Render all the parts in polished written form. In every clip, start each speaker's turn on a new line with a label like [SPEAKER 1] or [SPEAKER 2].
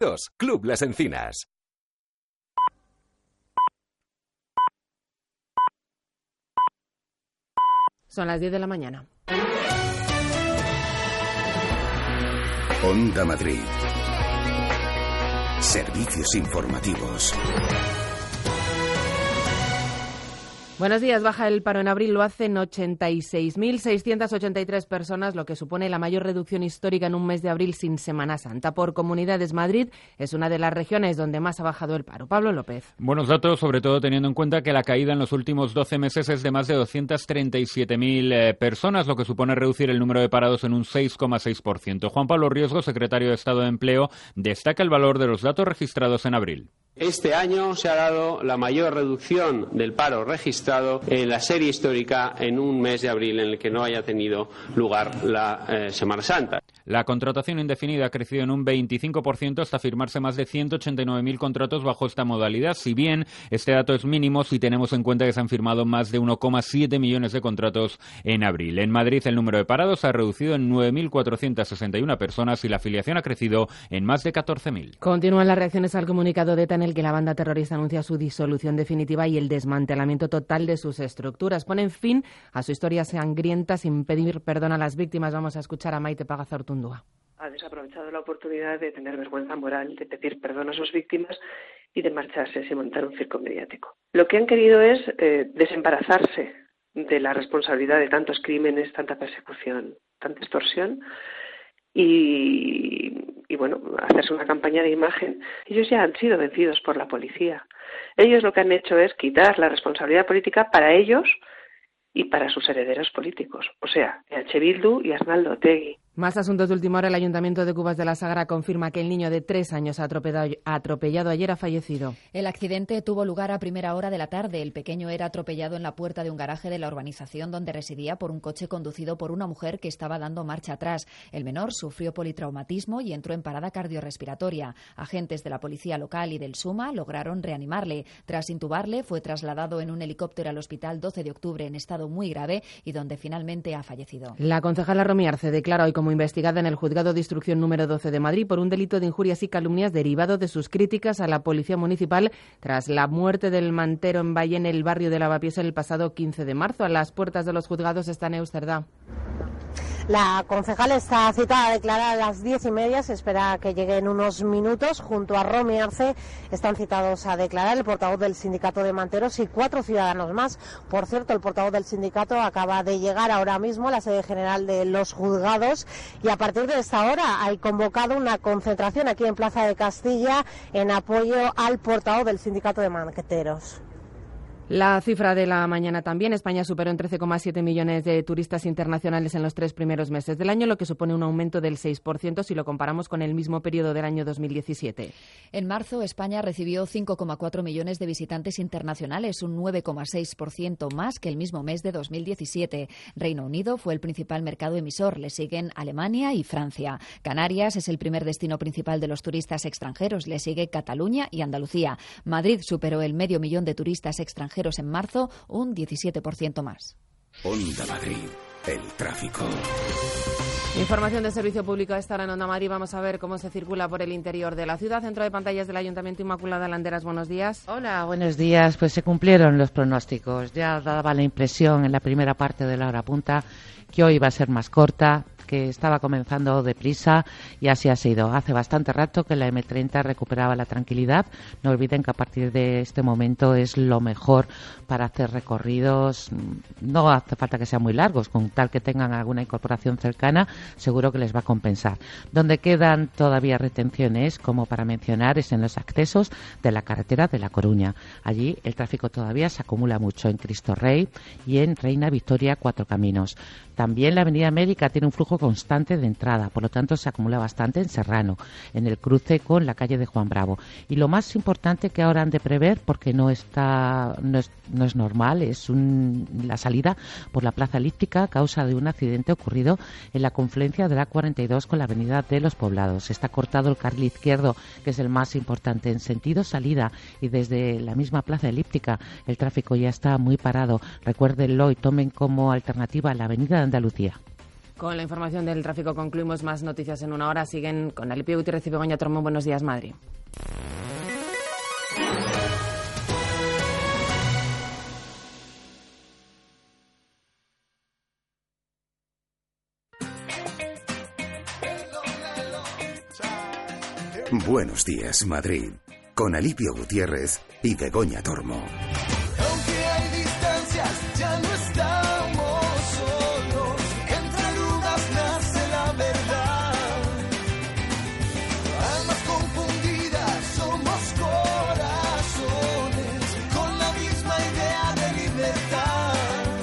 [SPEAKER 1] Club Las Encinas.
[SPEAKER 2] Son las 10 de la mañana.
[SPEAKER 3] Onda Madrid. Servicios informativos.
[SPEAKER 2] Buenos días. Baja el paro en abril, lo hacen 86.683 personas, lo que supone la mayor reducción histórica en un mes de abril sin Semana Santa. Por comunidades, Madrid es una de las regiones donde más ha bajado el paro. Pablo López.
[SPEAKER 4] Buenos datos, sobre todo teniendo en cuenta que la caída en los últimos 12 meses es de más de 237.000 personas, lo que supone reducir el número de parados en un 6,6%. Juan Pablo Riesgo, secretario de Estado de Empleo, destaca el valor de los datos registrados en abril.
[SPEAKER 5] Este año se ha dado la mayor reducción del paro registrado en la serie histórica en un mes de abril en el que no haya tenido lugar la Semana Santa.
[SPEAKER 4] La contratación indefinida ha crecido en un 25% hasta firmarse más de 189.000 contratos bajo esta modalidad, si bien este dato es mínimo si tenemos en cuenta que se han firmado más de 1,7 millones de contratos en abril. En Madrid el número de parados ha reducido en 9.461 personas y la afiliación ha crecido en más de 14.000.
[SPEAKER 2] Continúan las reacciones al comunicado de ETA en el que la banda terrorista anuncia su disolución definitiva y el desmantelamiento total de sus estructuras. Ponen fin a su historia sangrienta sin pedir perdón a las víctimas. Vamos a escuchar a Maite Pagazaurtundúa.
[SPEAKER 6] Ha desaprovechado la oportunidad de tener vergüenza moral, de pedir perdón a sus víctimas y de marcharse sin montar un circo mediático. Lo que han querido es desembarazarse de la responsabilidad de tantos crímenes, tanta persecución, tanta extorsión y bueno, hacerse una campaña de imagen. Ellos ya han sido vencidos por la policía. Ellos lo que han hecho es quitar la responsabilidad política para ellos y para sus herederos políticos, o sea, EH Bildu y Arnaldo Otegi.
[SPEAKER 2] Más asuntos de última hora. El Ayuntamiento de Cubas de la Sagra confirma que el niño de 3 años atropellado ayer ha fallecido.
[SPEAKER 7] El accidente tuvo lugar a primera hora de la tarde. El pequeño era atropellado en la puerta de un garaje de la urbanización donde residía por un coche conducido por una mujer que estaba dando marcha atrás. El menor sufrió politraumatismo y entró en parada cardiorrespiratoria. Agentes de la policía local y del SUMA lograron reanimarle. Tras intubarle, fue trasladado en un helicóptero al hospital 12 de octubre en estado muy grave y donde finalmente ha fallecido.
[SPEAKER 2] La concejala Romi Arce declara hoy como investigada en el Juzgado de Instrucción número 12 de Madrid por un delito de injurias y calumnias derivado de sus críticas a la Policía Municipal tras la muerte del mantero en Valle, en el barrio de Lavapiés, el pasado 15 de marzo. A las puertas de los juzgados está Neus Cerdá.
[SPEAKER 8] La concejal está citada a declarar a las 10:30, se espera que llegue en unos minutos. Junto a Romi Arce están citados a declarar el portavoz del sindicato de manteros y 4 ciudadanos más. Por cierto, el portavoz del sindicato acaba de llegar ahora mismo a la sede general de los juzgados y a partir de esta hora hay convocado una concentración aquí en Plaza de Castilla en apoyo al portavoz del sindicato de manteros.
[SPEAKER 2] La cifra de la mañana también. España superó en 13,7 millones de turistas internacionales en los 3 primeros meses del año, lo que supone un aumento del 6% si lo comparamos con el mismo periodo del año 2017.
[SPEAKER 7] En marzo, España recibió 5,4 millones de visitantes internacionales, un 9,6% más que el mismo mes de 2017. Reino Unido fue el principal mercado emisor, le siguen Alemania y Francia. Canarias es el primer destino principal de los turistas extranjeros, le sigue Cataluña y Andalucía. Madrid superó el 500.000 de turistas extranjeros en marzo, un 17% más.
[SPEAKER 3] Onda Madrid, el tráfico.
[SPEAKER 2] Información de servicio público a esta hora en Onda Madrid. Vamos a ver cómo se circula por el interior de la ciudad. Centro de pantallas del Ayuntamiento, Inmaculada Landeras, buenos días.
[SPEAKER 9] Hola, buenos días. Pues se cumplieron los pronósticos. Ya daba la impresión en la primera parte de la hora punta que hoy iba a ser más corta, que estaba comenzando deprisa y así ha sido. Hace bastante rato que la M30 recuperaba la tranquilidad. No olviden que a partir de este momento es lo mejor para hacer recorridos. No hace falta que sean muy largos, con tal que tengan alguna incorporación cercana, seguro que les va a compensar. Donde quedan todavía retenciones, como para mencionar, es en los accesos de la carretera de La Coruña. Allí el tráfico todavía se acumula mucho en Cristo Rey y en Reina Victoria, Cuatro Caminos. También la Avenida América tiene un flujo constante de entrada, por lo tanto se acumula bastante en Serrano, en el cruce con la calle de Juan Bravo. Y lo más importante que ahora han de prever, porque no es normal, es la salida por la Plaza Elíptica a causa de un accidente ocurrido en la confluencia de la 42 con la Avenida de los Poblados. Está cortado el carril izquierdo, que es el más importante en sentido salida, y desde la misma Plaza Elíptica el tráfico ya está muy parado. Recuérdenlo y tomen como alternativa la Avenida de Andalucía.
[SPEAKER 2] Con la información del tráfico concluimos. Más noticias en una hora. Siguen con Alipio Gutiérrez y Begoña Tormón. Buenos días, Madrid.
[SPEAKER 3] Buenos días, Madrid. Con Alipio Gutiérrez y Begoña Tormo.
[SPEAKER 10] Aunque hay distancias, ya no estamos solos. Entre dudas nace la verdad. Almas confundidas, somos corazones con la misma idea de libertad.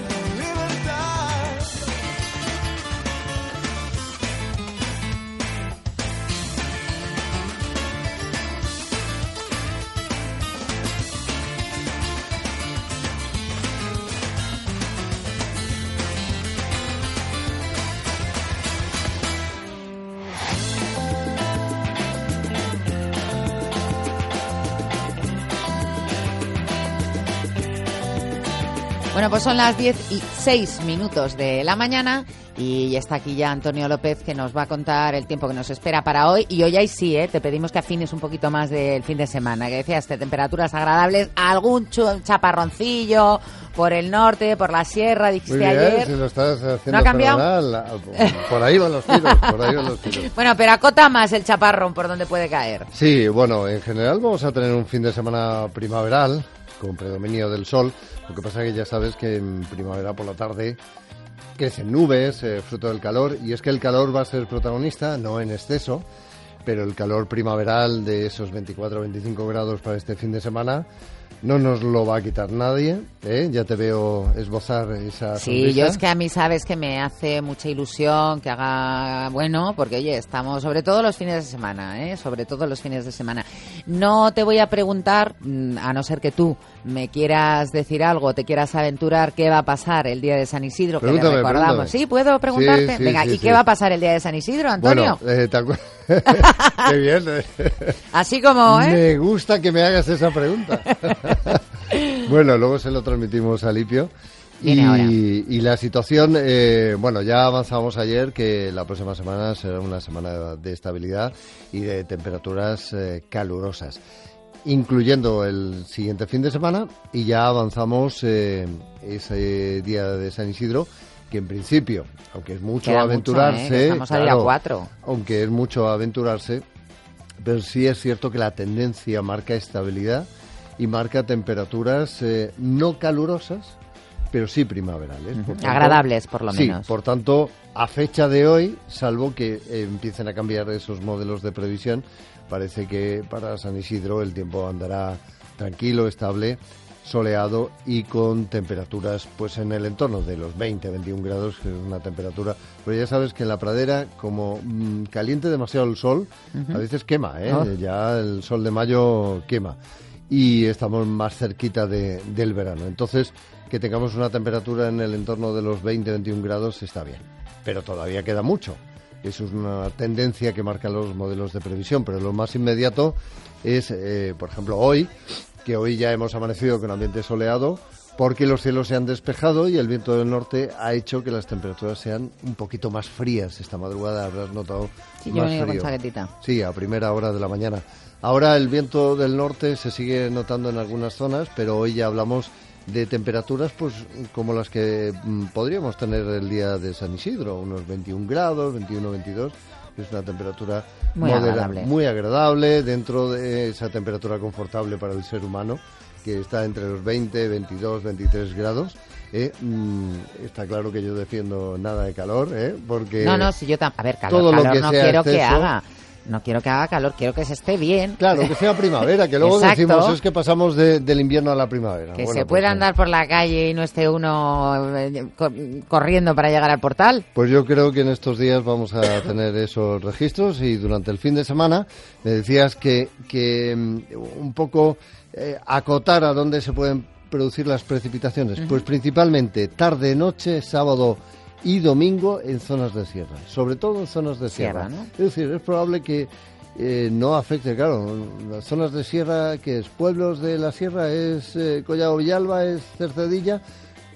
[SPEAKER 11] Bueno, pues son las 10:06 de la mañana y está aquí ya Antonio López, que nos va a contar el tiempo que nos espera para hoy. Y hoy ahí sí, te pedimos que afines un poquito más del fin de semana, que decías de temperaturas agradables, algún chaparroncillo por el norte, por la sierra, dijiste
[SPEAKER 12] muy bien,
[SPEAKER 11] ayer.
[SPEAKER 12] Si lo estás haciendo
[SPEAKER 11] ¿No ha cambiado?
[SPEAKER 12] fenomenal. Por ahí van los tiros,
[SPEAKER 11] Bueno, pero acota más el chaparrón por donde puede caer.
[SPEAKER 12] Sí, bueno, en general vamos a tener un fin de semana primaveral, con predominio del sol. Lo que pasa es que ya sabes que en primavera por la tarde crecen nubes, fruto del calor, y es que el calor va a ser protagonista, no en exceso, pero el calor primaveral de esos 24-25 grados para este fin de semana no nos lo va a quitar nadie, ¿eh? Ya te veo esbozar esa sonrisa.
[SPEAKER 11] Sí, yo es que a mí sabes que me hace mucha ilusión que haga bueno, porque oye, estamos sobre todo los fines de semana, sobre todo los fines de semana. No te voy a preguntar, a no ser que tú me quieras decir algo, te quieras aventurar, qué va a pasar el día de San Isidro, que le recordamos. Pregúntame. ¿Sí? ¿Puedo preguntarte?
[SPEAKER 12] Sí,
[SPEAKER 11] venga,
[SPEAKER 12] sí,
[SPEAKER 11] ¿y qué va a pasar el día de San Isidro, Antonio?
[SPEAKER 12] Bueno, qué bien.
[SPEAKER 11] Así como,
[SPEAKER 12] Me gusta que me hagas esa pregunta. Bueno, luego se lo transmitimos a Alipio. Y la situación, bueno, ya avanzamos ayer que la próxima semana será una semana de estabilidad y de temperaturas calurosas, incluyendo el siguiente fin de semana, y ya avanzamos ese día de San Isidro, que en principio, aunque es mucho aventurarse,
[SPEAKER 11] estamos a día 4.
[SPEAKER 12] Aunque es mucho aventurarse, pero sí es cierto que la tendencia marca estabilidad y marca temperaturas no calurosas, pero sí primaverales. Por tanto,
[SPEAKER 11] agradables, por lo menos.
[SPEAKER 12] Sí, por tanto, a fecha de hoy, salvo que empiecen a cambiar esos modelos de previsión, parece que para San Isidro el tiempo andará tranquilo, estable, soleado y con temperaturas pues en el entorno de los 20-21 grados, que es una temperatura. Pero ya sabes que en la pradera, como caliente demasiado el sol, a veces quema, ya el sol de mayo quema. Y estamos más cerquita del verano. Entonces, que tengamos una temperatura en el entorno de los 20-21 grados está bien. Pero todavía queda mucho. Eso es una tendencia que marcan los modelos de previsión. Pero lo más inmediato es, por ejemplo, hoy, que hoy ya hemos amanecido con ambiente soleado, porque los cielos se han despejado y el viento del norte ha hecho que las temperaturas sean un poquito más frías. Esta madrugada habrás notado más frío.
[SPEAKER 11] Con chaquetita.
[SPEAKER 12] Sí, a primera hora de la mañana. Ahora el viento del norte se sigue notando en algunas zonas, pero hoy ya hablamos de temperaturas pues como las que podríamos tener el día de San Isidro, unos 21 grados, 21, 22. Es una temperatura muy agradable, dentro de esa temperatura confortable para el ser humano, que está entre los 20, 22, 23 grados. Está claro que yo defiendo nada de calor, porque...
[SPEAKER 11] No, si yo a ver, calor no quiero que haga. No quiero que haga calor, quiero que se esté bien.
[SPEAKER 12] Claro, que sea primavera, que luego
[SPEAKER 11] Exacto.
[SPEAKER 12] decimos es que pasamos del invierno a la primavera.
[SPEAKER 11] Que se pueda andar por la calle y no esté uno corriendo para llegar al portal.
[SPEAKER 12] Pues yo creo que en estos días vamos a tener esos registros, y durante el fin de semana me decías que un poco acotar a dónde se pueden producir las precipitaciones. Pues principalmente tarde-noche, sábado y domingo en zonas de sierra, sobre todo en zonas de sierra, ¿no? Es decir, es probable que no afecte, claro, las zonas de sierra, que es pueblos de la sierra, es Collado Villalba, es Cercedilla,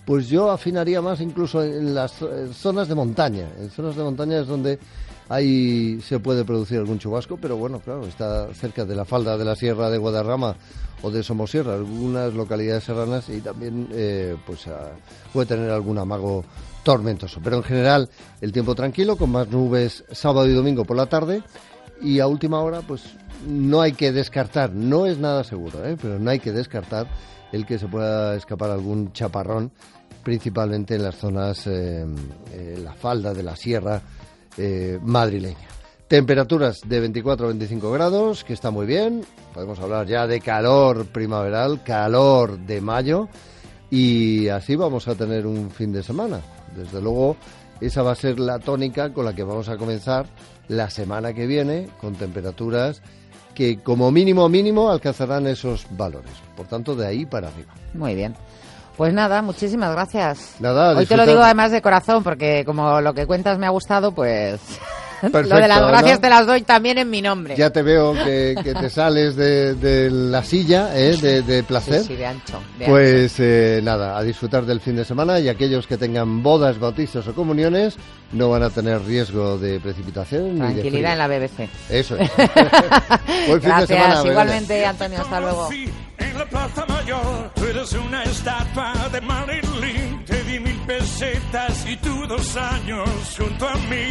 [SPEAKER 12] pues yo afinaría más incluso en las zonas de montaña. En zonas de montaña es donde ahí se puede producir algún chubasco, pero bueno, claro, está cerca de la falda de la Sierra de Guadarrama o de Somosierra, algunas localidades serranas, y también puede tener algún amago tormentoso. Pero en general el tiempo tranquilo, con más nubes sábado y domingo por la tarde, y a última hora pues no hay que descartar, no es nada seguro, pero no hay que descartar el que se pueda escapar algún chaparrón, principalmente en las zonas, la falda de la Sierra madrileña. Temperaturas de 24 a 25 grados, que está muy bien. Podemos hablar ya de calor primaveral, calor de mayo, y así vamos a tener un fin de semana. Desde luego, esa va a ser la tónica con la que vamos a comenzar la semana que viene, con temperaturas que como mínimo alcanzarán esos valores. Por tanto, de ahí para arriba.
[SPEAKER 11] Muy bien. Pues nada, muchísimas gracias.
[SPEAKER 12] Nada,
[SPEAKER 11] hoy te lo digo además de corazón, porque como lo que cuentas me ha gustado, pues
[SPEAKER 12] perfecto,
[SPEAKER 11] lo de las gracias, ¿no? Te las doy también en mi nombre.
[SPEAKER 12] Ya te veo que te sales de la silla, de placer.
[SPEAKER 11] Sí, de ancho.
[SPEAKER 12] Pues nada, a disfrutar del fin de semana, y aquellos que tengan bodas, bautizos o comuniones no van a tener riesgo de precipitación.
[SPEAKER 11] Tranquilidad en la BBC.
[SPEAKER 12] Eso es. Buen fin
[SPEAKER 11] gracias,
[SPEAKER 12] de semana.
[SPEAKER 11] igualmente, Antonio, hasta luego.
[SPEAKER 10] En la Plaza Mayor, tú eres una estatua de Marilyn. Te di 1000 pesetas y tú 2 años junto a mí.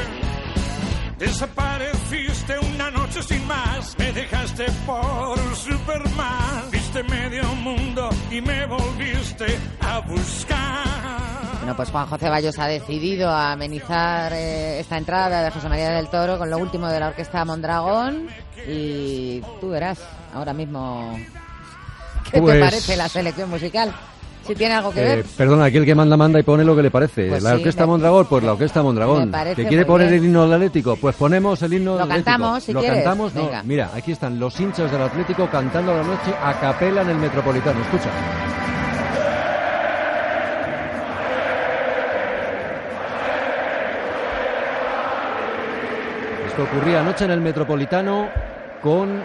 [SPEAKER 10] Desapareciste una noche sin más, me dejaste por Superman. Viste medio mundo y me volviste a buscar.
[SPEAKER 11] Bueno, pues Juan José Bayos ha decidido amenizar esta entrada de José María del Toro con lo último de la Orquesta Mondragón, y tú verás ahora mismo qué te parece la selección musical. Si tiene algo que ver.
[SPEAKER 13] Perdona, aquí el que manda y pone lo que le parece.
[SPEAKER 11] Pues
[SPEAKER 13] la Orquesta Mondragón, pues la Orquesta Mondragón. ¿Que quiere poner el himno del Atlético? Pues ponemos el himno del Atlético.
[SPEAKER 11] ¿Lo cantamos, si
[SPEAKER 13] ¿Lo
[SPEAKER 11] quieres?
[SPEAKER 13] cantamos? No,
[SPEAKER 11] venga.
[SPEAKER 13] Mira, aquí están los hinchas del Atlético cantando la noche a capela en el Metropolitano. Escucha. Esto ocurría anoche en el Metropolitano, con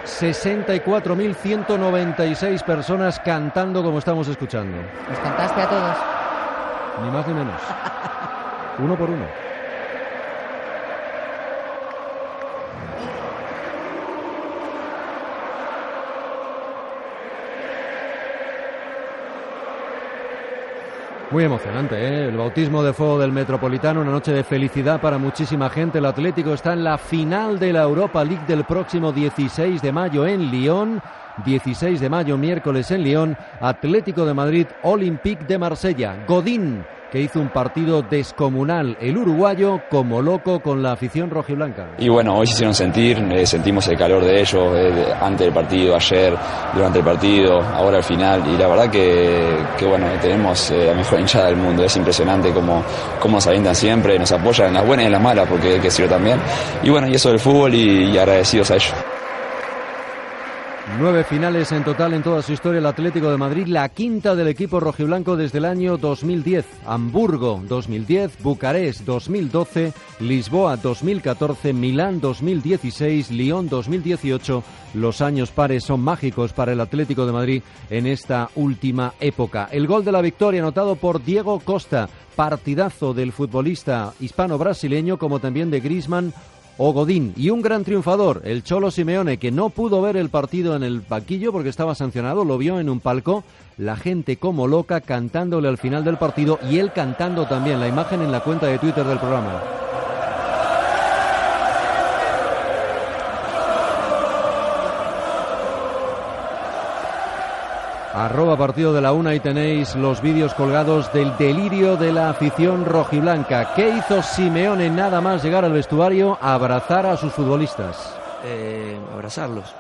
[SPEAKER 13] 64.196 personas cantando como estamos escuchando.
[SPEAKER 11] ¿Los cantaste a todos?
[SPEAKER 13] Ni más ni menos. Uno por uno. Muy emocionante, ¿eh? El bautismo de fuego del Metropolitano, una noche de felicidad para muchísima gente. El Atlético está en la final de la Europa League del próximo 16 de mayo en Lyon. 16 de mayo, miércoles en Lyon. Atlético de Madrid, Olympique de Marsella. Godín, que hizo un partido descomunal, el uruguayo, como loco con la afición rojiblanca.
[SPEAKER 14] Y bueno, hoy se hicieron sentir, sentimos el calor de ellos, antes del partido, ayer, durante el partido, ahora al final, y la verdad que bueno, tenemos la mejor hinchada del mundo. Es impresionante cómo nos alientan siempre, nos apoyan en las buenas y en las malas, porque hay que decirlo también. Y bueno, y eso del fútbol, y agradecidos a ellos.
[SPEAKER 13] 9 finales en total en toda su historia el Atlético de Madrid, la quinta del equipo rojiblanco desde el año 2010. Hamburgo 2010, Bucarest 2012, Lisboa 2014, Milán 2016, Lyon 2018. Los años pares son mágicos para el Atlético de Madrid en esta última época. El gol de la victoria anotado por Diego Costa, partidazo del futbolista hispano-brasileño, como también de Griezmann o Godín, y un gran triunfador, el Cholo Simeone, que no pudo ver el partido en el banquillo porque estaba sancionado, lo vio en un palco, la gente como loca cantándole al final del partido, y él cantando también, la imagen en la cuenta de Twitter del programa. @partido de la una, y tenéis los vídeos colgados del delirio de la afición rojiblanca. ¿Qué hizo Simeone nada más llegar al vestuario? Abrazar a sus futbolistas.
[SPEAKER 15] Abrazarlos,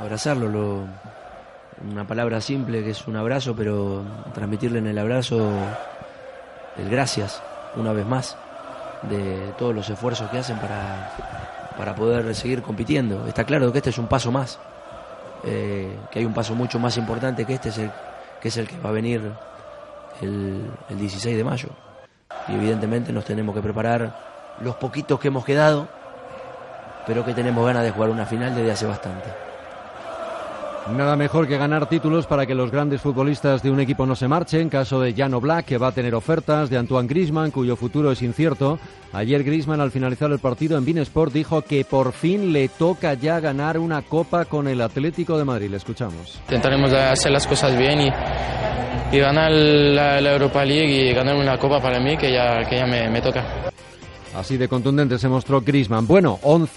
[SPEAKER 15] una palabra simple que es un abrazo, pero transmitirle en el abrazo el gracias una vez más de todos los esfuerzos que hacen para poder seguir compitiendo. Está claro que este es un paso más. Que hay un paso mucho más importante que este, que es el que va a venir el 16 de mayo. Y evidentemente nos tenemos que preparar los poquitos que hemos quedado, pero que tenemos ganas de jugar una final desde hace bastante.
[SPEAKER 13] Nada mejor que ganar títulos para que los grandes futbolistas de un equipo no se marchen. Caso de Jan Oblak, que va a tener ofertas, de Antoine Griezmann, cuyo futuro es incierto. Ayer Griezmann, al finalizar el partido en beIN Sport, dijo que por fin le toca ya ganar una copa con el Atlético de Madrid. Le escuchamos.
[SPEAKER 16] Intentaremos hacer las cosas bien y ganar la Europa League y ganar una copa para mí que ya me toca.
[SPEAKER 13] Así de contundente se mostró Griezmann. Bueno,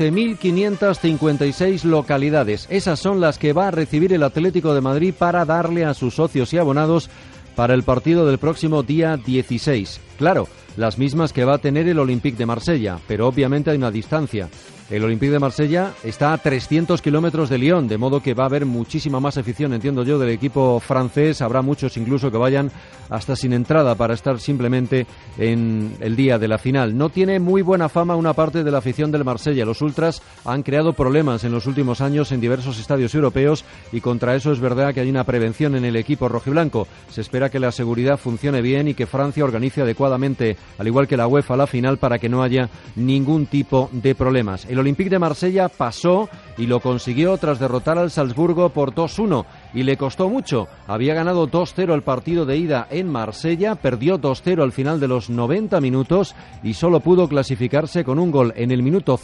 [SPEAKER 13] 11.556 localidades. Esas son las que va a recibir el Atlético de Madrid para darle a sus socios y abonados para el partido del próximo día 16. Claro, las mismas que va a tener el Olympique de Marsella, pero obviamente hay una distancia. El Olympique de Marsella está a 300 kilómetros de Lyon, de modo que va a haber muchísima más afición, entiendo yo, del equipo francés. Habrá muchos incluso que vayan hasta sin entrada para estar simplemente en el día de la final. No tiene muy buena fama una parte de la afición del Marsella. Los ultras han creado problemas en los últimos años en diversos estadios europeos y contra eso es verdad que hay una prevención en el equipo rojiblanco. Se espera que la seguridad funcione bien y que Francia organice adecuadamente, al igual que la UEFA, la final para que no haya ningún tipo de problemas. El Olympique de Marsella pasó y lo consiguió tras derrotar al Salzburgo por 2-1 y le costó mucho. Había ganado 2-0 el partido de ida en Marsella, perdió 2-0 al final de los 90 minutos y solo pudo clasificarse con un gol en el minuto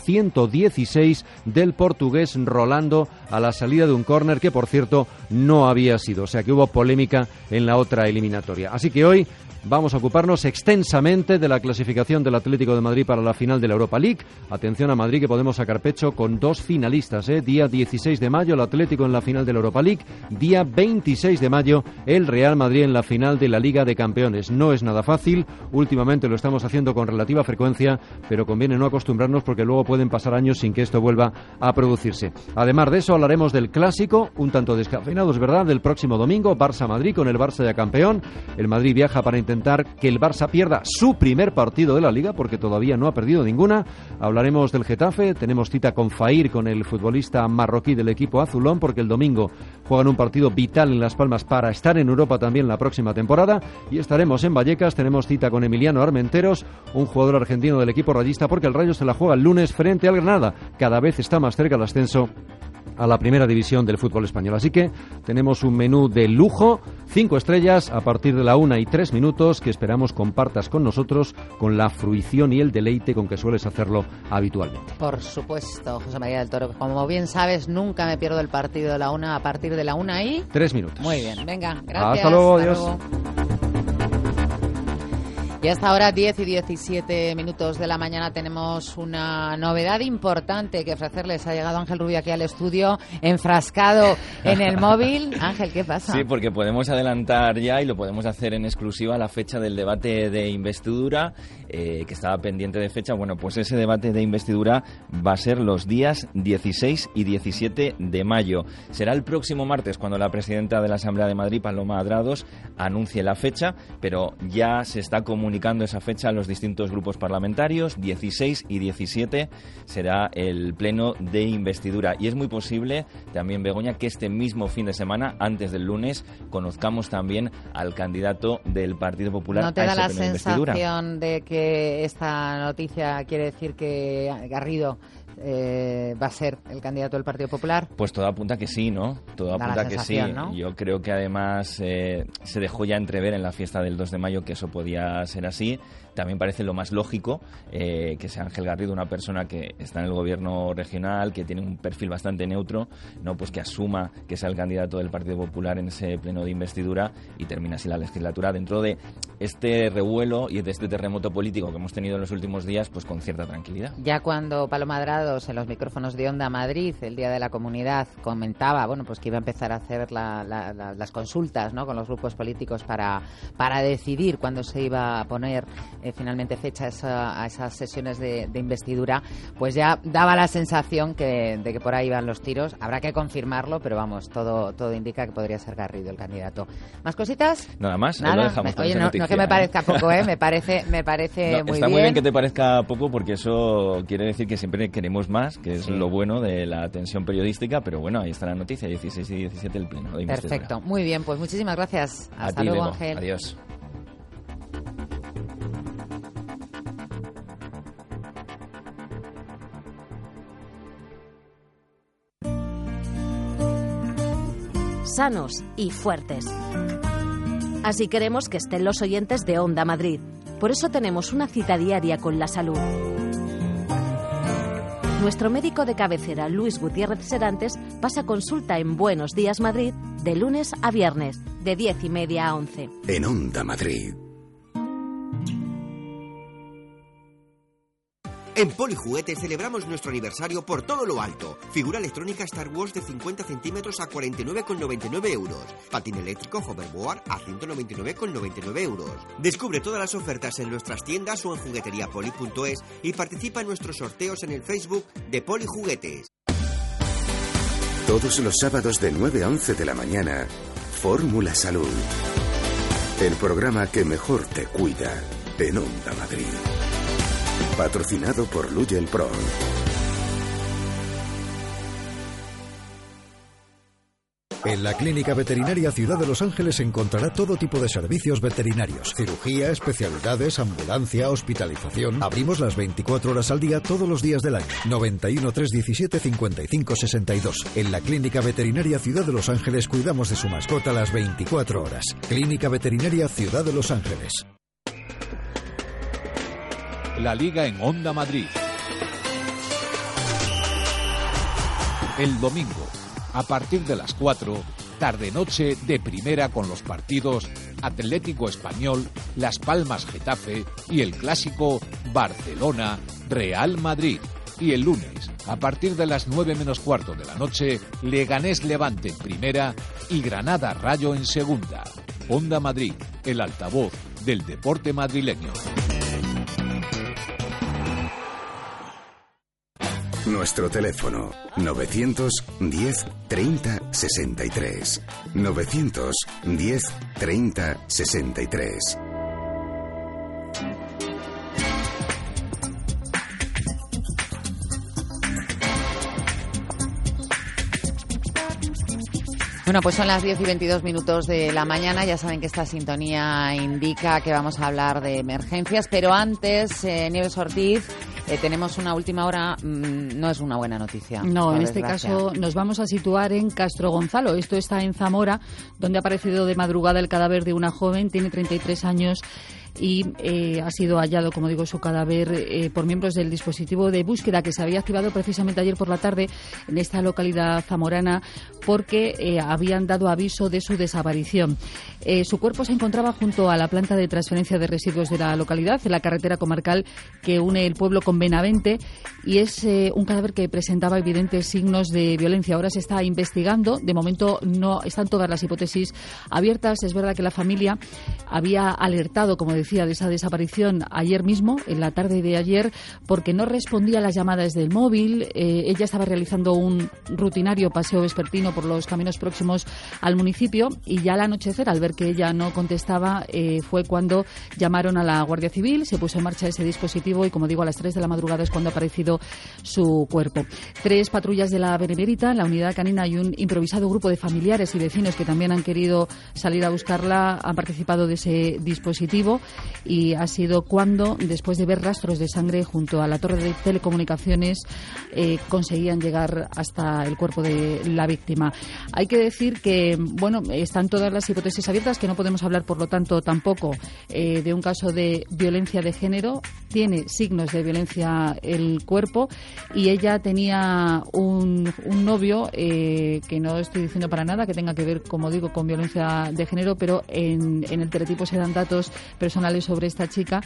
[SPEAKER 13] 116 del portugués Rolando a la salida de un córner que, por cierto, no había sido. O sea que hubo polémica en la otra eliminatoria. Así que hoy vamos a ocuparnos extensamente de la clasificación del Atlético de Madrid para la final de la Europa League. Atención a Madrid, que podemos sacar pecho con dos finalistas. Día 16 de mayo el Atlético en la final de la Europa League. Día 26 de mayo el Real Madrid en la final de la Liga de Campeones. No es nada fácil. Últimamente lo estamos haciendo con relativa frecuencia, pero conviene no acostumbrarnos porque luego pueden pasar años sin que esto vuelva a producirse. Además de eso, hablaremos del clásico, un tanto descafeinado, es verdad, del próximo domingo, Barça-Madrid, con el Barça ya campeón. El Madrid viaja para intentar que el Barça pierda su primer partido de la Liga, porque todavía no ha perdido ninguna. Hablaremos del Getafe, tenemos cita con Fahir, con el futbolista marroquí del equipo azulón, porque el domingo juegan un partido vital en Las Palmas para estar en Europa también la próxima temporada. Y estaremos en Vallecas, tenemos cita con Emiliano Armenteros, un jugador argentino del equipo rayista, porque el Rayo se la juega el lunes frente al Granada. Cada vez está más cerca el ascenso a la primera división del fútbol español. Así que tenemos un menú de lujo, 5 estrellas a partir de la 1:03, que esperamos compartas con nosotros con la fruición y el deleite con que sueles hacerlo habitualmente.
[SPEAKER 11] Por supuesto, José María del Toro. Como bien sabes, nunca me pierdo el partido de la 1 a partir de la 1:03. Muy bien, venga, gracias.
[SPEAKER 13] Hasta luego, adiós.
[SPEAKER 11] Y hasta ahora, 10:17 de la mañana, tenemos una novedad importante que ofrecerles. Ha llegado Ángel Rubio aquí al estudio, enfrascado en el móvil. Ángel, ¿qué pasa?
[SPEAKER 17] Sí, porque podemos adelantar ya, y lo podemos hacer en exclusiva, la fecha del debate de investidura, que estaba pendiente de fecha. Bueno, pues ese debate de investidura va a ser los días 16 y 17 de mayo. Será el próximo martes cuando la presidenta de la Asamblea de Madrid, Paloma Adrados, anuncie la fecha, pero ya se está comunicando esa fecha a los distintos grupos parlamentarios. 16 y 17 será el pleno de investidura, y es muy posible también, Begoña, que este mismo fin de semana, antes del lunes, conozcamos también al candidato del Partido Popular.
[SPEAKER 11] ¿No te
[SPEAKER 17] a
[SPEAKER 11] da
[SPEAKER 17] ese
[SPEAKER 11] la
[SPEAKER 17] pleno de investidura?
[SPEAKER 11] sensación de que esta noticia quiere decir que Garrido va a ser el candidato del Partido Popular?
[SPEAKER 17] Pues todo apunta que sí, ¿no? Todo apunta que sí.
[SPEAKER 11] ¿No?
[SPEAKER 17] Yo creo que además se dejó ya entrever en la fiesta del 2 de mayo que eso podía ser así. También parece lo más lógico que sea Ángel Garrido, una persona que está en el gobierno regional, que tiene un perfil bastante neutro, no, pues que asuma que sea el candidato del Partido Popular en ese pleno de investidura y termina así la legislatura dentro de este revuelo y de este terremoto político que hemos tenido en los últimos días, pues con cierta tranquilidad.
[SPEAKER 11] Ya cuando Paloma Adrados, en los micrófonos de Onda Madrid, el Día de la Comunidad, comentaba, bueno, pues que iba a empezar a hacer las consultas, ¿no?, con los grupos políticos para decidir cuándo se iba a poner finalmente fecha a esas sesiones de investidura, pues ya daba la sensación de que por ahí van los tiros. Habrá que confirmarlo, pero vamos, todo indica que podría ser Garrido el candidato. ¿Más cositas?
[SPEAKER 17] Nada más.
[SPEAKER 11] Nada.
[SPEAKER 17] Lo dejamos con
[SPEAKER 11] Oye,
[SPEAKER 17] esa noticia,
[SPEAKER 11] no que me parezca poco, me parece
[SPEAKER 17] no,
[SPEAKER 11] muy
[SPEAKER 17] está
[SPEAKER 11] bien.
[SPEAKER 17] muy bien que te parezca poco, porque eso quiere decir que siempre queremos más, que es lo bueno de la tensión periodística, pero bueno, ahí está la noticia, 16 y 17 el pleno de investidura.
[SPEAKER 11] Perfecto, muy bien, pues muchísimas gracias. Hasta
[SPEAKER 17] a ti,
[SPEAKER 11] luego,
[SPEAKER 17] Bego.
[SPEAKER 11] Ángel.
[SPEAKER 17] Adiós.
[SPEAKER 18] sanos y fuertes. Así queremos que estén los oyentes de Onda Madrid. Por eso tenemos una cita diaria con la salud. Nuestro médico de cabecera, Luis Gutiérrez Serantes, pasa consulta en Buenos Días Madrid de lunes a viernes, de 10:30 a 11.
[SPEAKER 3] En Onda Madrid.
[SPEAKER 19] En Polijuguetes celebramos nuestro aniversario por todo lo alto. Figura electrónica Star Wars de 50 centímetros a 49,99 euros. Patín eléctrico Hoverboard a 199,99 euros. Descubre todas las ofertas en nuestras tiendas o en jugueteriapoli.es y participa en nuestros sorteos en el Facebook de Polijuguetes.
[SPEAKER 3] Todos los sábados de 9 a 11 de la mañana, Fórmula Salud. El programa que mejor te cuida en Onda Madrid. Patrocinado por Lugel Pro.
[SPEAKER 20] En la Clínica Veterinaria Ciudad de Los Ángeles encontrará todo tipo de servicios veterinarios. Cirugía, especialidades, ambulancia, hospitalización. Abrimos las 24 horas al día todos los días del año. 91 317 55 62. En la Clínica Veterinaria Ciudad de Los Ángeles cuidamos de su mascota las 24 horas. Clínica Veterinaria Ciudad de Los Ángeles.
[SPEAKER 21] La Liga en Onda Madrid. El domingo, a partir de las 4, tarde-noche de primera con los partidos Atlético Español, Las Palmas Getafe y el clásico Barcelona-Real Madrid. Y el lunes, a partir de las 9 menos cuarto de la noche, Leganés Levante en primera y Granada Rayo en segunda. Onda Madrid, el altavoz del deporte madrileño.
[SPEAKER 3] Nuestro teléfono 910 30 63. 910 30 63.
[SPEAKER 11] Bueno, pues son las 10 y 22 minutos de la mañana. Ya saben que esta sintonía indica que vamos a hablar de emergencias, pero antes, Nieves Ortiz, tenemos una última hora. No es una buena noticia.
[SPEAKER 22] No, en este caso nos vamos a situar en Castro Gonzalo. Esto está en Zamora, donde ha aparecido de madrugada el cadáver de una joven. Tiene 33 años y ha sido hallado, como digo, su cadáver por miembros del dispositivo de búsqueda que se había activado precisamente ayer por la tarde en esta localidad zamorana porque habían dado aviso de su desaparición. Su cuerpo se encontraba junto a la planta de transferencia de residuos de la localidad, en la carretera comarcal que une el pueblo con Benavente, y es un cadáver que presentaba evidentes signos de violencia. Ahora se está investigando. De momento no están todas las hipótesis abiertas. Es verdad que la familia había alertado, como decía, de esa desaparición ayer mismo, en la tarde de ayer, porque no respondía a las llamadas del móvil. Ella estaba realizando un rutinario paseo vespertino por los caminos próximos al municipio, y ya al anochecer, al ver que ella no contestaba, fue cuando llamaron a la Guardia Civil. Se puso en marcha ese dispositivo y, como digo, a las 3 de la madrugada es cuando ha aparecido su cuerpo. 3 patrullas de la Benemérita, la unidad canina y un improvisado grupo de familiares y vecinos que también han querido salir a buscarla han participado de ese dispositivo, y ha sido cuando, después de ver rastros de sangre junto a la torre de telecomunicaciones, conseguían llegar hasta el cuerpo de la víctima. Hay que decir que, bueno, están todas las hipótesis abiertas, que no podemos hablar, por lo tanto, tampoco de un caso de violencia de género. Tiene signos de violencia el cuerpo, y ella tenía un novio que no estoy diciendo para nada que tenga que ver, como digo, con violencia de género, pero en el teletipo se dan datos personales sobre esta chica,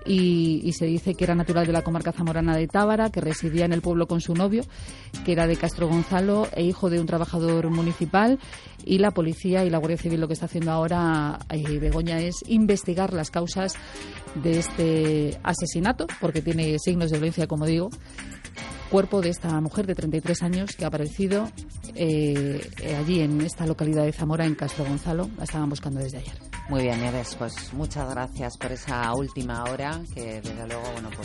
[SPEAKER 22] y se dice que era natural de la comarca zamorana de Tábara, que residía en el pueblo con su novio, que era de Castro Gonzalo e hijo de un trabajador municipal. Y la policía y la Guardia Civil lo que está haciendo ahora, Begoña, es investigar las causas de este asesinato, porque tiene signos de violencia, como digo. Cuerpo de esta mujer de 33 años que ha aparecido allí en esta localidad de Zamora, en Castro Gonzalo. La estaban buscando desde ayer.
[SPEAKER 11] Muy bien, Nieves, pues muchas gracias por esa última hora que desde luego, bueno, pues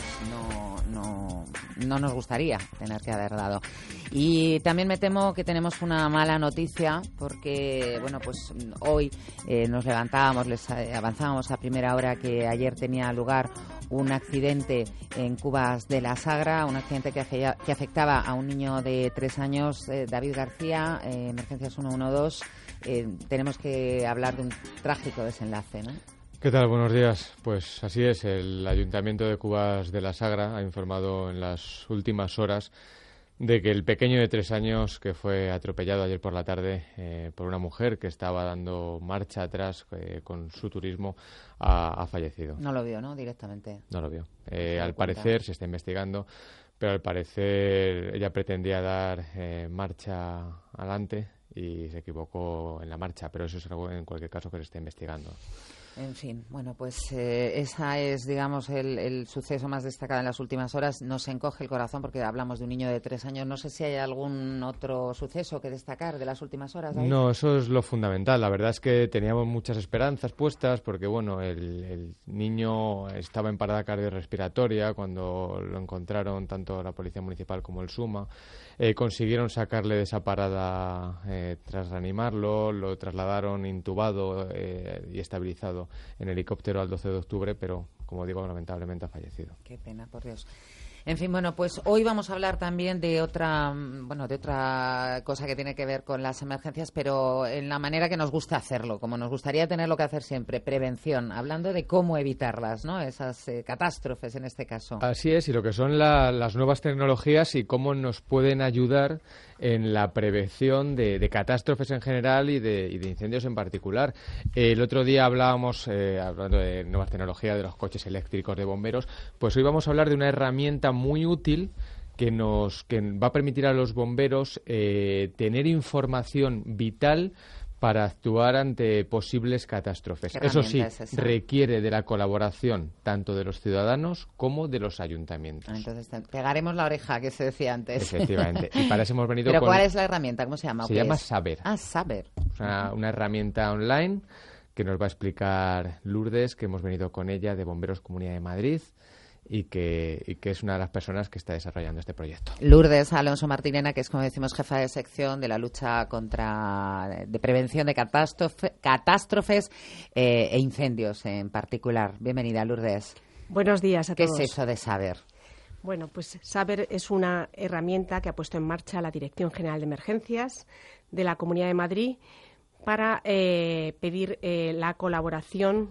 [SPEAKER 11] no nos gustaría tener que haber dado. Y también me temo que tenemos una mala noticia porque, bueno, pues hoy nos levantábamos, avanzábamos a primera hora que ayer tenía lugar un accidente en Cubas de la Sagra, un accidente que afectaba a un niño de 3 años, David García, Emergencias 112. Tenemos que hablar de un trágico desenlace, ¿no?
[SPEAKER 1] ¿Qué tal? Buenos días. Pues así es, el Ayuntamiento de Cubas de la Sagra ha informado en las últimas horas de que el pequeño de 3 años que fue atropellado ayer por la tarde por una mujer que estaba dando marcha atrás con su turismo ha fallecido.
[SPEAKER 11] No lo vio, ¿no? Directamente.
[SPEAKER 1] No lo vio. Al parecer, se está investigando, pero al parecer ella pretendía dar marcha adelante y se equivocó en la marcha, pero eso es algo en cualquier caso que se está investigando.
[SPEAKER 11] En fin, bueno, pues esa es, digamos, el suceso más destacado en las últimas horas. Nos encoge el corazón porque hablamos de un niño de 3 años. No sé si hay algún otro suceso que destacar de las últimas horas. ¿Ahí?
[SPEAKER 1] No, eso es lo fundamental. La verdad es que teníamos muchas esperanzas puestas porque, bueno, el niño estaba en parada cardiorrespiratoria cuando lo encontraron tanto la Policía Municipal como el SUMA. Consiguieron sacarle de esa parada tras reanimarlo, lo trasladaron intubado y estabilizado en helicóptero al 12 de octubre, pero, como digo, lamentablemente ha fallecido.
[SPEAKER 11] Qué pena, por Dios. En fin, bueno, pues hoy vamos a hablar también de otra cosa que tiene que ver con las emergencias, pero en la manera que nos gusta hacerlo, como nos gustaría tenerlo que hacer siempre, prevención, hablando de cómo evitarlas, ¿no? Esas catástrofes en este caso.
[SPEAKER 1] Así es, y lo que son las nuevas tecnologías y cómo nos pueden ayudar en la prevención de catástrofes en general y de incendios en particular. El otro día hablábamos, hablando de nuevas tecnologías, de los coches eléctricos de bomberos, pues hoy vamos a hablar de una herramienta muy útil que va a permitir a los bomberos tener información vital para actuar ante posibles catástrofes. Eso sí, requiere de la colaboración tanto de los ciudadanos como de los ayuntamientos.
[SPEAKER 11] Entonces, pegaremos la oreja, que se decía antes.
[SPEAKER 1] Efectivamente. Y para eso hemos venido
[SPEAKER 11] ¿Pero cuál es la herramienta? ¿Cómo se llama?
[SPEAKER 1] Se llama Saber.
[SPEAKER 11] Saber.
[SPEAKER 1] Una herramienta online que nos va a explicar Lourdes, que hemos venido con ella de Bomberos Comunidad de Madrid, y que es una de las personas que está desarrollando este proyecto.
[SPEAKER 11] Lourdes Alonso Martinena, que es, como decimos, jefa de sección de la lucha de prevención de catástrofes e incendios en particular. Bienvenida, Lourdes.
[SPEAKER 5] Buenos días a todos.
[SPEAKER 11] ¿Qué es eso de Saber?
[SPEAKER 5] Bueno, pues Saber es una herramienta que ha puesto en marcha la Dirección General de Emergencias de la Comunidad de Madrid para pedir la colaboración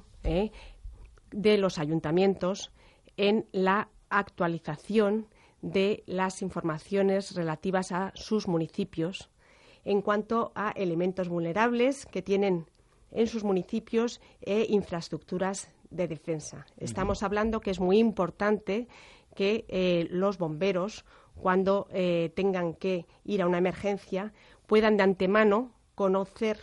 [SPEAKER 5] de los ayuntamientos en la actualización de las informaciones relativas a sus municipios en cuanto a elementos vulnerables que tienen en sus municipios e infraestructuras de defensa. Estamos hablando que es muy importante que los bomberos, cuando tengan que ir a una emergencia, puedan de antemano conocer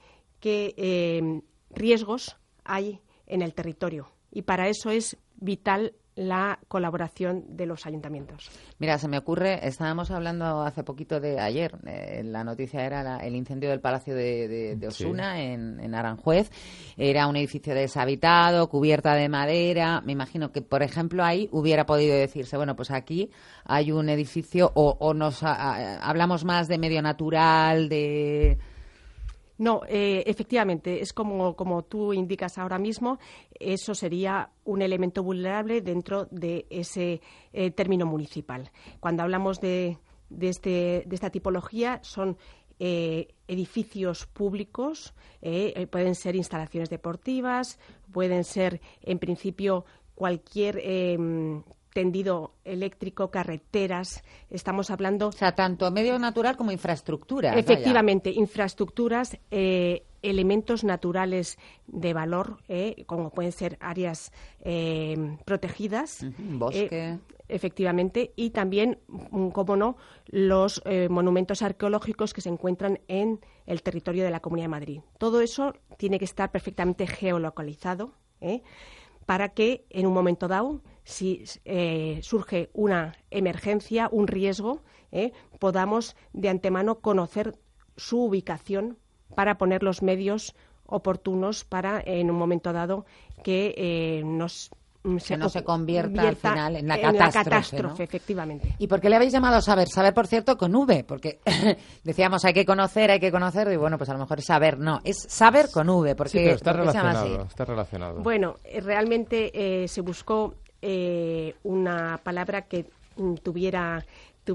[SPEAKER 5] qué riesgos hay en el territorio. Y para eso es vital la colaboración de los ayuntamientos.
[SPEAKER 11] Mira, se me ocurre, estábamos hablando hace poquito de ayer, la noticia era el incendio del Palacio de Osuna, sí, en Aranjuez. Era un edificio deshabitado, cubierta de madera. Me imagino que, por ejemplo, ahí hubiera podido decirse, bueno, pues aquí hay un edificio o hablamos más de medio natural, de...
[SPEAKER 5] No, efectivamente, es como tú indicas ahora mismo, eso sería un elemento vulnerable dentro de ese término municipal. Cuando hablamos de esta tipología, son edificios públicos, pueden ser instalaciones deportivas, pueden ser, en principio, cualquier tendido eléctrico, carreteras, estamos hablando...
[SPEAKER 11] O sea, tanto medio natural como infraestructuras.
[SPEAKER 5] Efectivamente, infraestructuras, elementos naturales de valor, como pueden ser áreas protegidas.
[SPEAKER 11] Bosque.
[SPEAKER 5] Efectivamente, y también, cómo no, los monumentos arqueológicos que se encuentran en el territorio de la Comunidad de Madrid. Todo eso tiene que estar perfectamente geolocalizado, para que en un momento dado, si surge una emergencia, un riesgo, podamos de antemano conocer su ubicación para poner los medios oportunos para, en un momento dado, que
[SPEAKER 11] no se convierta al final en la catástrofe, ¿no?
[SPEAKER 5] Efectivamente.
[SPEAKER 11] ¿Y por qué le habéis llamado Saber? Saber, por cierto, con V, porque decíamos hay que conocer, y bueno, pues a lo mejor es saber, no, es saber con V, porque
[SPEAKER 1] sí, pero está
[SPEAKER 11] ¿por qué se llama así?
[SPEAKER 1] Está relacionado.
[SPEAKER 5] Bueno, realmente se buscó una palabra que tuviera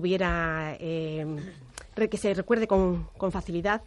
[SPEAKER 5] que se recuerde con facilidad,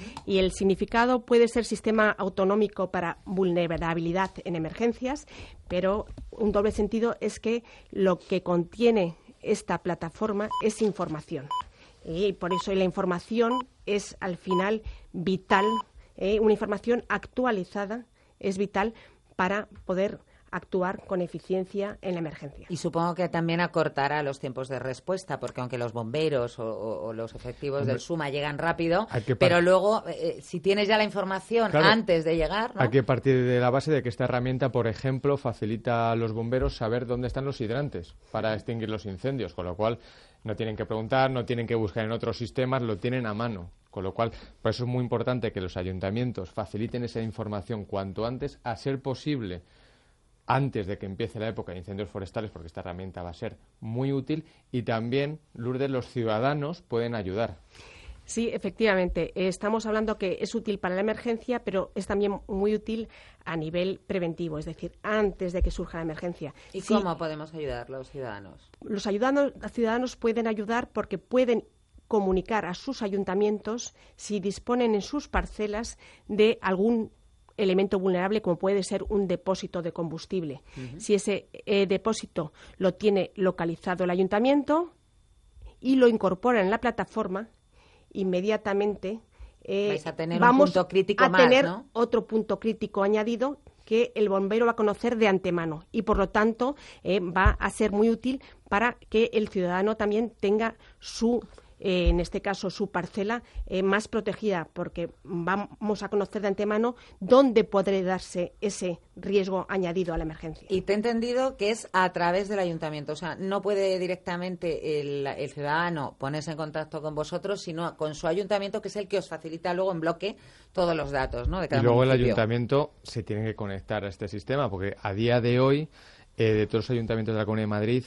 [SPEAKER 5] y el significado puede ser sistema autonómico para vulnerabilidad en emergencias, pero un doble sentido es que lo que contiene esta plataforma es información, y por eso la información es al final vital, una información actualizada es vital para poder actuar con eficiencia en la emergencia.
[SPEAKER 11] Y supongo que también acortará los tiempos de respuesta, porque aunque los bomberos o los efectivos del SUMA llegan rápido, pero luego, si tienes ya la información antes de llegar, ¿no?
[SPEAKER 1] Hay que partir de la base de que esta herramienta, por ejemplo, facilita a los bomberos saber dónde están los hidrantes para extinguir los incendios, con lo cual no tienen que preguntar, no tienen que buscar en otros sistemas, lo tienen a mano. Con lo cual, por eso es muy importante que los ayuntamientos faciliten esa información cuanto antes, a ser posible antes de que empiece la época de incendios forestales, porque esta herramienta va a ser muy útil, y también, Lourdes, los ciudadanos pueden ayudar.
[SPEAKER 5] Sí, efectivamente. Estamos hablando que es útil para la emergencia, pero es también muy útil a nivel preventivo, es decir, antes de que surja la emergencia.
[SPEAKER 11] ¿Y cómo podemos ayudar los ciudadanos?
[SPEAKER 5] Los ciudadanos pueden ayudar porque pueden comunicar a sus ayuntamientos si disponen en sus parcelas de algún elemento vulnerable, como puede ser un depósito de combustible. Si ese depósito lo tiene localizado el ayuntamiento y lo incorpora en la plataforma, inmediatamente
[SPEAKER 11] vais a tener
[SPEAKER 5] vamos
[SPEAKER 11] un punto crítico
[SPEAKER 5] a
[SPEAKER 11] más,
[SPEAKER 5] tener
[SPEAKER 11] ¿no?
[SPEAKER 5] otro punto crítico añadido que el bombero va a conocer de antemano, y por lo tanto va a ser muy útil para que el ciudadano también tenga su en este caso su parcela más protegida, porque vamos a conocer de antemano dónde podrá darse ese riesgo añadido a la emergencia.
[SPEAKER 11] Y te he entendido que es a través del ayuntamiento, o sea, no puede directamente el ciudadano ponerse en contacto con vosotros, sino con su ayuntamiento, que es el que os facilita luego en bloque todos los datos, ¿no? De cada
[SPEAKER 1] y luego
[SPEAKER 11] municipio.
[SPEAKER 1] El ayuntamiento se tiene que conectar a este sistema, porque a día de hoy de todos los ayuntamientos de la Comunidad de Madrid,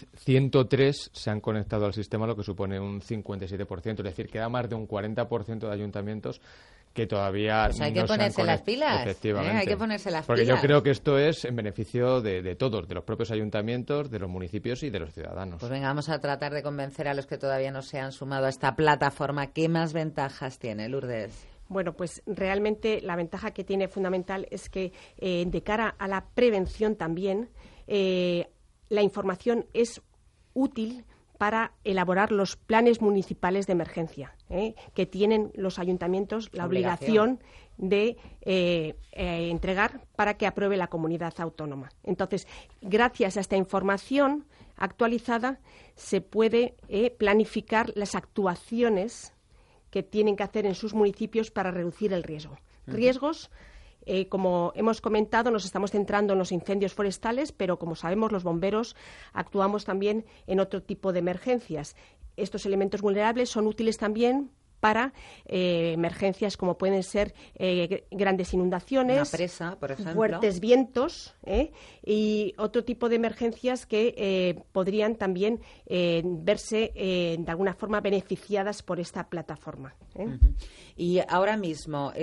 [SPEAKER 1] 103 se han conectado al sistema, lo que supone un 57%. Es decir, queda más de un 40% de ayuntamientos que todavía
[SPEAKER 11] pues hay que
[SPEAKER 1] no
[SPEAKER 11] ponerse
[SPEAKER 1] se han
[SPEAKER 11] las pilas.
[SPEAKER 1] Efectivamente.
[SPEAKER 11] Hay que ponerse las
[SPEAKER 1] Porque
[SPEAKER 11] pilas.
[SPEAKER 1] yo creo que esto es en beneficio de todos, de los propios ayuntamientos, de los municipios y de los ciudadanos.
[SPEAKER 11] Pues venga, vamos a tratar de convencer a los que todavía no se han sumado a esta plataforma. ¿Qué más ventajas tiene, Lourdes?
[SPEAKER 5] Bueno, pues realmente la ventaja que tiene fundamental es que de cara a la prevención también, la información es útil para elaborar los planes municipales de emergencia, que tienen los ayuntamientos la obligación de entregar para que apruebe la comunidad autónoma. Entonces, gracias a esta información actualizada, se puede planificar las actuaciones que tienen que hacer en sus municipios para reducir el riesgo. Riesgos, como hemos comentado, nos estamos centrando en los incendios forestales, pero como sabemos, los bomberos actuamos también en otro tipo de emergencias. Estos elementos vulnerables son útiles también para emergencias como pueden ser grandes inundaciones,
[SPEAKER 11] una presa, por ejemplo,
[SPEAKER 5] fuertes vientos, y otro tipo de emergencias que podrían también verse de alguna forma beneficiadas por esta plataforma.
[SPEAKER 11] Y ahora mismo,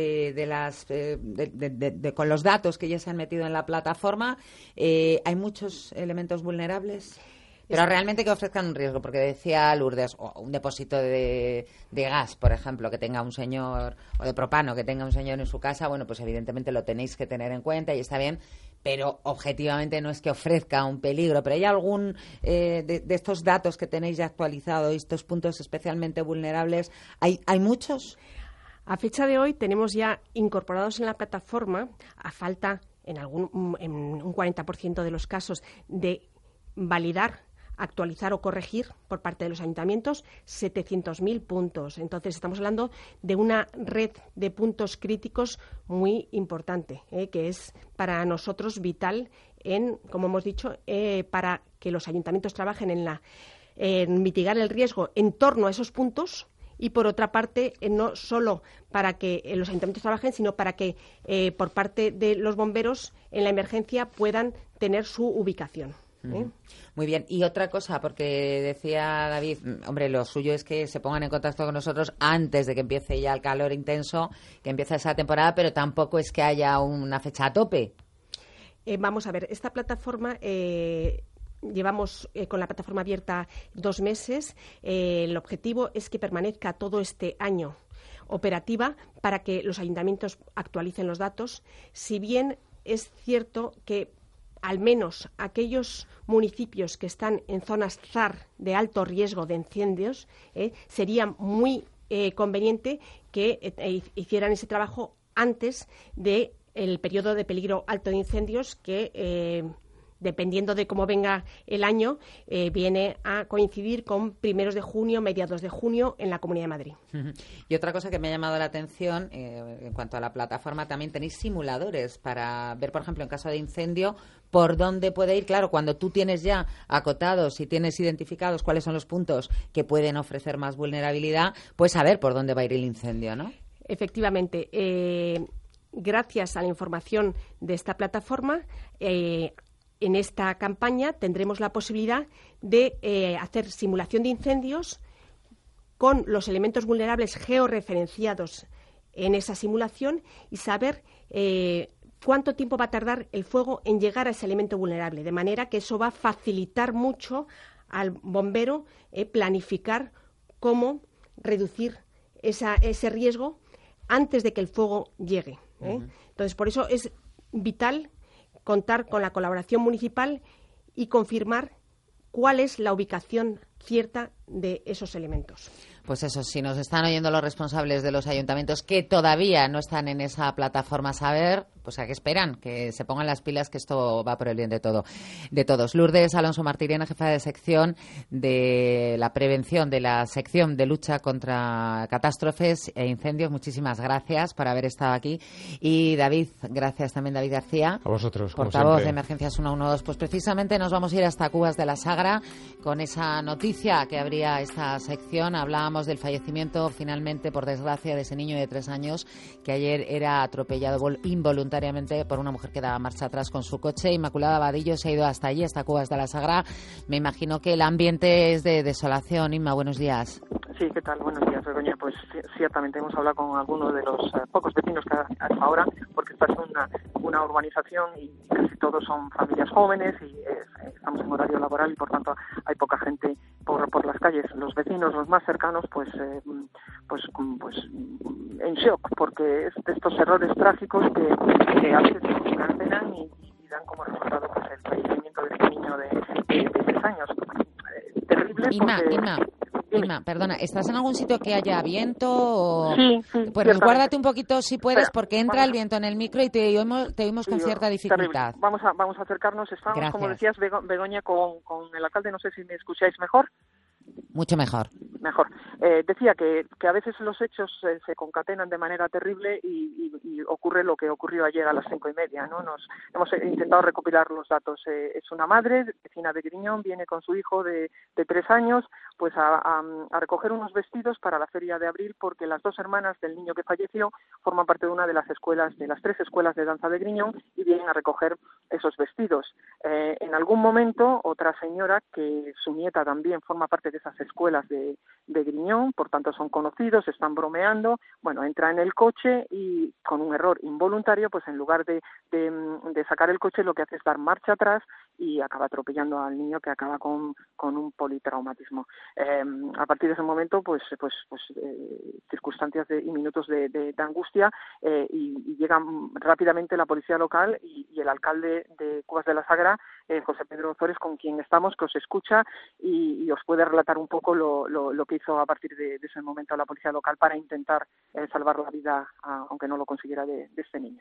[SPEAKER 11] con los datos que ya se han metido en la plataforma, ¿hay muchos elementos vulnerables? Pero realmente que ofrezcan un riesgo, porque decía Lourdes, un depósito de gas, por ejemplo, que tenga un señor, o de propano, que tenga un señor en su casa, bueno, pues evidentemente lo tenéis que tener en cuenta y está bien, pero objetivamente no es que ofrezca un peligro. ¿Pero hay algún de estos datos que tenéis ya actualizados, estos puntos especialmente vulnerables, hay muchos?
[SPEAKER 5] A fecha de hoy tenemos ya incorporados en la plataforma, a falta en un 40% de los casos de validar, actualizar o corregir por parte de los ayuntamientos 700.000 puntos. Entonces, estamos hablando de una red de puntos críticos muy importante, que es para nosotros vital como hemos dicho, para que los ayuntamientos trabajen en mitigar el riesgo en torno a esos puntos y por otra parte no solo para que los ayuntamientos trabajen, sino para que por parte de los bomberos en la emergencia puedan tener su ubicación.
[SPEAKER 11] Muy bien. Y otra cosa, porque decía David, hombre, lo suyo es que se pongan en contacto con nosotros antes de que empiece ya el calor intenso, que empieza esa temporada, pero tampoco es que haya una fecha a tope.
[SPEAKER 5] Vamos a ver, esta plataforma... Llevamos con la plataforma abierta 2 meses. El objetivo es que permanezca todo este año operativa para que los ayuntamientos actualicen los datos. Si bien es cierto que al menos aquellos municipios que están en zonas ZAR de alto riesgo de incendios, sería muy conveniente que hicieran ese trabajo antes del periodo de peligro alto de incendios que... dependiendo de cómo venga el año, viene a coincidir con primeros de junio, mediados de junio en la Comunidad de Madrid.
[SPEAKER 11] Y otra cosa que me ha llamado la atención, en cuanto a la plataforma, también tenéis simuladores para ver, por ejemplo, en caso de incendio, por dónde puede ir. Claro, cuando tú tienes ya acotados y tienes identificados cuáles son los puntos que pueden ofrecer más vulnerabilidad, pues saber por dónde va a ir el incendio, ¿no?
[SPEAKER 5] Efectivamente. Gracias a la información de esta plataforma, en esta campaña tendremos la posibilidad de hacer simulación de incendios con los elementos vulnerables georreferenciados en esa simulación y saber cuánto tiempo va a tardar el fuego en llegar a ese elemento vulnerable, de manera que eso va a facilitar mucho al bombero planificar cómo reducir ese riesgo antes de que el fuego llegue. Entonces, por eso es vital contar con la colaboración municipal y confirmar cuál es la ubicación cierta de esos elementos.
[SPEAKER 11] Pues eso, si nos están oyendo los responsables de los ayuntamientos que todavía no están en esa plataforma Saber, pues a qué esperan, que se pongan las pilas, que esto va por el bien de todos. Lourdes Alonso Martiriana, jefa de sección de la prevención de la sección de lucha contra catástrofes e incendios, muchísimas gracias por haber estado aquí. Y David, gracias también, David García.
[SPEAKER 1] A vosotros, como
[SPEAKER 11] portavoz
[SPEAKER 1] siempre.
[SPEAKER 11] de Emergencias 112. Pues precisamente nos vamos a ir hasta Cubas de la Sagra con esa noticia que abría esta sección. Hablábamos del fallecimiento, finalmente, por desgracia, de ese niño de 3 años que ayer era atropellado involuntariamente por una mujer que daba marcha atrás con su coche. Inmaculada Vadillo se ha ido hasta allí, hasta Cubas de la Sagra. Me imagino que el ambiente es de desolación. Inma, buenos días.
[SPEAKER 4] Sí, ¿qué tal? Buenos días, Begoña. Pues ciertamente hemos hablado con algunos de los pocos vecinos que hasta ahora, porque esta es una urbanización y casi todos son familias jóvenes y estamos en horario laboral y por tanto hay poca gente por las calles. Los vecinos, los más cercanos, pues en shock, porque es de estos errores trágicos que a veces se concatenan y dan como resultado pues el fallecimiento de este niño de 3 años. Terrible.
[SPEAKER 11] Inma, perdona, ¿estás en algún sitio que haya viento? O...
[SPEAKER 4] Sí.
[SPEAKER 11] Pues resguárdate un poquito si puedes, porque entra el viento en el micro y te oímos con cierta dificultad.
[SPEAKER 4] Terrible. Vamos a acercarnos. Estamos,
[SPEAKER 11] gracias.
[SPEAKER 4] Como decías, Begoña, con el alcalde. No sé si me escucháis mejor.
[SPEAKER 11] Mucho mejor.
[SPEAKER 4] Decía que a veces los hechos se concatenan de manera terrible y ocurre lo que ocurrió ayer a las 5:30, ¿no? Hemos intentado recopilar los datos. Es una madre, vecina de Griñón, viene con su hijo de 3 años pues a recoger unos vestidos para la feria de abril, porque las 2 hermanas del niño que falleció forman parte de una de las escuelas, de las 3 escuelas de danza de Griñón, y vienen a recoger esos vestidos. En algún momento, otra señora, que su nieta también forma parte de esas escuelas de Griñón, por tanto son conocidos, están bromeando, entra en el coche y con un error involuntario, pues en lugar de sacar el coche, lo que hace es dar marcha atrás y acaba atropellando al niño, que acaba con un politraumatismo. A partir de ese momento, circunstancias y minutos de angustia, y llega rápidamente la policía local y el alcalde de Cubas de la Sagra, José Pedro Ozores, con quien estamos, que os escucha y os puede relatar un poco lo que hizo a partir de ese momento la policía local para intentar salvar la vida, aunque no lo consiguiera, de este niño.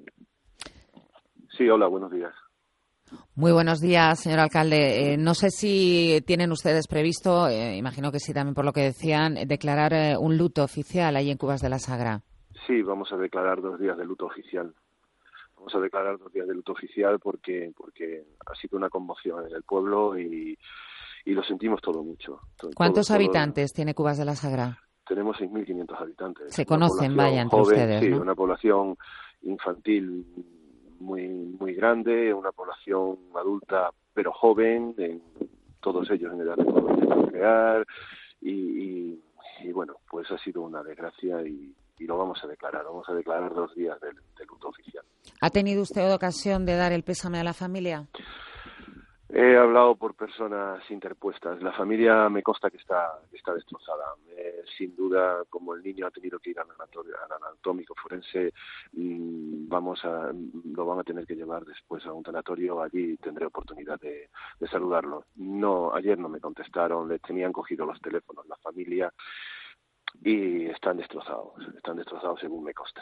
[SPEAKER 6] Sí, hola, buenos días.
[SPEAKER 11] Muy buenos días, señor alcalde. No sé si tienen ustedes previsto, imagino que sí, también por lo que decían, declarar un luto oficial ahí en Cubas de la Sagra.
[SPEAKER 6] Sí, vamos a declarar 2 días de luto oficial. Vamos a declarar 2 días de luto oficial porque ha sido una conmoción en el pueblo y lo sentimos todo mucho.
[SPEAKER 11] ¿Cuántos habitantes tiene Cubas de la Sagra?
[SPEAKER 6] tenemos 6.500 habitantes.
[SPEAKER 11] Se conocen, vaya, entre
[SPEAKER 6] joven,
[SPEAKER 11] ustedes,
[SPEAKER 6] sí,
[SPEAKER 11] ¿no?
[SPEAKER 6] Una población infantil muy grande, una población adulta pero joven, todos ellos en edad de procrear, y bueno, pues ha sido una desgracia y lo vamos a declarar 2 días de luto oficial.
[SPEAKER 11] ¿Ha tenido usted ocasión de dar el pésame a la familia?
[SPEAKER 6] He hablado por personas interpuestas. La familia me consta que está destrozada. Sin duda, como el niño ha tenido que ir al anatómico forense, lo van a tener que llevar después a un tanatorio. Allí tendré oportunidad de saludarlo. Ayer no me contestaron, le tenían cogido los teléfonos la familia y están destrozados según me consta.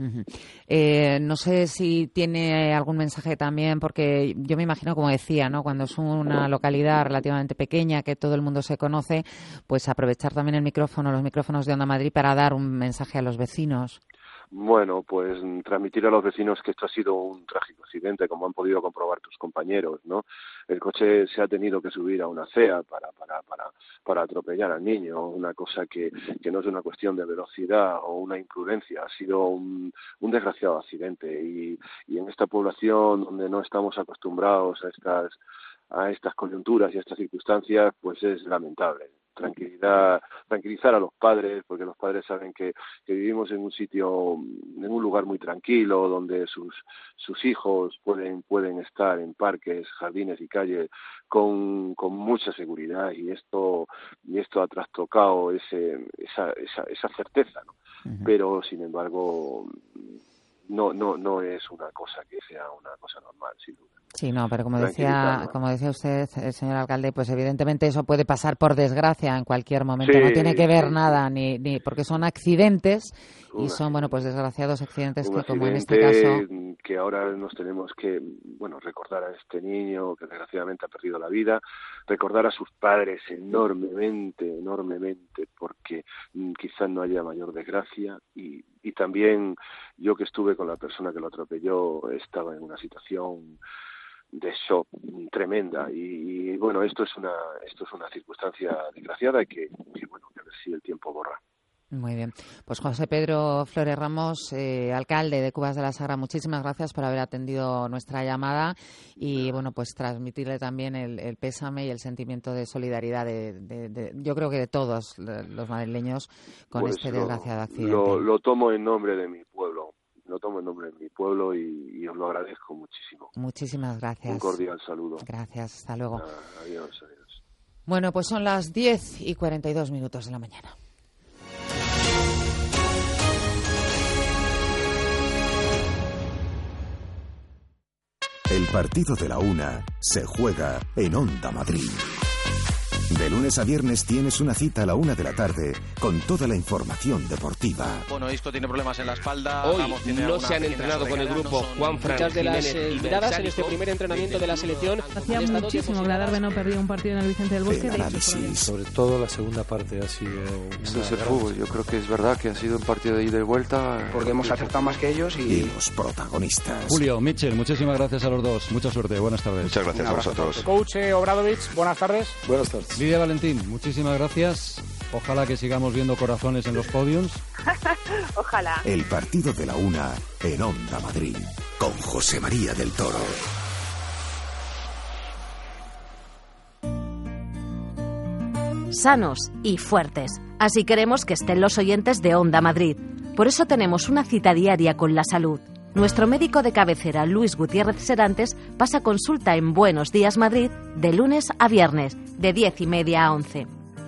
[SPEAKER 11] No sé si tiene algún mensaje también, porque yo me imagino, como decía, ¿no? Cuando es una localidad relativamente pequeña, que todo el mundo se conoce, pues aprovechar también los micrófonos de Onda Madrid para dar un mensaje a los vecinos.
[SPEAKER 6] Bueno, pues transmitir a los vecinos que esto ha sido un trágico accidente, como han podido comprobar tus compañeros, ¿no? El coche se ha tenido que subir a una acera para atropellar al niño, una cosa que no es una cuestión de velocidad o una imprudencia, ha sido un desgraciado accidente y en esta población donde no estamos acostumbrados a estas coyunturas y a estas circunstancias, pues es lamentable. Tranquilizar a los padres, porque los padres saben que vivimos en un lugar muy tranquilo, donde sus hijos pueden estar en parques, jardines y calles con mucha seguridad, y esto ha trastocado esa certeza, ¿no? Uh-huh. Pero sin embargo no es una cosa que sea una cosa normal, sin duda.
[SPEAKER 11] Sí, no, pero como decía usted, señor alcalde, pues evidentemente eso puede pasar por desgracia en cualquier momento. Sí, no tiene que ver nada, ni porque son accidentes y son, bueno, pues desgraciados accidentes que, como en este caso,
[SPEAKER 6] que ahora nos tenemos que, recordar a este niño que desgraciadamente ha perdido la vida, recordar a sus padres enormemente, porque quizás no haya mayor desgracia, y también yo, que estuve con la persona que lo atropelló, estaba en una situación de shock tremenda, y bueno, esto es una circunstancia desgraciada que a ver si el tiempo borra.
[SPEAKER 11] Muy bien. Pues José Pedro Flores Ramos, alcalde de Cubas de la Sagra, muchísimas gracias por haber atendido nuestra llamada y, pues transmitirle también el pésame y el sentimiento de solidaridad yo creo que de todos los madrileños con este desgraciado accidente.
[SPEAKER 6] Lo tomo en nombre de mi pueblo. Y os lo agradezco muchísimo.
[SPEAKER 11] Muchísimas gracias.
[SPEAKER 6] Un cordial saludo.
[SPEAKER 11] Gracias, hasta luego.
[SPEAKER 6] Adiós.
[SPEAKER 11] Bueno, pues son las 10:42 de la mañana.
[SPEAKER 3] El partido de la una se juega en Onda Madrid. De lunes a viernes tienes una cita a la 1 de la tarde con toda la información deportiva.
[SPEAKER 7] Bueno, Isco tiene problemas en la espalda.
[SPEAKER 8] Hoy no se han entrenado con el grupo Juanfran.
[SPEAKER 23] Muchas de las miradas en este primer entrenamiento de la selección.
[SPEAKER 22] Hacía muchísimo que la Darbe no perdía un partido en el Vicente del Bosque.
[SPEAKER 24] Sobre todo la segunda parte ha sido...
[SPEAKER 25] Esto es el fútbol. Yo creo que es verdad que ha sido un partido de ida y vuelta.
[SPEAKER 8] Porque hemos acertado más que ellos
[SPEAKER 3] y los protagonistas.
[SPEAKER 13] Julio, Mitchell, muchísimas gracias a los dos. Mucha suerte. Buenas tardes.
[SPEAKER 25] Muchas gracias a vosotros.
[SPEAKER 26] Coach Obradovich, buenas tardes.
[SPEAKER 25] Buenas tardes.
[SPEAKER 13] Lidia Valentín, muchísimas gracias. Ojalá que sigamos viendo corazones en los podiums.
[SPEAKER 27] Ojalá.
[SPEAKER 3] El partido de la una en Onda Madrid con José María del Toro.
[SPEAKER 18] Sanos y fuertes. Así queremos que estén los oyentes de Onda Madrid. Por eso tenemos una cita diaria con la salud. Nuestro médico de cabecera, Luis Gutiérrez Serantes, pasa consulta en Buenos Días Madrid de lunes a viernes, de 10:30 a 11.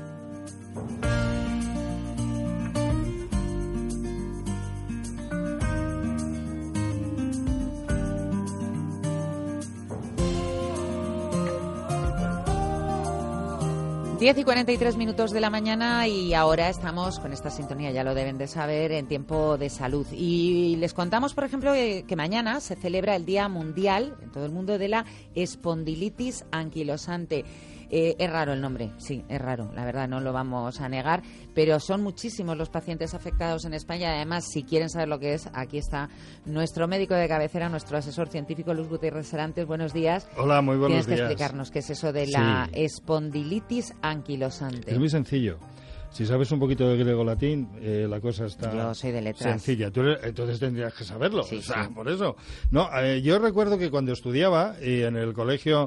[SPEAKER 11] Diez y 43 minutos de la mañana y ahora estamos con esta sintonía, ya lo deben de saber, en tiempo de salud. Y les contamos, por ejemplo, que mañana se celebra el Día Mundial en todo el mundo de la espondilitis anquilosante. Es raro el nombre, sí, es raro, la verdad, no lo vamos a negar, pero son muchísimos los pacientes afectados en España. Además, si quieren saber lo que es, aquí está nuestro médico de cabecera, nuestro asesor científico, Luis Gutiérrez Serantes. Buenos días.
[SPEAKER 28] Hola, muy buenos días.
[SPEAKER 11] Tienes que explicarnos qué es eso de la espondilitis anquilosante.
[SPEAKER 28] Es muy sencillo.
[SPEAKER 2] Si sabes un poquito de griego-latín, la cosa está
[SPEAKER 11] yo soy de letras.
[SPEAKER 2] Sencilla. Entonces tendrías que saberlo,
[SPEAKER 11] sí,
[SPEAKER 2] por eso. No, yo recuerdo que cuando estudiaba y en el colegio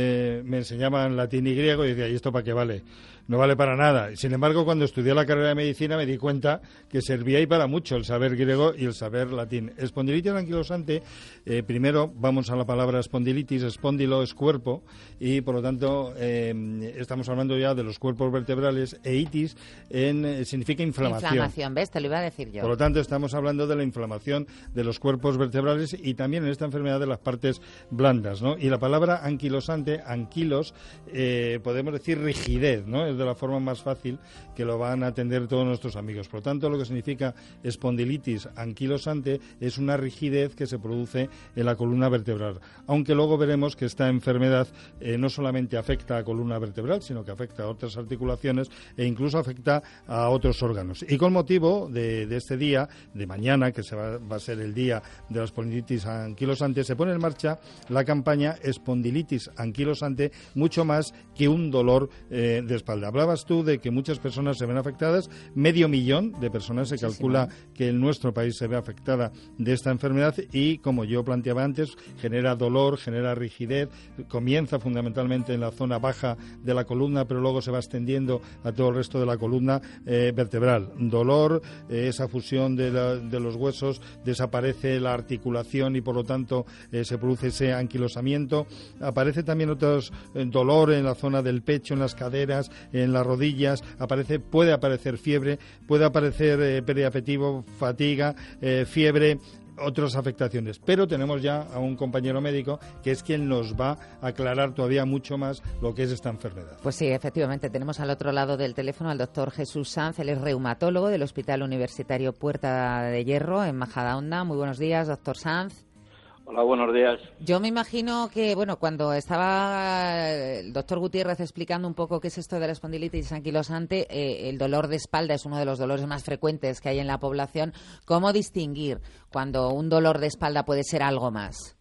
[SPEAKER 2] me enseñaban latín y griego y decía, ¿y esto para qué vale? No vale para nada. Sin embargo, cuando estudié la carrera de medicina me di cuenta que servía y para mucho el saber griego y el saber latín. Espondilitis anquilosante, primero vamos a la palabra espondilitis, espóndilo es cuerpo y por lo tanto estamos hablando ya de los cuerpos vertebrales e itis significa inflamación.
[SPEAKER 11] Inflamación, ¿ves? Te lo iba a decir yo.
[SPEAKER 2] Por lo tanto estamos hablando de la inflamación de los cuerpos vertebrales y también en esta enfermedad de las partes blandas, ¿no? Y la palabra anquilosante, anquilos, podemos decir rigidez, ¿no? Es de la forma más fácil que lo van a atender todos nuestros amigos. Por lo tanto, lo que significa espondilitis anquilosante es una rigidez que se produce en la columna vertebral. Aunque luego veremos que esta enfermedad no solamente afecta a columna vertebral, sino que afecta a otras articulaciones e incluso afecta a otros órganos. Y con motivo de este día, de mañana, que va a ser el día de la espondilitis anquilosante, se pone en marcha la campaña espondilitis anquilosante, mucho más que un dolor de espalda. Hablabas tú de que muchas personas se ven afectadas, 500.000 de personas se calcula que en nuestro país se ve afectada de esta enfermedad y, como yo planteaba antes, genera dolor, genera rigidez, comienza fundamentalmente en la zona baja de la columna, pero luego se va extendiendo a todo el resto de la columna vertebral. Dolor, esa fusión de los huesos, desaparece la articulación y por lo tanto se produce ese anquilosamiento. Aparece también otros dolor en la zona del pecho, en las caderas, en las rodillas, puede aparecer fiebre, puede aparecer periapetivo, fatiga, fiebre, otras afectaciones. Pero tenemos ya a un compañero médico que es quien nos va a aclarar todavía mucho más lo que es esta enfermedad.
[SPEAKER 11] Pues sí, efectivamente, tenemos al otro lado del teléfono al doctor Jesús Sanz, él es reumatólogo del Hospital Universitario Puerta de Hierro en Majadahonda. Muy buenos días, doctor Sanz.
[SPEAKER 9] Hola, buenos días.
[SPEAKER 11] Yo me imagino que, cuando estaba el doctor Gutiérrez explicando un poco qué es esto de la espondilitis anquilosante, el dolor de espalda es uno de los dolores más frecuentes que hay en la población. ¿Cómo distinguir cuando un dolor de espalda puede ser algo más?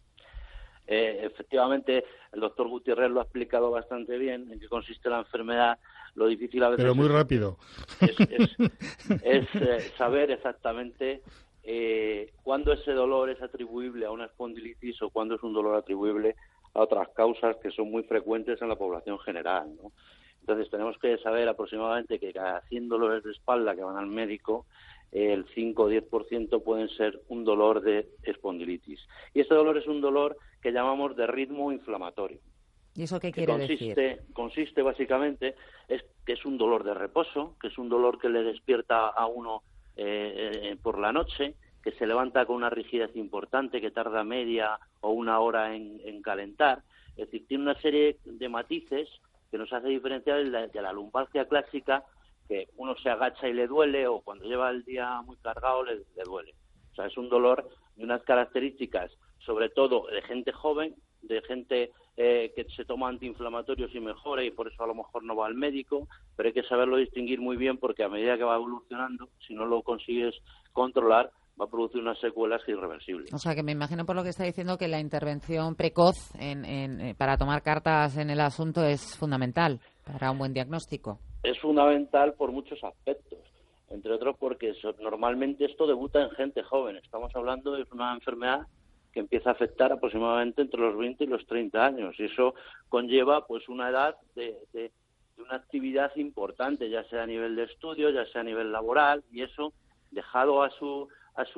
[SPEAKER 9] Efectivamente, el doctor Gutiérrez lo ha explicado bastante bien en qué consiste la enfermedad. Lo difícil a veces
[SPEAKER 2] pero muy rápido.
[SPEAKER 9] Es saber exactamente cuándo ese dolor es atribuible a una espondilitis o cuándo es un dolor atribuible a otras causas que son muy frecuentes en la población general, ¿no? Entonces tenemos que saber aproximadamente que cada 100 dolores de espalda que van al médico, el 5 o 10% pueden ser un dolor de espondilitis. Y este dolor es un dolor que llamamos de ritmo inflamatorio.
[SPEAKER 11] ¿Y eso qué quiere decir?
[SPEAKER 9] Consiste básicamente que es un dolor de reposo, que es un dolor que le despierta a uno por la noche, que se levanta con una rigidez importante, que tarda media o una hora en calentar. Es decir, tiene una serie de matices que nos hace diferenciar de la lumbalgia clásica, que uno se agacha y le duele, o cuando lleva el día muy cargado le duele. O sea, es un dolor de unas características, sobre todo de gente joven, de gente que se toma antiinflamatorios y mejora y por eso a lo mejor no va al médico, pero hay que saberlo distinguir muy bien porque a medida que va evolucionando, si no lo consigues controlar, va a producir unas secuelas irreversibles.
[SPEAKER 11] O sea, que me imagino por lo que está diciendo que la intervención precoz para tomar cartas en el asunto es fundamental para un buen diagnóstico.
[SPEAKER 9] Es fundamental por muchos aspectos, entre otros porque normalmente esto debuta en gente joven. Estamos hablando de una enfermedad que empieza a afectar aproximadamente entre los 20 y los 30 años. Y eso conlleva pues una edad de una actividad importante, ya sea a nivel de estudio, ya sea a nivel laboral, y eso, dejado a su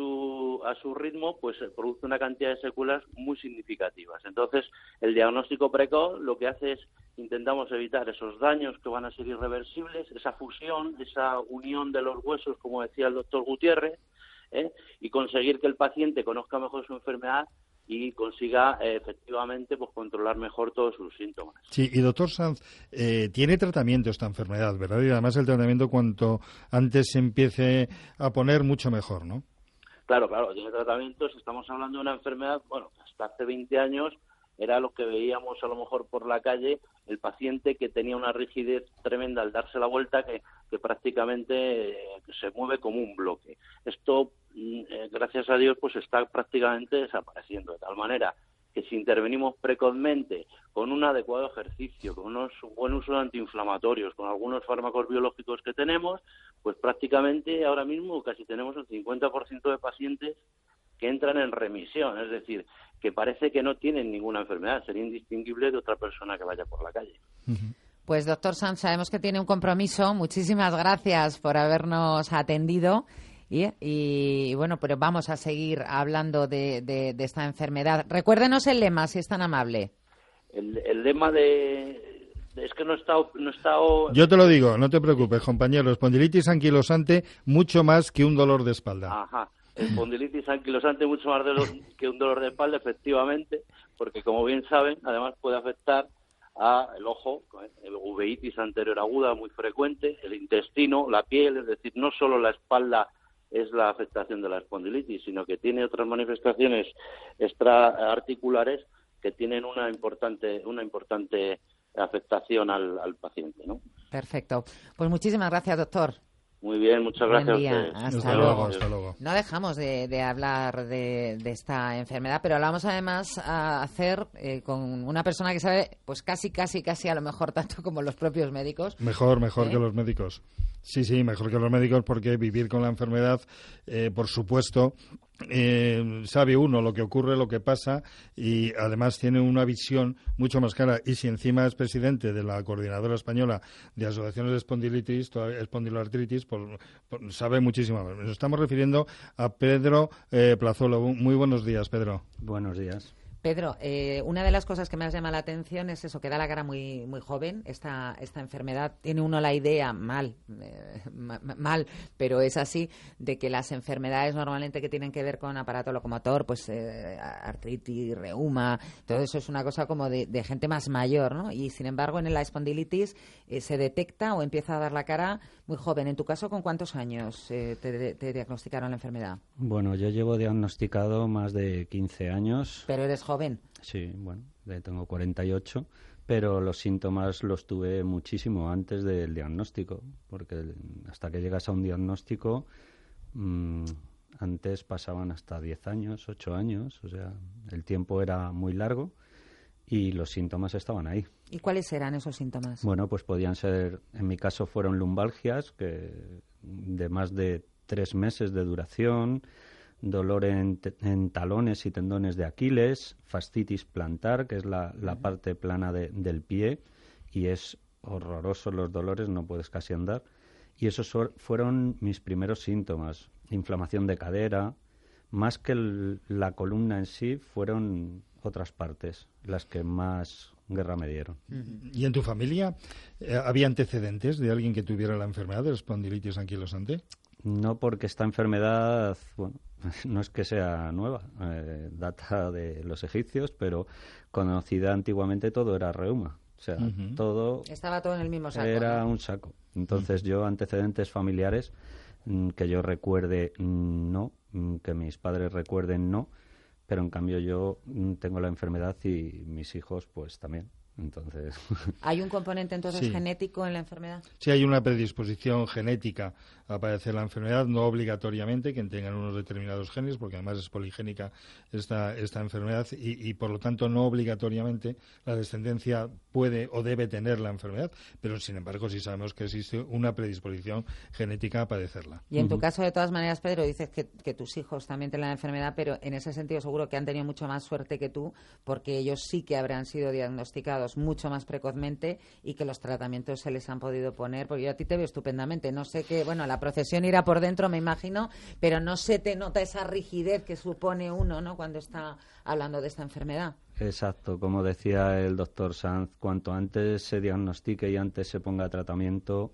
[SPEAKER 9] ritmo, pues produce una cantidad de secuelas muy significativas. Entonces, el diagnóstico precoz lo que hace es intentamos evitar esos daños que van a ser irreversibles, esa fusión, esa unión de los huesos, como decía el doctor Gutiérrez, y conseguir que el paciente conozca mejor su enfermedad y consiga efectivamente pues controlar mejor todos sus síntomas.
[SPEAKER 2] Sí, y doctor Sanz, tiene tratamiento esta enfermedad, ¿verdad? Y además el tratamiento cuanto antes se empiece a poner, mucho mejor, ¿no?
[SPEAKER 9] Claro, tiene tratamientos. Estamos hablando de una enfermedad, hasta hace 20 años era lo que veíamos a lo mejor por la calle, el paciente que tenía una rigidez tremenda al darse la vuelta que prácticamente se mueve como un bloque. Esto, gracias a Dios, pues está prácticamente desapareciendo, de tal manera que si intervenimos precozmente con un adecuado ejercicio, con un buen uso de antiinflamatorios, con algunos fármacos biológicos que tenemos, pues prácticamente ahora mismo casi tenemos el 50% de pacientes que entran en remisión, es decir, que parece que no tienen ninguna enfermedad, sería indistinguible de otra persona que vaya por la calle.
[SPEAKER 11] Pues doctor Sanz, sabemos que tiene un compromiso. Muchísimas gracias por habernos atendido. Y bueno, pero vamos a seguir hablando de esta enfermedad. Recuérdenos el lema, si es tan amable.
[SPEAKER 9] El lema es que no he estado...
[SPEAKER 2] Yo te lo digo, no te preocupes, compañero. Espondilitis anquilosante, mucho más que un dolor de espalda.
[SPEAKER 9] Ajá. Espondilitis anquilosante, mucho más que un dolor de espalda, efectivamente, porque como bien saben, además puede afectar al ojo, el uveitis anterior aguda muy frecuente, el intestino, la piel, es decir, no solo la espalda es la afectación de la espondilitis, sino que tiene otras manifestaciones extraarticulares que tienen una importante afectación al paciente, ¿no?
[SPEAKER 11] Perfecto. Pues muchísimas gracias, doctor.
[SPEAKER 9] Muy bien, muchas gracias.
[SPEAKER 11] Buen día.
[SPEAKER 9] A ustedes.
[SPEAKER 11] Hasta luego.
[SPEAKER 2] Hasta luego.
[SPEAKER 11] No dejamos de hablar de esta enfermedad, pero la vamos además a hacer con una persona que sabe, pues casi a lo mejor tanto como los propios médicos.
[SPEAKER 2] Mejor que los médicos. Sí, mejor que los médicos, porque vivir con la enfermedad, por supuesto, sabe uno lo que ocurre, lo que pasa, y además tiene una visión mucho más clara. Y si encima es presidente de la Coordinadora Española de Asociaciones de Espondiloartritis, sabe muchísimo. Nos estamos refiriendo a Pedro Plazuelo. Muy buenos días, Pedro.
[SPEAKER 10] Buenos días.
[SPEAKER 11] Pedro, una de las cosas que más llama la atención es eso, que da la cara muy joven, esta enfermedad. Tiene uno la idea, mal, pero es así, de que las enfermedades normalmente que tienen que ver con aparato locomotor, pues artritis, reuma, todo eso es una cosa como de gente más mayor, ¿no? Y sin embargo, en la espondilitis se detecta o empieza a dar la cara muy joven. En tu caso, ¿con cuántos años te diagnosticaron la enfermedad?
[SPEAKER 10] Bueno, yo llevo diagnosticado más de 15 años.
[SPEAKER 11] Pero eres joven.
[SPEAKER 10] Sí, bueno, tengo 48, pero los síntomas los tuve muchísimo antes del diagnóstico, porque hasta que llegas a un diagnóstico, antes pasaban hasta 10 años, 8 años, o sea, el tiempo era muy largo y los síntomas estaban ahí.
[SPEAKER 11] ¿Y cuáles eran esos síntomas?
[SPEAKER 10] Bueno, pues podían ser, en mi caso fueron lumbalgias, que de más de 3 meses de duración, dolor en talones y tendones de Aquiles, fascitis plantar, que es la parte plana del pie, y es horroroso los dolores, no puedes casi andar. Y esos fueron mis primeros síntomas. Inflamación de cadera, más que la columna en sí, fueron otras partes las que más guerra me dieron.
[SPEAKER 2] ¿Y en tu familia había antecedentes de alguien que tuviera la enfermedad de espondilitis anquilosante?
[SPEAKER 10] No, porque esta enfermedad, bueno, no es que sea nueva, data de los egipcios, pero conocida antiguamente todo era reuma. O sea, todo...
[SPEAKER 11] Estaba todo en el mismo saco.
[SPEAKER 10] Era un saco. Entonces yo, antecedentes familiares, que yo recuerde, no, que mis padres recuerden, no, pero en cambio yo tengo la enfermedad y mis hijos pues también. Entonces...
[SPEAKER 11] ¿Hay un componente entonces genético en la enfermedad?
[SPEAKER 2] Sí, hay una predisposición genética a padecer la enfermedad, no obligatoriamente que tengan unos determinados genes, porque además es poligénica esta enfermedad y por lo tanto no obligatoriamente la descendencia puede o debe tener la enfermedad, pero sin embargo sí sabemos que existe una predisposición genética a padecerla.
[SPEAKER 11] Y en tu caso, de todas maneras, Pedro, dices que tus hijos también tienen la enfermedad, pero en ese sentido seguro que han tenido mucho más suerte que tú, porque ellos sí que habrán sido diagnosticados mucho más precozmente y que los tratamientos se les han podido poner, porque yo a ti te veo estupendamente, no sé qué, bueno, la procesión irá por dentro, me imagino, pero no se te nota esa rigidez que supone uno, ¿no?, cuando está hablando de esta enfermedad.
[SPEAKER 10] Exacto, como decía el doctor Sanz, cuanto antes se diagnostique y antes se ponga tratamiento,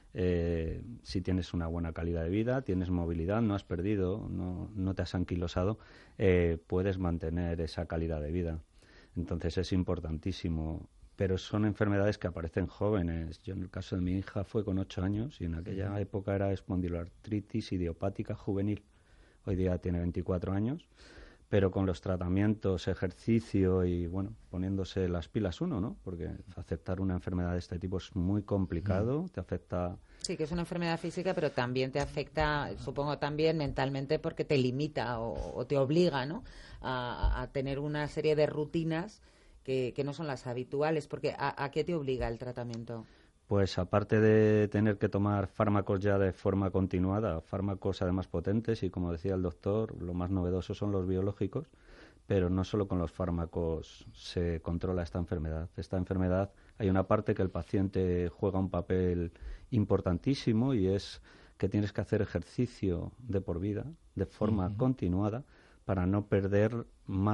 [SPEAKER 10] si tienes una buena calidad de vida, tienes movilidad, no has perdido, no te has anquilosado, puedes mantener esa calidad de vida. Entonces es importantísimo, pero son enfermedades que aparecen jóvenes. Yo en el caso de mi hija fue con 8 años y en aquella época era espondiloartritis idiopática juvenil. Hoy día tiene 24 años, pero con los tratamientos, ejercicio y, bueno, poniéndose las pilas uno, ¿no? Porque aceptar una enfermedad de este tipo es muy complicado, te afecta...
[SPEAKER 11] Sí, que es una enfermedad física, pero también te afecta, supongo también mentalmente, porque te limita o te obliga, ¿no?, a tener una serie de rutinas que no son las habituales. Porque ¿a qué te obliga el tratamiento?
[SPEAKER 10] Pues aparte de tener que tomar fármacos ya de forma continuada, fármacos además potentes, y como decía el doctor, lo más novedoso son los biológicos, pero no solo con los fármacos se controla esta enfermedad. Esta enfermedad, hay una parte que el paciente juega un papel importantísimo, y es que tienes que hacer ejercicio de por vida, de forma continuada, para no perder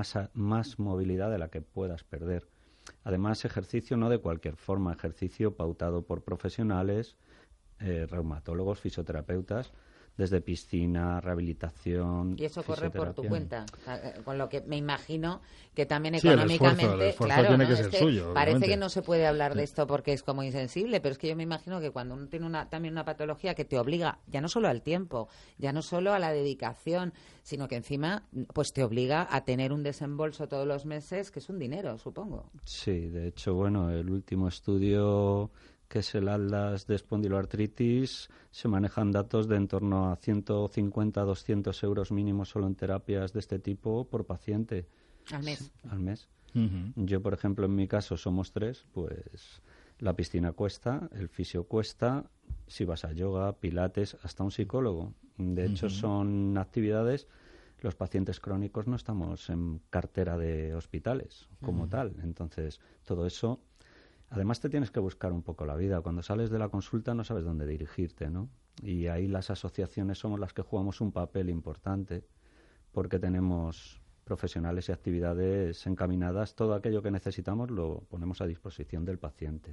[SPEAKER 10] más movilidad de la que puedas perder. Además, ejercicio no de cualquier forma, ejercicio pautado por profesionales, reumatólogos, fisioterapeutas, desde piscina, rehabilitación.
[SPEAKER 11] Y eso corre por tu cuenta, con lo que me imagino que también
[SPEAKER 2] sí,
[SPEAKER 11] económicamente,
[SPEAKER 2] el esfuerzo
[SPEAKER 11] claro,
[SPEAKER 2] tiene
[SPEAKER 11] ¿no?
[SPEAKER 2] que ser suyo.
[SPEAKER 11] Parece
[SPEAKER 2] obviamente.
[SPEAKER 11] que no se puede hablar de esto porque es como insensible, pero es que yo me imagino que cuando uno tiene también una patología que te obliga ya no solo al tiempo, ya no solo a la dedicación, sino que encima pues te obliga a tener un desembolso todos los meses, que es un dinero, supongo.
[SPEAKER 10] Sí, de hecho, bueno, el último estudio, que es el Atlas de espondiloartritis, se manejan datos de en torno a 150 a 200 euros mínimo solo en terapias de este tipo por paciente.
[SPEAKER 11] Al mes.
[SPEAKER 10] Al mes.
[SPEAKER 2] Uh-huh.
[SPEAKER 10] Yo, por ejemplo, en mi caso somos 3, pues la piscina cuesta, el fisio cuesta, si vas a yoga, pilates, hasta un psicólogo. De hecho, son actividades... Los pacientes crónicos no estamos en cartera de hospitales como tal. Entonces, todo eso... Además, te tienes que buscar un poco la vida. Cuando sales de la consulta no sabes dónde dirigirte, ¿no? Y ahí las asociaciones somos las que jugamos un papel importante, porque tenemos profesionales y actividades encaminadas. Todo aquello que necesitamos lo ponemos a disposición del paciente.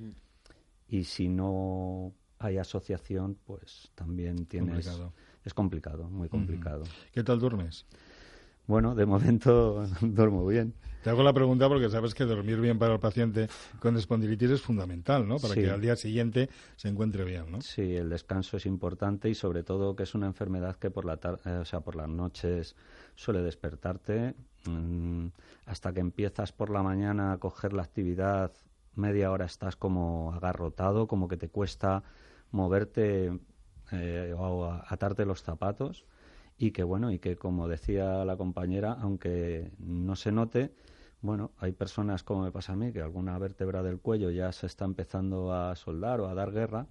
[SPEAKER 10] Y si no hay asociación, pues también tienes...
[SPEAKER 2] Complicado.
[SPEAKER 10] Es complicado, muy complicado.
[SPEAKER 2] ¿Qué tal duermes?
[SPEAKER 10] Bueno, de momento duermo bien.
[SPEAKER 2] Te hago la pregunta porque sabes que dormir bien para el paciente con espondilitis es fundamental, ¿no? Para que al día siguiente se encuentre bien, ¿no?
[SPEAKER 10] Sí, el descanso es importante, y sobre todo que es una enfermedad que por por las noches suele despertarte. Hasta que empiezas por la mañana a coger la actividad, media hora estás como agarrotado, como que te cuesta moverte o atarte los zapatos. Y que, bueno, y que como decía la compañera, aunque no se note, bueno, hay personas, como me pasa a mí, que alguna vértebra del cuello ya se está empezando a soldar o a dar guerra,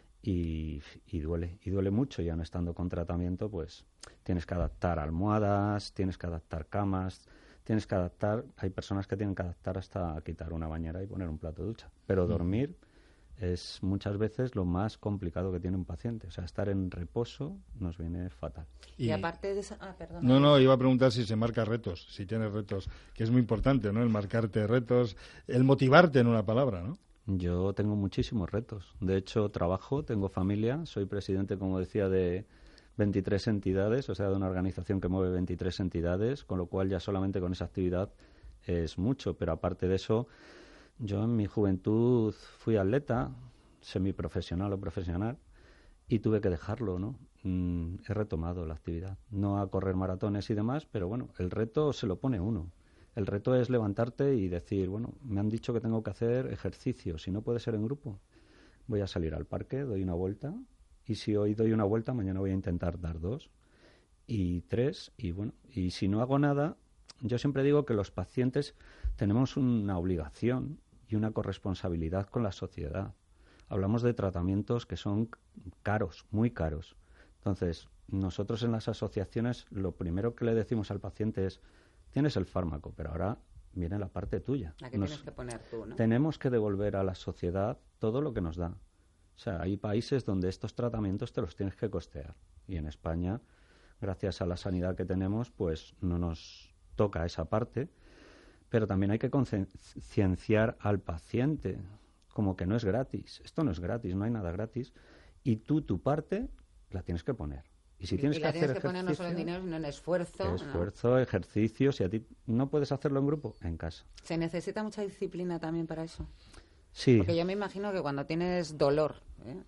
[SPEAKER 10] y duele mucho. Ya no estando con tratamiento, pues tienes que adaptar almohadas, tienes que adaptar camas, tienes que adaptar, hay personas que tienen que adaptar hasta quitar una bañera y poner un plato de ducha, pero dormir es muchas veces lo más complicado que tiene un paciente. O sea, estar en reposo nos viene fatal.
[SPEAKER 11] Y aparte de esa... perdón.
[SPEAKER 2] No, iba a preguntar si se marca retos, si tienes retos, que es muy importante, ¿no? El marcarte retos, el motivarte, en una palabra, ¿no?
[SPEAKER 10] Yo tengo muchísimos retos. De hecho, tengo familia, soy presidente, como decía, de 23 entidades, o sea, de una organización que mueve 23 entidades, con lo cual ya solamente con esa actividad es mucho. Pero aparte de eso, yo en mi juventud fui atleta, semiprofesional o profesional, y tuve que dejarlo, ¿no? He retomado la actividad, no a correr maratones y demás, pero bueno, el reto se lo pone uno. El reto es levantarte y decir, bueno, me han dicho que tengo que hacer ejercicio, si no puede ser en grupo, voy a salir al parque, doy una vuelta, y si hoy doy una vuelta, mañana voy a intentar dar 2 y 3, y bueno, y si no hago nada, yo siempre digo que los pacientes tenemos una obligación y una corresponsabilidad con la sociedad. Hablamos de tratamientos que son caros, muy caros. Entonces, nosotros en las asociaciones lo primero que le decimos al paciente es: tienes el fármaco, pero ahora viene la parte tuya.
[SPEAKER 11] La que tienes que poner tú, ¿no?
[SPEAKER 10] Tenemos que devolver a la sociedad todo lo que nos da. O sea, hay países donde estos tratamientos te los tienes que costear. Y en España, gracias a la sanidad que tenemos, pues no nos toca esa parte. Pero también hay que concienciar al paciente, como que no es gratis. Esto no es gratis, no hay nada gratis. Y tú, tu parte, la tienes que poner. Y si tienes que hacer ejercicio,
[SPEAKER 11] poner no solo en dinero, sino en esfuerzo.
[SPEAKER 10] Esfuerzo, ejercicio. Si a ti no puedes hacerlo en grupo, en casa.
[SPEAKER 11] ¿Se necesita mucha disciplina también para eso?
[SPEAKER 10] Sí.
[SPEAKER 11] Porque yo me imagino que cuando tienes dolor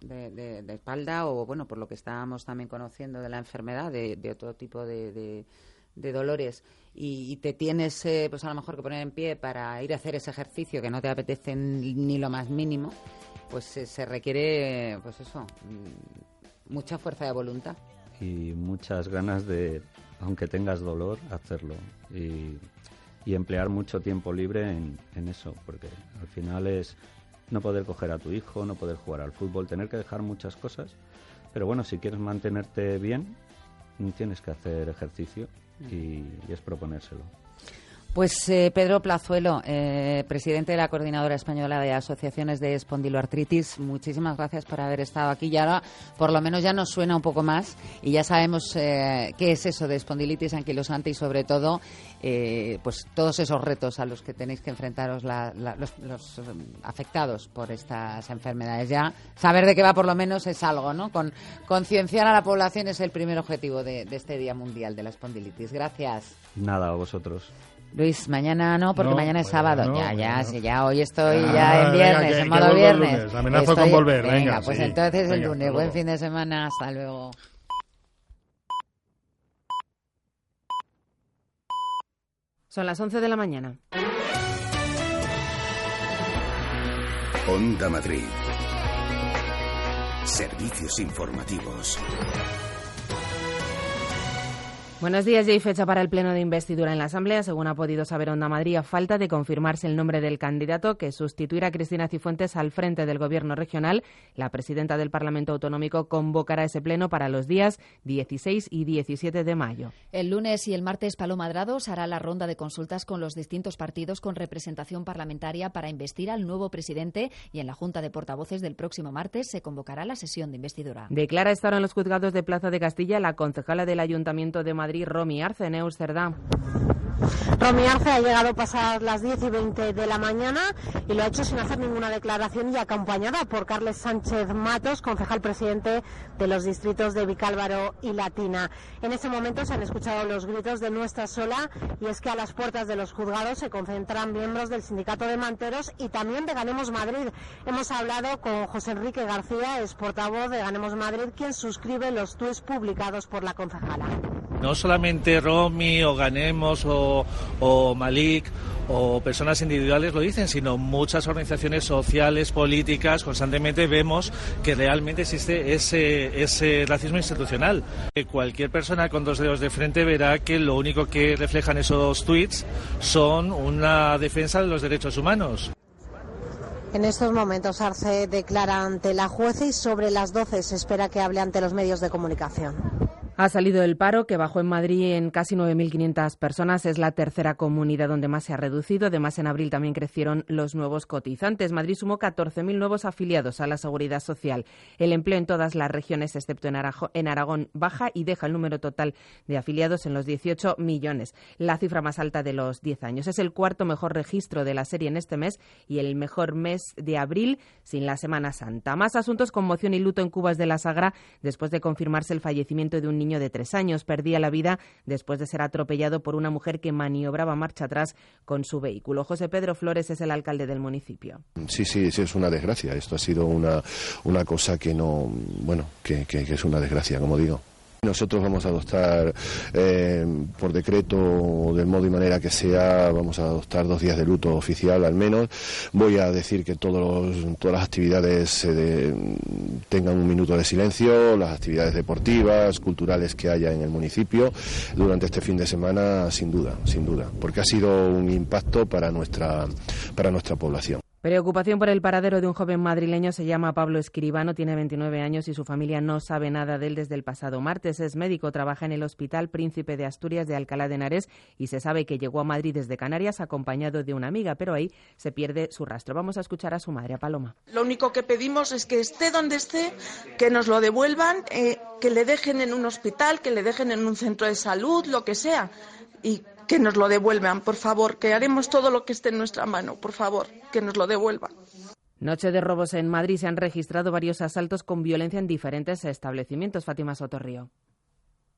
[SPEAKER 11] de espalda, o bueno, por lo que estábamos también conociendo de la enfermedad, de otro tipo de dolores y te tienes pues a lo mejor que poner en pie para ir a hacer ese ejercicio que no te apetece ni lo más mínimo, pues se requiere, pues eso, mucha fuerza de voluntad.
[SPEAKER 10] Y muchas ganas de, aunque tengas dolor, hacerlo. Y emplear mucho tiempo libre en eso, porque al final es no poder coger a tu hijo, no poder jugar al fútbol, tener que dejar muchas cosas. Pero bueno, si quieres mantenerte bien, tienes que hacer ejercicio y es proponérselo.
[SPEAKER 11] Pues Pedro Plazuelo, presidente de la Coordinadora Española de Asociaciones de Espondiloartritis, muchísimas gracias por haber estado aquí. Y ahora, por lo menos, ya nos suena un poco más y ya sabemos qué es eso de espondilitis anquilosante y, sobre todo, pues todos esos retos a los que tenéis que enfrentaros los afectados por estas enfermedades. Ya saber de qué va, por lo menos, es algo, ¿no? Concienciar a la población es el primer objetivo de este Día Mundial de la Espondilitis. Gracias.
[SPEAKER 10] Nada, a vosotros.
[SPEAKER 11] Luis, mañana no, porque mañana es sábado. Ya, hoy estoy en
[SPEAKER 2] venga,
[SPEAKER 11] viernes, en modo viernes.
[SPEAKER 2] Amenazo con volver,
[SPEAKER 11] venga, pues sí, entonces el lunes.
[SPEAKER 2] Luego.
[SPEAKER 11] Buen fin de semana, hasta luego.
[SPEAKER 5] Son las 11 de la mañana.
[SPEAKER 3] Onda Madrid. Servicios informativos.
[SPEAKER 5] Buenos días. Ya hay fecha para el pleno de investidura en la Asamblea. Según ha podido saber Onda Madrid, a falta de confirmarse el nombre del candidato que sustituirá a Cristina Cifuentes al frente del Gobierno regional, la presidenta del Parlamento Autonómico convocará ese pleno para los días 16 y 17 de mayo.
[SPEAKER 12] El lunes y el martes, Paloma Drados hará la ronda de consultas con los distintos partidos con representación parlamentaria para investir al nuevo presidente, y en la Junta de Portavoces del próximo martes se convocará la sesión de investidura.
[SPEAKER 5] Declara estar en los juzgados de Plaza de Castilla la concejala del Ayuntamiento de Madrid, Romy Arce. Neus Cerdá.
[SPEAKER 14] Romy Arce ha llegado pasadas las 10:20 de la mañana y lo ha hecho sin hacer ninguna declaración, y acompañada por Carles Sánchez Matos, concejal presidente de los distritos de Vicálvaro y Latina. En ese momento se han escuchado los gritos de "No estás sola", y es que a las puertas de los juzgados se concentran miembros del Sindicato de Manteros y también de Ganemos Madrid. Hemos hablado con José Enrique García, es portavoz de Ganemos Madrid, quien suscribe los tuits publicados por la concejala.
[SPEAKER 15] No solamente Romy o Ganemos o Malik o personas individuales lo dicen, sino muchas organizaciones sociales, políticas. Constantemente vemos que realmente existe ese racismo institucional. Cualquier persona con dos dedos de frente verá que lo único que reflejan esos tweets son una defensa de los derechos humanos.
[SPEAKER 14] En estos momentos Arce declara ante la jueza y sobre las 12 se espera que hable ante los medios de comunicación.
[SPEAKER 5] Ha salido el paro, que bajó en Madrid en casi 9.500 personas. Es la tercera comunidad donde más se ha reducido. Además, en abril también crecieron los nuevos cotizantes. Madrid sumó 14.000 nuevos afiliados a la Seguridad Social. El empleo en todas las regiones, excepto en Aragón, baja y deja el número total de afiliados en los 18 millones, la cifra más alta de los 10 años. Es el cuarto mejor registro de la serie en este mes y el mejor mes de abril sin la Semana Santa. Más asuntos: conmoción y luto en Cubas de la Sagra después de confirmarse el fallecimiento de un niño de 3 años. Perdía la vida después de ser atropellado por una mujer que maniobraba marcha atrás con su vehículo. José Pedro Flores es el alcalde del municipio.
[SPEAKER 16] Sí, es una desgracia. Esto ha sido una cosa que no, que es una desgracia, como digo. Nosotros vamos a adoptar, por decreto, del modo y manera que sea, vamos a adoptar 2 días de luto oficial al menos. Voy a decir que todas las actividades tengan un minuto de silencio, las actividades deportivas, culturales que haya en el municipio durante este fin de semana, sin duda, porque ha sido un impacto para nuestra población.
[SPEAKER 5] Preocupación por el paradero de un joven madrileño. Se llama Pablo Escribano, tiene 29 años y su familia no sabe nada de él desde el pasado martes. Es médico, trabaja en el Hospital Príncipe de Asturias de Alcalá de Henares y se sabe que llegó a Madrid desde Canarias acompañado de una amiga, pero ahí se pierde su rastro. Vamos a escuchar a su madre, a Paloma.
[SPEAKER 17] Lo único que pedimos es que esté donde esté, que nos lo devuelvan, que le dejen en un hospital, que le dejen en un centro de salud, lo que sea, y que nos lo devuelvan, por favor, que haremos todo lo que esté en nuestra mano, por favor, que nos lo devuelvan.
[SPEAKER 5] Noche de robos en Madrid. Se han registrado varios asaltos con violencia en diferentes establecimientos. Fátima Sotorrío.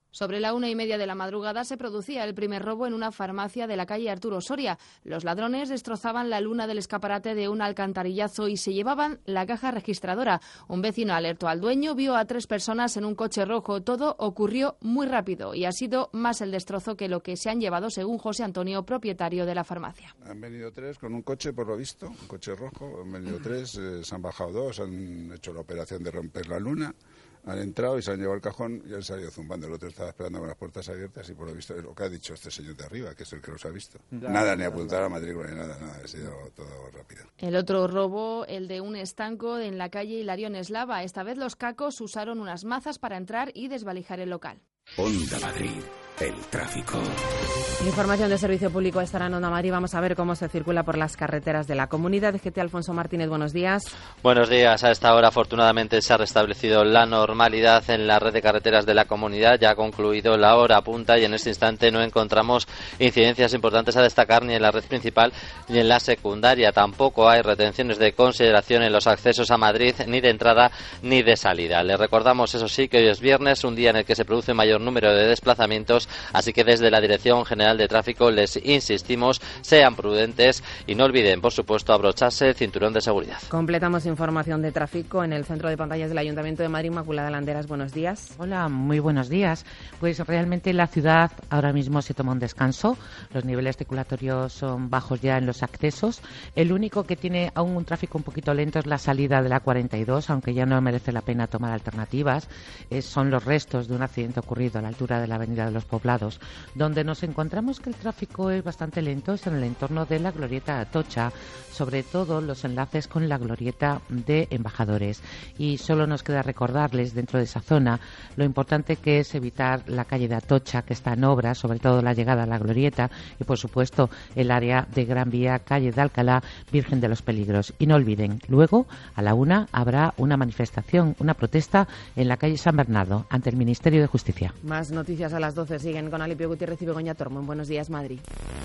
[SPEAKER 1] Sobre la 1:30 de la madrugada se producía el primer robo en una farmacia de la calle Arturo Soria. Los ladrones destrozaban la luna del escaparate de un alcantarillazo y se llevaban la caja registradora. Un vecino alertó al dueño, vio a 3 personas en un coche rojo. Todo ocurrió muy rápido y ha sido más el destrozo que lo que se han llevado, según José Antonio, propietario de la farmacia.
[SPEAKER 4] Han venido 3 con un coche, por lo visto, un coche rojo. Han venido 3, se han bajado 2, han hecho la operación de romper la luna. Han entrado y se han llevado el cajón y han salido zumbando. El otro estaba esperando con las puertas abiertas y por lo visto es lo que ha dicho este señor de arriba, que es el que los ha visto. Nada, ni apuntar a la matrícula ni nada, ha sido todo rápido.
[SPEAKER 1] El otro robo, el de un estanco en la calle Hilarión Eslava. Esta vez los cacos usaron unas mazas para entrar y desvalijar el local.
[SPEAKER 3] Onda Madrid, el tráfico.
[SPEAKER 5] Información de servicio público estará en Onda Madrid. Vamos a ver cómo se circula por las carreteras de la comunidad. DGT Alfonso Martínez, buenos días.
[SPEAKER 6] Buenos días. A esta hora, afortunadamente, se ha restablecido la normalidad en la red de carreteras de la comunidad. Ya ha concluido la hora punta y en este instante no encontramos incidencias importantes a destacar ni en la red principal ni en la secundaria. Tampoco hay retenciones de consideración en los accesos a Madrid, ni de entrada ni de salida. Les recordamos, eso sí, que hoy es viernes, un día en el que se produce mayor número de desplazamientos, así que desde la Dirección General de Tráfico les insistimos, sean prudentes y no olviden, por supuesto, abrocharse el cinturón de seguridad.
[SPEAKER 5] Completamos información de tráfico en el centro de pantallas del Ayuntamiento de Madrid. Inmaculada Landeras, buenos días.
[SPEAKER 7] Hola, muy buenos días. Pues realmente la ciudad ahora mismo se toma un descanso. Los niveles circulatorios son bajos ya en los accesos. El único que tiene aún un tráfico un poquito lento es la salida de la 42, aunque ya no merece la pena tomar alternativas. Son los restos de un accidente ocurrido a la altura de la Avenida de los Poblados. Donde nos encontramos que el tráfico es bastante lento es en el entorno de la Glorieta de Atocha, sobre todo los enlaces con la Glorieta de Embajadores. Y solo nos queda recordarles dentro de esa zona lo importante que es evitar la calle de Atocha, que está en obra, sobre todo la llegada a la Glorieta, y por supuesto el área de Gran Vía, calle de Alcalá, Virgen de los Peligros. Y no olviden, luego a la 1 habrá una manifestación, una protesta en la calle San Bernardo ante el Ministerio de Justicia.
[SPEAKER 5] Más noticias a las 12 siguen con Alipio Gutiérrez y Begoña Tormo. Buenos días, Madrid.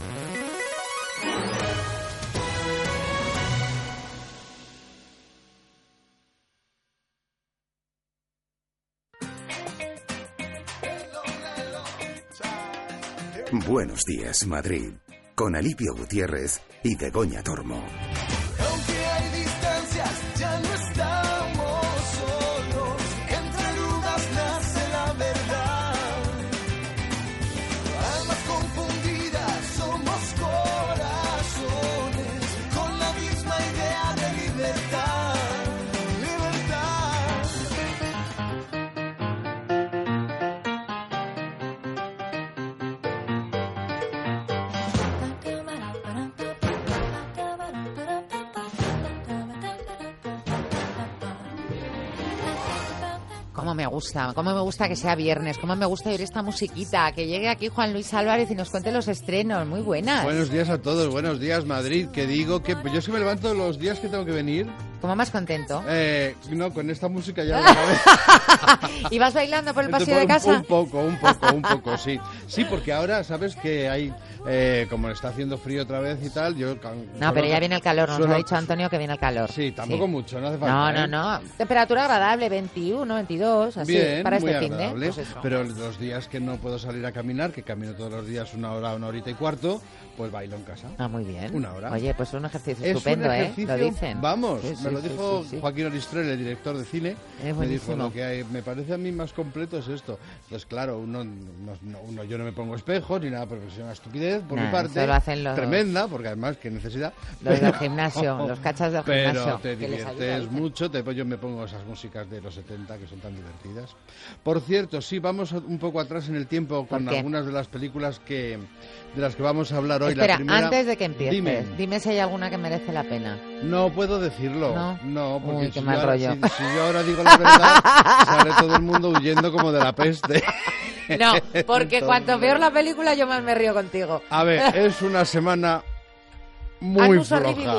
[SPEAKER 3] Buenos días, Madrid, con Alipio Gutiérrez y Begoña Tormo.
[SPEAKER 19] Aunque hay distancias, ya no estamos solos. Entre dudas nace la verdad. Almas confundidas, somos corazones con la misma idea de libertad.
[SPEAKER 11] Cómo me gusta que sea viernes, cómo me gusta oír esta musiquita, que llegue aquí Juan Luis Álvarez y nos cuente los estrenos. Muy buenas.
[SPEAKER 2] Buenos días a todos, buenos días Madrid, que digo que yo es que me levanto los días que tengo que venir.
[SPEAKER 11] ¿Cómo más contento?
[SPEAKER 2] No, con esta música ya me
[SPEAKER 11] ¿Y vas bailando por el pasillo de casa?
[SPEAKER 2] Un poco, sí. Sí, porque ahora sabes que hay, como está haciendo frío otra vez y tal,
[SPEAKER 11] No, pero ya viene el calor, nos ha dicho Antonio que viene el calor.
[SPEAKER 2] Sí, tampoco mucho, no hace falta.
[SPEAKER 11] No. Temperatura agradable, 21, 22, así,
[SPEAKER 2] bien,
[SPEAKER 11] para
[SPEAKER 2] muy
[SPEAKER 11] este
[SPEAKER 2] agradable,
[SPEAKER 11] fin de. Pues
[SPEAKER 2] pero los días que no puedo salir a caminar, que camino todos los días una horita y cuarto, pues bailo en casa.
[SPEAKER 11] Ah, muy bien.
[SPEAKER 2] Una hora.
[SPEAKER 11] Oye, pues un ejercicio estupendo,
[SPEAKER 2] ejercicio,
[SPEAKER 11] lo dicen.
[SPEAKER 2] Vamos,
[SPEAKER 11] sí,
[SPEAKER 2] me lo
[SPEAKER 11] sí,
[SPEAKER 2] dijo
[SPEAKER 11] sí.
[SPEAKER 2] Joaquín Oristrel, el director de cine. Me dijo, lo que hay, me parece a mí más completo es esto. Entonces, claro, yo no me pongo espejos ni nada, porque es una estupidez por mi parte.
[SPEAKER 11] Eso lo hacen los...
[SPEAKER 2] Tremenda, porque además, qué necesidad.
[SPEAKER 11] Los del gimnasio, los cachas del gimnasio.
[SPEAKER 2] Pero te diviertes mucho, yo me pongo esas músicas de los 70 que son tan divertidas. Por cierto, sí, vamos un poco atrás en el tiempo con algunas de las películas de las que vamos a hablar hoy.
[SPEAKER 11] Espera,
[SPEAKER 2] la primera,
[SPEAKER 11] antes de que empieces, dime si hay alguna que merece la pena.
[SPEAKER 2] No puedo decirlo. No, porque
[SPEAKER 11] qué mal rollo.
[SPEAKER 2] Si yo ahora digo la verdad, sale todo el mundo huyendo como de la peste.
[SPEAKER 11] No, porque cuanto peor la película, yo más me río contigo.
[SPEAKER 2] A ver, es una semana muy floja.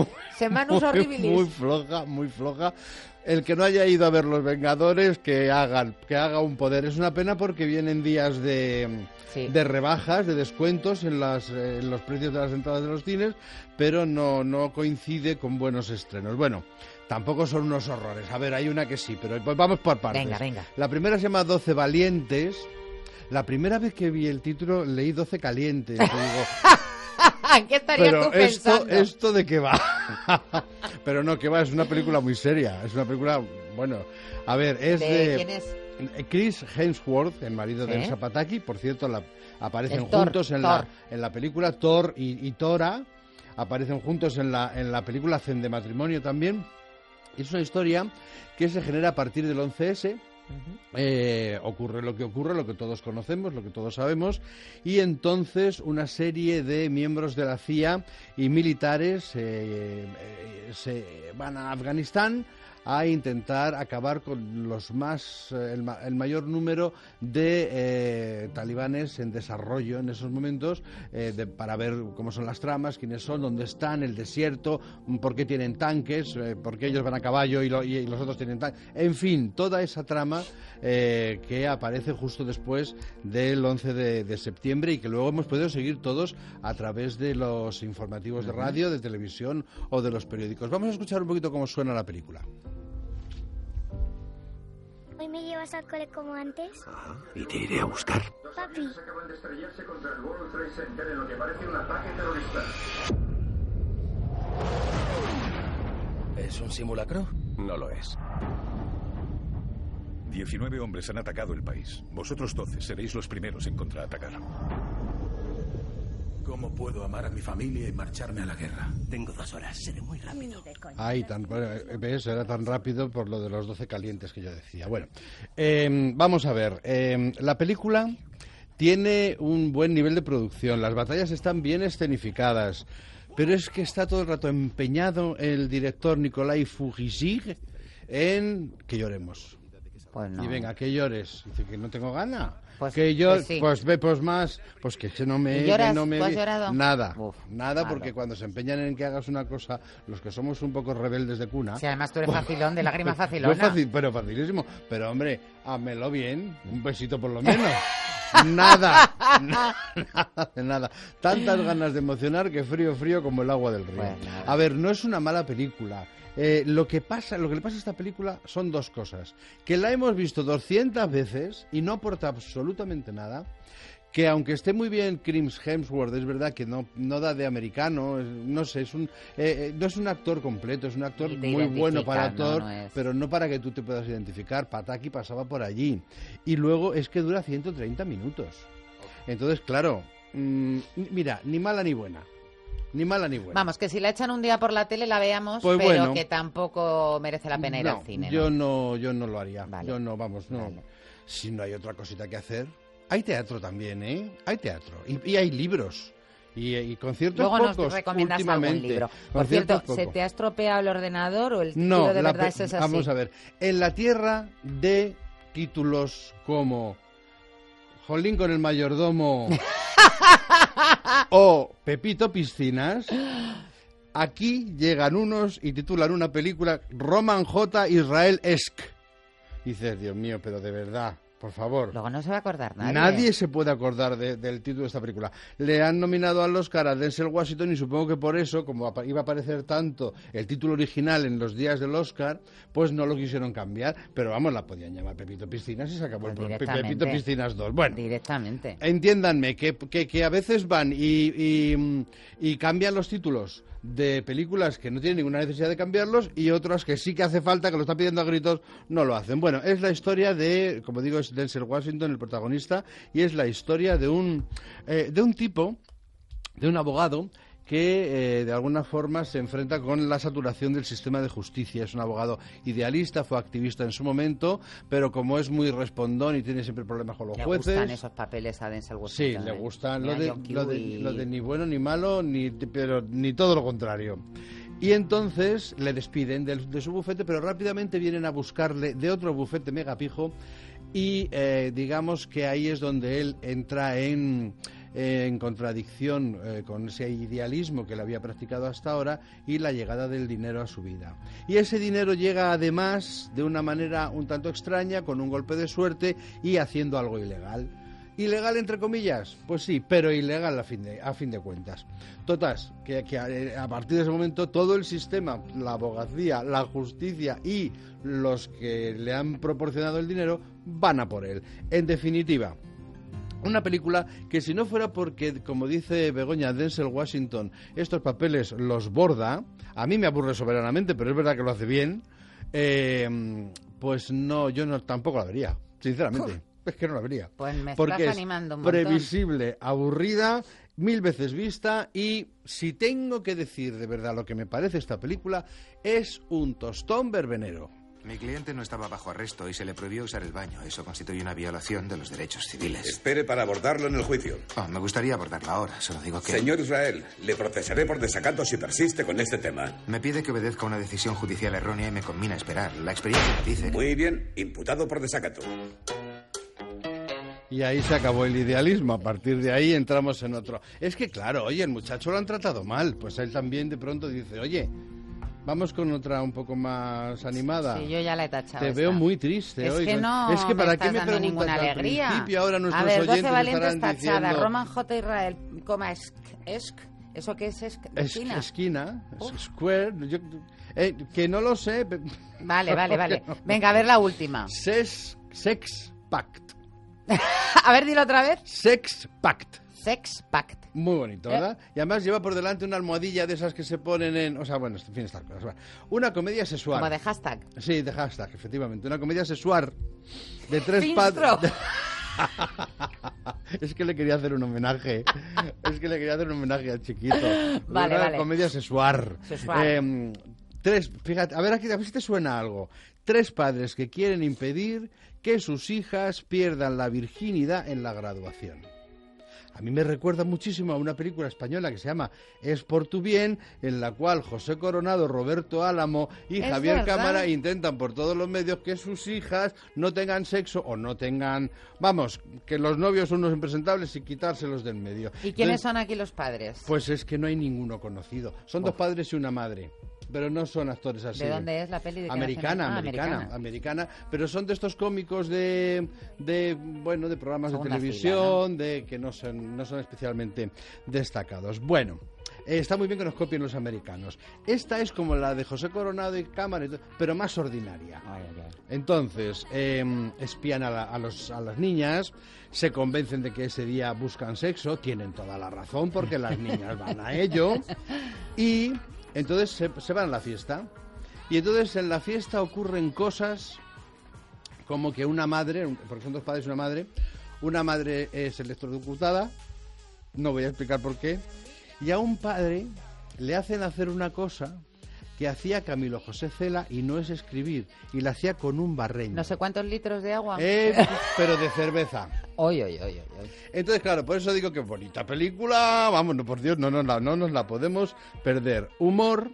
[SPEAKER 2] Muy floja. El que no haya ido a ver Los Vengadores, que haga un poder. Es una pena porque vienen días de rebajas, de descuentos en los precios de las entradas de los cines, pero no coincide con buenos estrenos. Bueno, tampoco son unos horrores. A ver, hay una que sí, pero pues vamos por partes.
[SPEAKER 11] Venga.
[SPEAKER 2] La primera se llama 12 Valientes.
[SPEAKER 8] La primera vez que vi el título leí 12 calientes. Y digo,
[SPEAKER 11] ¿qué estarías tú pensando?
[SPEAKER 8] ¿Esto de qué va? Pero no, que va, es una película muy seria. Es una película, bueno, a ver, es de...
[SPEAKER 11] ¿Quién es?
[SPEAKER 8] Chris Hemsworth, el marido de Elsa Pataky, por cierto, aparecen juntos en la película Thor y Tora, aparecen juntos en la película Cen de matrimonio también. Es una historia que se genera a partir del 11S. Ocurre lo que todos conocemos, lo que todos sabemos, y entonces una serie de miembros de la CIA y militares se van a Afganistán a intentar acabar con el mayor número de talibanes en desarrollo en esos momentos, para ver cómo son las tramas, quiénes son, dónde están, el desierto, por qué tienen tanques, por qué ellos van a caballo y los otros tienen tanques, en fin, toda esa trama que aparece justo después del 11 de septiembre y que luego hemos podido seguir todos a través de los informativos de radio, de televisión o de los periódicos. Vamos a escuchar un poquito cómo suena la película.
[SPEAKER 20] ¿Hoy me llevas al cole como antes?
[SPEAKER 21] Y te iré a buscar.
[SPEAKER 20] Papi.
[SPEAKER 22] Acaban de estrellarse contra el World Trade Center en lo que parece un ataque terrorista.
[SPEAKER 21] ¿Es un simulacro?
[SPEAKER 22] No lo es. 19 hombres han atacado el país. Vosotros 12 seréis los primeros en contraatacar.
[SPEAKER 21] ¿Cómo puedo amar a mi familia y marcharme a la guerra? Tengo 2 horas, seré muy rápido.
[SPEAKER 8] Ay, ¿ves? Era tan rápido por lo de los 12 calientes que yo decía. Bueno, vamos a ver. La película tiene un buen nivel de producción. Las batallas están bien escenificadas. Pero es que está todo el rato empeñado el director Nikolai Fugizig en que lloremos.
[SPEAKER 11] Pues no.
[SPEAKER 8] Y venga, que llores. Dice que no tengo gana.
[SPEAKER 11] Pues,
[SPEAKER 8] que yo,
[SPEAKER 11] pues, sí.
[SPEAKER 8] pues más, pues que no me...
[SPEAKER 11] ¿Lloras?
[SPEAKER 8] Que no me
[SPEAKER 11] ¿Tú has llorado?
[SPEAKER 8] Nada,
[SPEAKER 11] Uf,
[SPEAKER 8] nada,
[SPEAKER 11] claro.
[SPEAKER 8] porque cuando se empeñan en que hagas una cosa, los que somos un poco rebeldes de cuna...
[SPEAKER 11] Si además tú eres facilón, de lágrima facilona.
[SPEAKER 8] Pero facilísimo. Pero hombre, házmelo bien, un besito por lo menos. Nada, nada. Tantas ganas de emocionar que frío como el agua del río.
[SPEAKER 11] Bueno,
[SPEAKER 8] a ver, no es una mala película. Lo que le pasa a esta película son dos cosas. Que la hemos visto 200 veces y no aporta absolutamente nada. Que aunque esté muy bien Chris Hemsworth, es verdad que no da de americano, no sé, no es un actor completo, es un actor muy bueno para Thor, pero no para que tú te puedas identificar. Pataky pasaba por allí. Y luego es que dura 130 minutos. Entonces, claro, mira, ni mala ni buena. Ni mala ni buena.
[SPEAKER 11] Vamos, que si la echan un día por la tele la veamos,
[SPEAKER 8] pues
[SPEAKER 11] pero
[SPEAKER 8] bueno,
[SPEAKER 11] que tampoco merece la pena ir al cine. ¿no?
[SPEAKER 8] Yo no lo haría.
[SPEAKER 11] Vale.
[SPEAKER 8] Yo no, vamos, no. Vale. Si no hay otra cosita que hacer. Hay teatro también, ¿eh? Hay teatro. Y hay libros. Y conciertos
[SPEAKER 11] luego
[SPEAKER 8] pocos
[SPEAKER 11] nos recomiendas algún libro. Por cierto, ¿se te ha estropeado el ordenador o el título de verdad es así?
[SPEAKER 8] Vamos a ver. En la tierra de títulos como Jolín con el mayordomo o Pepito Piscinas, aquí llegan unos y titulan una película Roman J. Israel Esk. Dices, Dios mío, pero de verdad... Por favor.
[SPEAKER 11] Luego no se va a acordar nadie.
[SPEAKER 8] Nadie se puede acordar del título de esta película. Le han nominado al Oscar a Denzel Washington y supongo que por eso, como iba a aparecer tanto el título original en los días del Oscar, pues no lo quisieron cambiar. Pero vamos, la podían llamar Pepito Piscinas y se acabó el Pepito Piscinas 2. Bueno,
[SPEAKER 11] directamente.
[SPEAKER 8] Entiéndanme que a veces van y cambian los títulos de películas que no tienen ninguna necesidad de cambiarlos y otras que sí que hace falta, que lo están pidiendo a gritos, no lo hacen. Bueno, es la historia de, como digo, es Denzel Washington, el protagonista, y es la historia de un tipo, de un abogado que de alguna forma se enfrenta con la saturación del sistema de justicia. Es un abogado idealista, fue activista en su momento, pero como es muy respondón y tiene siempre problemas con los jueces...
[SPEAKER 11] Le gustan esos papeles a Denzel Washington.
[SPEAKER 8] Sí, le gustan lo de ni bueno ni malo, pero ni todo lo contrario. Y entonces le despiden de su bufete, pero rápidamente vienen a buscarle de otro bufete megapijo y digamos que ahí es donde él entra en contradicción con ese idealismo que le había practicado hasta ahora y la llegada del dinero a su vida. Y ese dinero llega además de una manera un tanto extraña, con un golpe de suerte y haciendo algo ilegal. ¿Ilegal entre comillas? Pues sí, pero ilegal a fin de cuentas. Total, que a partir de ese momento todo el sistema, la abogacía, la justicia y los que le han proporcionado el dinero van a por él. En definitiva, Una película que si no fuera porque, como dice Begoña, Denzel Washington, estos papeles los borda, a mí me aburre soberanamente, pero es verdad que lo hace bien, pues no, yo no tampoco la vería, sinceramente. Es que no la vería.
[SPEAKER 11] Pues me
[SPEAKER 8] porque
[SPEAKER 11] estás animando un montón.
[SPEAKER 8] Previsible, aburrida, 1000 veces vista, y si tengo que decir de verdad lo que me parece esta película, es un tostón verbenero.
[SPEAKER 13] Mi cliente no estaba bajo arresto y se le prohibió usar el baño. Eso constituye una violación de los derechos civiles.
[SPEAKER 22] Espere para abordarlo en el juicio.
[SPEAKER 13] Me gustaría abordarlo ahora, solo digo que...
[SPEAKER 22] Señor Israel, le procesaré por desacato si persiste con este tema.
[SPEAKER 13] Me pide que obedezca una decisión judicial errónea y me conmina a esperar. La experiencia me dice que...
[SPEAKER 22] Muy bien, imputado por desacato.
[SPEAKER 8] Y ahí se acabó el idealismo. A partir de ahí entramos en otro. Es que claro, oye, el muchacho lo han tratado mal. Pues él también de pronto dice, oye... Vamos con otra un poco más animada.
[SPEAKER 11] Sí, yo ya la he tachado.
[SPEAKER 8] Te veo muy triste
[SPEAKER 11] es
[SPEAKER 8] hoy.
[SPEAKER 11] Que no
[SPEAKER 8] es que para qué me
[SPEAKER 11] preguntas ninguna
[SPEAKER 8] al
[SPEAKER 11] alegría.
[SPEAKER 8] Principio, ahora nuestros
[SPEAKER 11] a ver, 12
[SPEAKER 8] oyentes
[SPEAKER 11] valientes
[SPEAKER 8] estarán
[SPEAKER 11] tachada.
[SPEAKER 8] diciendo...
[SPEAKER 11] Roman J. Israel, coma esc. ¿Eso qué es esc?
[SPEAKER 8] Esquina. Square. Que no lo sé.
[SPEAKER 11] Vale. Venga, a ver la última.
[SPEAKER 8] Sex Pact.
[SPEAKER 11] A ver, dilo otra vez.
[SPEAKER 8] Sex Pact.
[SPEAKER 11] Sex Pact.
[SPEAKER 8] Muy bonito, ¿verdad? Y además lleva por delante una almohadilla de esas que se ponen en... O sea, bueno, en fin, estas cosas. Una comedia sexual.
[SPEAKER 11] Como de hashtag.
[SPEAKER 8] Sí, de hashtag, efectivamente. Una comedia sexual de 3 padres... Es que le quería hacer un homenaje. Al chiquito.
[SPEAKER 11] Vale.
[SPEAKER 8] Comedia sexual. Fíjate, a ver si te suena algo. 3 padres que quieren impedir que sus hijas pierdan la virginidad en la graduación. A mí me recuerda muchísimo a una película española que se llama Es por tu bien, en la cual José Coronado, Roberto Álamo y Javier Cámara intentan por todos los medios que sus hijas no tengan sexo o no tengan... Vamos, que los novios son unos impresentables y quitárselos del medio.
[SPEAKER 11] ¿Y quiénes son aquí los padres?
[SPEAKER 8] Pues es que no hay ninguno conocido. Son 2 padres y una madre. Pero no son actores así.
[SPEAKER 11] ¿De dónde es la peli?
[SPEAKER 8] Americana. Pero son de estos cómicos de programas de televisión, de que no son especialmente destacados. Bueno, está muy bien que nos copien los americanos. Esta es como la de José Coronado y Cámara, pero más ordinaria. Entonces, espían a las niñas, se convencen de que ese día buscan sexo, tienen toda la razón porque las niñas van a ello, y... Entonces se van a la fiesta. Y entonces en la fiesta ocurren cosas como que una madre, porque son 2 padres y una madre es electrocutada, no voy a explicar por qué, y a un padre le hacen hacer una cosa que hacía Camilo José Cela y no es escribir, y la hacía con un barreño.
[SPEAKER 11] No sé cuántos litros de agua.
[SPEAKER 8] Pero de cerveza.
[SPEAKER 11] Oy.
[SPEAKER 8] Entonces, claro, por eso digo que bonita película, vamos, no, por Dios, no nos la podemos perder. Humor,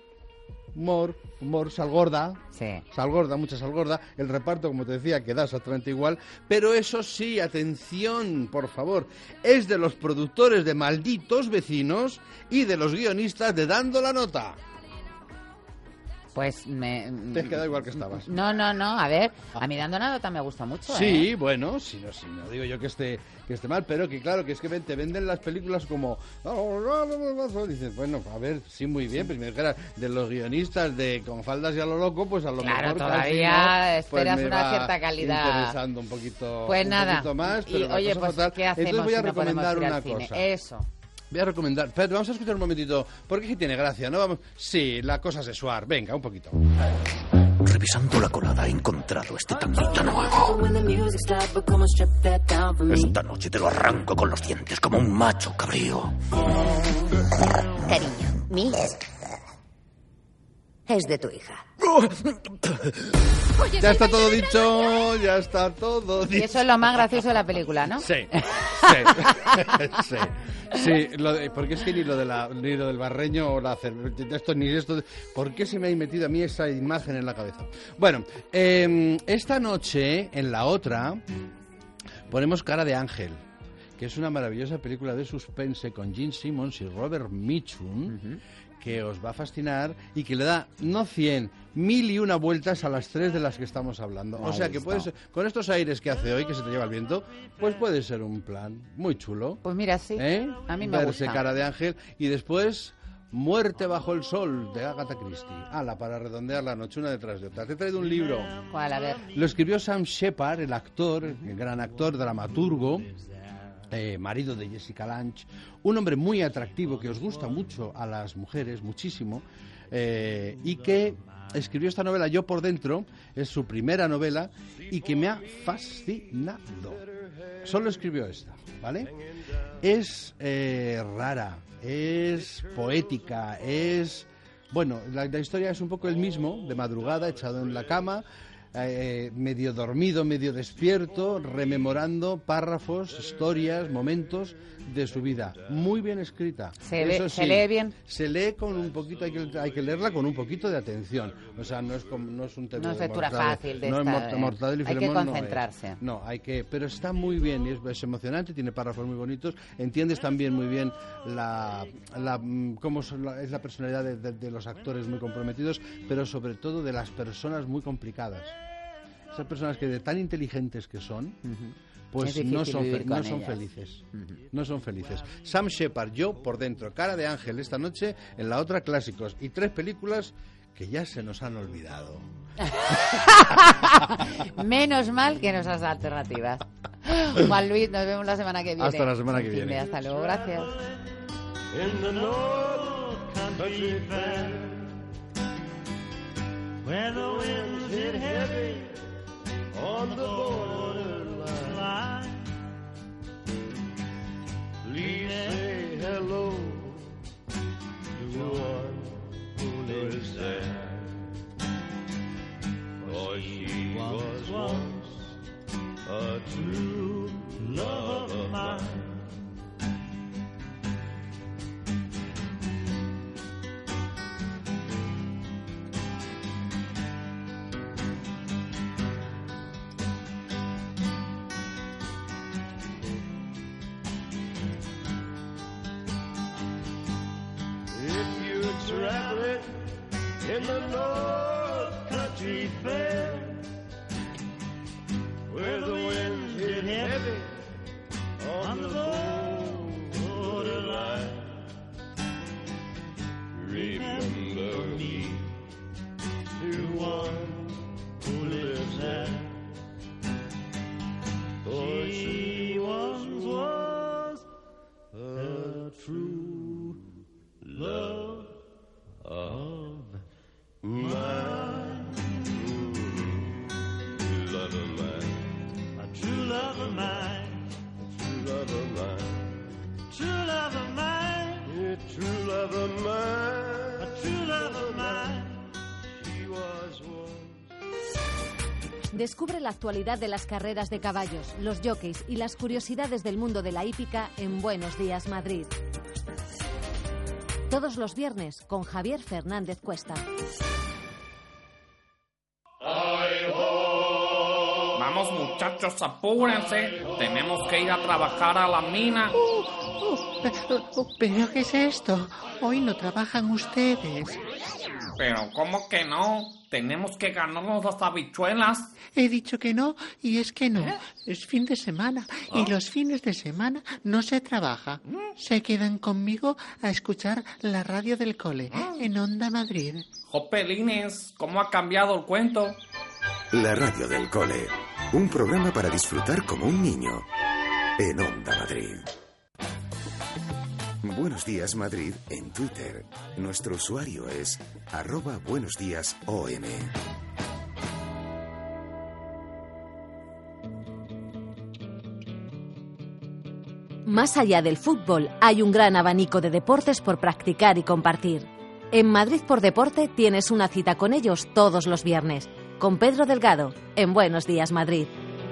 [SPEAKER 8] sal gorda, mucha sal gorda, el reparto, como te decía, queda exactamente igual, pero eso sí, atención, por favor, es de los productores de Malditos Vecinos y de los guionistas de Dando la Nota.
[SPEAKER 11] Pues
[SPEAKER 8] te has quedado igual que estabas.
[SPEAKER 11] No, a ver, a mí Dando la Nota me gusta mucho.
[SPEAKER 8] Sí, bueno, si no digo yo que esté mal, pero que claro, que es que te venden las películas como... Dices, bueno, a ver, sí, muy bien, pero si me dijeras de los guionistas de Con faldas y a lo loco, pues a lo mejor...
[SPEAKER 11] Claro, todavía esperas
[SPEAKER 8] pues
[SPEAKER 11] una cierta calidad.
[SPEAKER 8] Interesando un poquito,
[SPEAKER 11] pues nada,
[SPEAKER 8] un poquito más, pero
[SPEAKER 11] oye, pues, ¿qué hacemos?
[SPEAKER 8] Entonces voy a
[SPEAKER 11] si no
[SPEAKER 8] recomendar una
[SPEAKER 11] cine?
[SPEAKER 8] cosa.
[SPEAKER 11] Eso.
[SPEAKER 8] Voy a recomendar... Espérate, vamos a escuchar un momentito, porque sí tiene gracia, ¿no? Vamos... Sí, la cosa sexual. Venga, un poquito.
[SPEAKER 21] Revisando la colada he encontrado este tanguita nuevo. Esta noche te lo arranco con los dientes como un macho cabrío.
[SPEAKER 18] Cariño, Miss es de tu hija.
[SPEAKER 8] Ya está todo dicho,
[SPEAKER 11] Y eso es lo más gracioso de la película, ¿no?
[SPEAKER 8] Sí. Sí, porque es que ni lo del barreño o la cerveza, ni esto, ¿por qué se me ha metido a mí esa imagen en la cabeza? Bueno, esta noche, en la otra, ponemos Cara de Ángel, que es una maravillosa película de suspense con Gene Simmons y Robert Mitchum, que os va a fascinar y que le da, no 100, 1001 vueltas a las 3 de las que estamos hablando. O sea que puede ser, con estos aires que hace hoy, que se te lleva el viento, pues puede ser un plan muy chulo.
[SPEAKER 11] Pues mira, sí, a mí me
[SPEAKER 8] verse
[SPEAKER 11] gusta.
[SPEAKER 8] Cara de Ángel y después Muerte bajo el sol, de Agatha Christie. Para redondear la noche, una detrás de otra. Te he traído un libro.
[SPEAKER 11] ¿Cuál? A ver.
[SPEAKER 8] Lo escribió Sam Shepard, el actor, el gran actor, dramaturgo, marido de Jessica Lange, un hombre muy atractivo que os gusta mucho a las mujeres, muchísimo, y que escribió esta novela, Yo por dentro, es su primera novela y que me ha fascinado. Solo escribió esta, ¿vale? Es rara, es poética, es... Bueno, la historia es un poco el mismo, de madrugada, echado en la cama, medio dormido, medio despierto, rememorando párrafos, historias, momentos de su vida. Muy bien escrita.
[SPEAKER 11] ¿Se lee bien?
[SPEAKER 8] Se lee con un poquito, hay que leerla con un poquito de atención. O sea, no es un tema
[SPEAKER 11] no es lectura fácil de esta.
[SPEAKER 8] Mortadelo y
[SPEAKER 11] hay
[SPEAKER 8] Filemón,
[SPEAKER 11] que concentrarse.
[SPEAKER 8] Pero está muy bien y es emocionante, tiene párrafos muy bonitos. Entiendes también muy bien cómo es la personalidad de los actores muy comprometidos, pero sobre todo de las personas muy complicadas. Esas personas que de tan inteligentes que son, pues no son felices. No son felices. Sam Shepard, Yo por dentro, Cara de ángel esta noche, en La Otra clásicos y 3 películas que ya se nos han olvidado.
[SPEAKER 11] Menos mal que nos das alternativas. Juan Luis, nos vemos la semana que viene.
[SPEAKER 8] Hasta la semana que viene.
[SPEAKER 11] Hasta luego, gracias.
[SPEAKER 19] On the borderline, please say hello to one who lives there. For she was once a true love of mine. Traveling in the North Country Fair, where the winds hit heavy on the borderline. Remember me to one who lives there. For she once was a true love of mine. True love of mine. A true love of mine. A true love of mine. True love of mine. A true love of mine. A true love of mine. She was once.
[SPEAKER 12] Descubre la actualidad de las carreras de caballos, los jockeys y las curiosidades del mundo de la hípica en Buenos Días Madrid. Todos los viernes con Javier Fernández Cuesta.
[SPEAKER 9] Vamos muchachos, apúrense. Tenemos que ir a trabajar a la mina.
[SPEAKER 10] ¿Pero qué es esto? Hoy no trabajan ustedes.
[SPEAKER 9] Pero ¿cómo que no? Tenemos que ganarnos las habichuelas.
[SPEAKER 10] He dicho que no, y es que no. Es fin de semana, y los fines de semana no se trabaja. Se quedan conmigo a escuchar la radio del cole, en Onda Madrid.
[SPEAKER 9] Jopelines, ¿cómo ha cambiado el cuento?
[SPEAKER 3] La radio del cole, un programa para disfrutar como un niño, en Onda Madrid. Buenos Días Madrid en Twitter. Nuestro usuario es @buenosdíasom.
[SPEAKER 12] Más allá del fútbol, hay un gran abanico de deportes por practicar y compartir. En Madrid por Deporte tienes una cita con ellos todos los viernes. Con Pedro Delgado, en Buenos Días Madrid.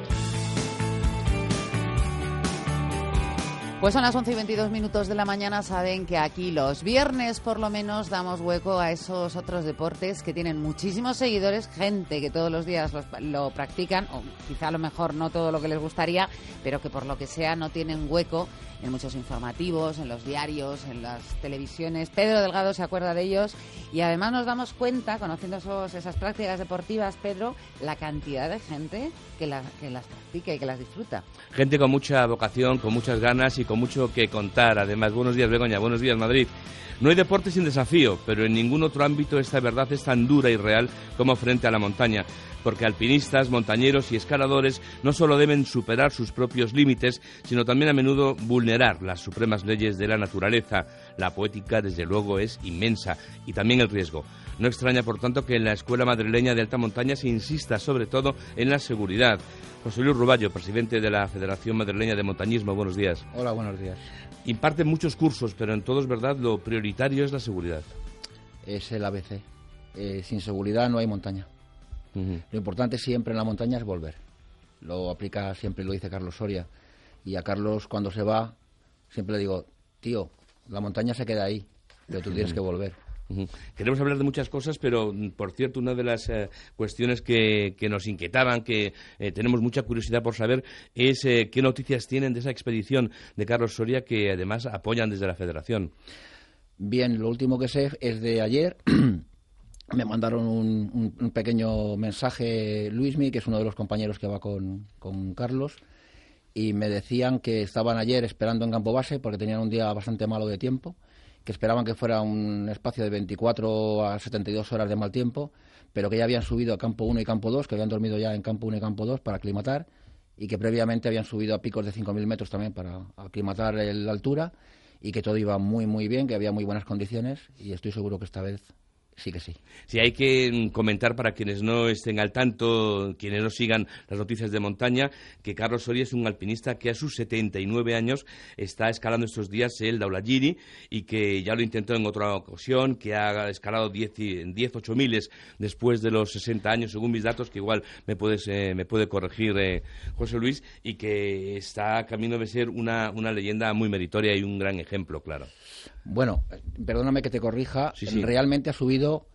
[SPEAKER 11] Pues son las 11:22 de la mañana. Saben que aquí los viernes por lo menos damos hueco a esos otros deportes que tienen muchísimos seguidores, gente que todos los días lo practican, o quizá a lo mejor no todo lo que les gustaría, pero que por lo que sea no tienen hueco en muchos informativos, en los diarios, en las televisiones. Pedro Delgado se acuerda de ellos y además nos damos cuenta, conociendo esas prácticas deportivas, Pedro, la cantidad de gente que las practica y que las disfruta.
[SPEAKER 14] Gente con mucha vocación, con muchas ganas y con mucho que contar. Además, buenos días, Begoña, buenos días, Madrid. No hay deporte sin desafío, pero en ningún otro ámbito esta verdad es tan dura y real como frente a la montaña, porque alpinistas, montañeros y escaladores no solo deben superar sus propios límites, sino también a menudo vulnerar las supremas leyes de la naturaleza. La poética, desde luego, es inmensa, y también el riesgo. No extraña, por tanto, que en la Escuela Madrileña de Alta Montaña se insista sobre todo en la seguridad. José Luis Ruballo, presidente de la Federación Madrileña de Montañismo, buenos días.
[SPEAKER 15] Hola, buenos días.
[SPEAKER 14] Imparten muchos cursos, pero en todos, ¿verdad?, lo prioritario es la seguridad.
[SPEAKER 15] Es el ABC. Sin seguridad no hay montaña. Lo importante siempre en la montaña es volver. Lo aplica siempre, lo dice Carlos Soria. Y a Carlos, cuando se va, siempre le digo, tío, la montaña se queda ahí, pero tú tienes que volver.
[SPEAKER 14] Queremos hablar de muchas cosas, pero, por cierto, una de las cuestiones que nos inquietaban, que tenemos mucha curiosidad por saber, es qué noticias tienen de esa expedición de Carlos Soria, que además apoyan desde la Federación.
[SPEAKER 15] Bien, lo último que sé es de ayer. Me mandaron un pequeño mensaje, Luismi, que es uno de los compañeros que va con Carlos, y me decían que estaban ayer esperando en campo base porque tenían un día bastante malo de tiempo, que esperaban que fuera un espacio de 24 a 72 horas de mal tiempo, pero que ya habían subido a campo 1 y campo 2, que habían dormido ya en campo 1 y campo 2 para aclimatar, y que previamente habían subido a picos de 5.000 metros también para aclimatar la altura, y que todo iba muy, muy bien, que había muy buenas condiciones, y estoy seguro que esta vez sí que sí.
[SPEAKER 14] Sí, hay que comentar para quienes no estén al tanto, quienes no sigan las noticias de montaña, que Carlos Soria es un alpinista que a sus 79 años está escalando estos días el Daulagiri y que ya lo intentó en otra ocasión, que ha escalado 10 8000 después de los 60 años, según mis datos, que igual me puede corregir José Luis, y que está camino de ser una leyenda muy meritoria y un gran ejemplo, claro.
[SPEAKER 15] Bueno, perdóname que te corrija, sí. Realmente ha subido,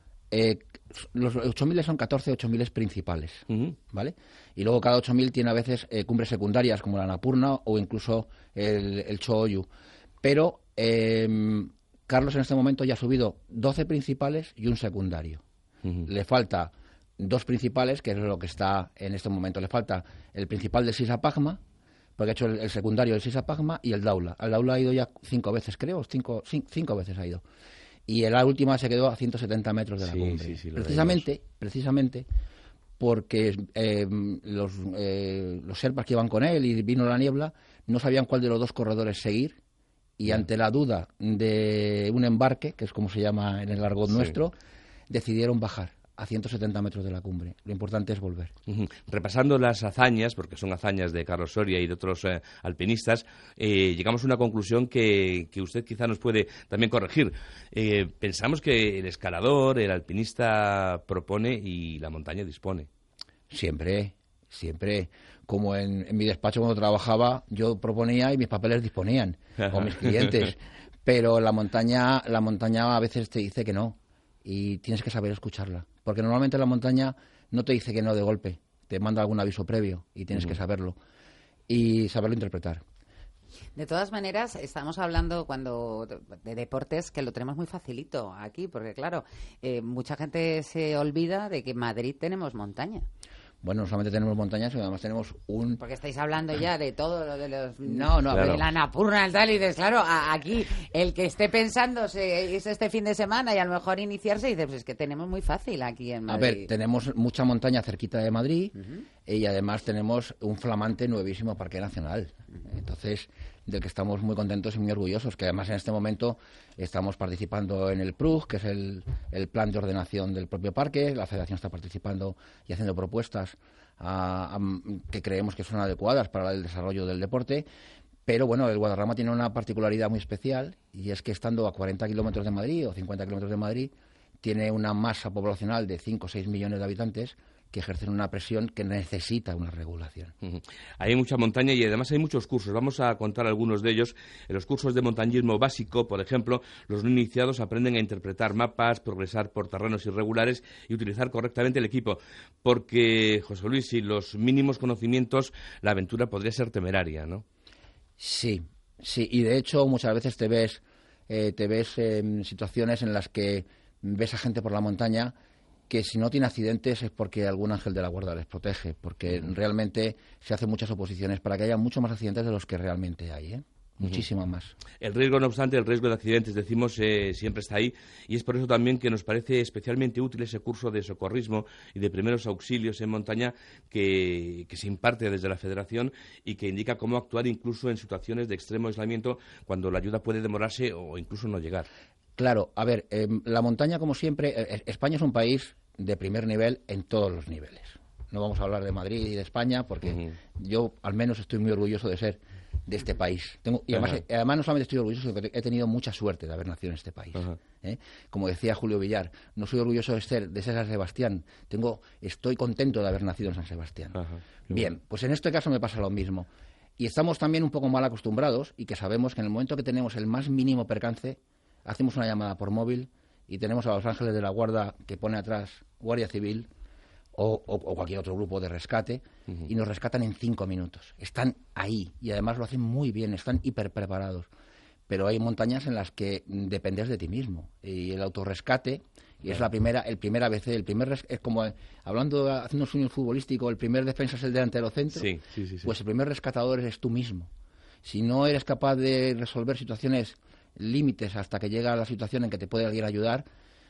[SPEAKER 15] los 8.000 son 14 8.000 principales, ¿vale? Y luego cada 8.000 tiene a veces cumbres secundarias como la Annapurna o incluso el Cho-Oyu. Pero Carlos en este momento ya ha subido 12 principales y un secundario. Le falta 2 principales, que es lo que está en este momento. Le falta el principal del Sisapagma, porque ha hecho el secundario del Sisapagma y el Daula. Al Daula ha ido ya 5 veces, creo, 5 veces ha ido. Y en la última se quedó a 170 metros de la cumbre. Sí, precisamente porque los Sherpas que iban con él y vino la niebla, no sabían cuál de los 2 corredores seguir, y ante la duda de un embarque, que es como se llama en el argot nuestro, decidieron bajar a 170 metros de la cumbre. Lo importante es volver.
[SPEAKER 14] Repasando las hazañas, porque son hazañas de Carlos Soria y de otros alpinistas, llegamos a una conclusión que usted quizá nos puede también corregir. Pensamos que el escalador, el alpinista propone y la montaña dispone.
[SPEAKER 15] Siempre. Como en mi despacho cuando trabajaba, yo proponía y mis papeles disponían, o mis clientes. Pero la montaña a veces te dice que no. Y tienes que saber escucharla. Porque normalmente la montaña no te dice que no de golpe. Te manda algún aviso previo y tienes que saberlo. Y saberlo interpretar.
[SPEAKER 11] De todas maneras, estamos hablando de deportes que lo tenemos muy facilito aquí. Porque, claro, mucha gente se olvida de que en Madrid tenemos montaña.
[SPEAKER 15] Bueno, no solamente tenemos montañas, sino además tenemos
[SPEAKER 11] Porque estáis hablando ya de todo lo de los...
[SPEAKER 15] No, claro.
[SPEAKER 11] De la Annapurna y tal, y dices, claro, aquí el que esté pensando es este fin de semana y a lo mejor iniciarse, y dices, pues es que tenemos muy fácil aquí en Madrid.
[SPEAKER 15] A ver, tenemos mucha montaña cerquita de Madrid, y además tenemos un flamante nuevísimo Parque Nacional. Entonces, del que estamos muy contentos y muy orgullosos, que además en este momento estamos participando en el PRUG, que es el plan de ordenación del propio parque. La Federación está participando y haciendo propuestas que creemos que son adecuadas para el desarrollo del deporte. Pero bueno, el Guadarrama tiene una particularidad muy especial, y es que estando a 40 kilómetros de Madrid o 50 kilómetros de Madrid, tiene una masa poblacional de 5 o 6 millones de habitantes que ejercen una presión que necesita una regulación.
[SPEAKER 14] Hay mucha montaña y además hay muchos cursos. Vamos a contar algunos de ellos. En los cursos de montañismo básico, por ejemplo, los no iniciados aprenden a interpretar mapas, progresar por terrenos irregulares y utilizar correctamente el equipo. Porque, José Luis, sin los mínimos conocimientos, la aventura podría ser temeraria, ¿no?
[SPEAKER 15] Sí. Sí, y de hecho muchas veces te ves en situaciones en las que ves a gente por la montaña que si no tiene accidentes es porque algún ángel de la guarda les protege, porque realmente se hacen muchas oposiciones para que haya muchos más accidentes de los que realmente hay, ¿eh? Muchísimo más.
[SPEAKER 14] El riesgo, no obstante, el riesgo de accidentes, decimos, siempre está ahí, y es por eso también que nos parece especialmente útil ese curso de socorrismo y de primeros auxilios en montaña que se imparte desde la Federación y que indica cómo actuar incluso en situaciones de extremo aislamiento cuando la ayuda puede demorarse o incluso no llegar.
[SPEAKER 15] Claro, a ver, la montaña, como siempre, España es un país de primer nivel en todos los niveles. No vamos a hablar de Madrid y de España porque yo al menos estoy muy orgulloso de ser de este país. Además no solamente estoy orgulloso, sino que he tenido mucha suerte de haber nacido en este país. Como decía Julio Villar, no soy orgulloso de ser San Sebastián, estoy contento de haber nacido en San Sebastián. Bien, pues en este caso me pasa lo mismo. Y estamos también un poco mal acostumbrados y que sabemos que en el momento que tenemos el más mínimo percance, hacemos una llamada por móvil y tenemos a los ángeles de la guarda que pone atrás Guardia Civil o cualquier otro grupo de rescate, y nos rescatan en 5 minutos. Están ahí y además lo hacen muy bien, están hiper preparados. Pero hay montañas en las que dependes de ti mismo. Y el autorrescate, y es el primer ABC, es como, haciendo un sueño futbolístico, el primer defensa es el delantero centro,
[SPEAKER 14] sí.
[SPEAKER 15] Pues el primer rescatador eres tú mismo. Si no eres capaz de resolver situaciones límites hasta que llega la situación en que te puede alguien ayudar,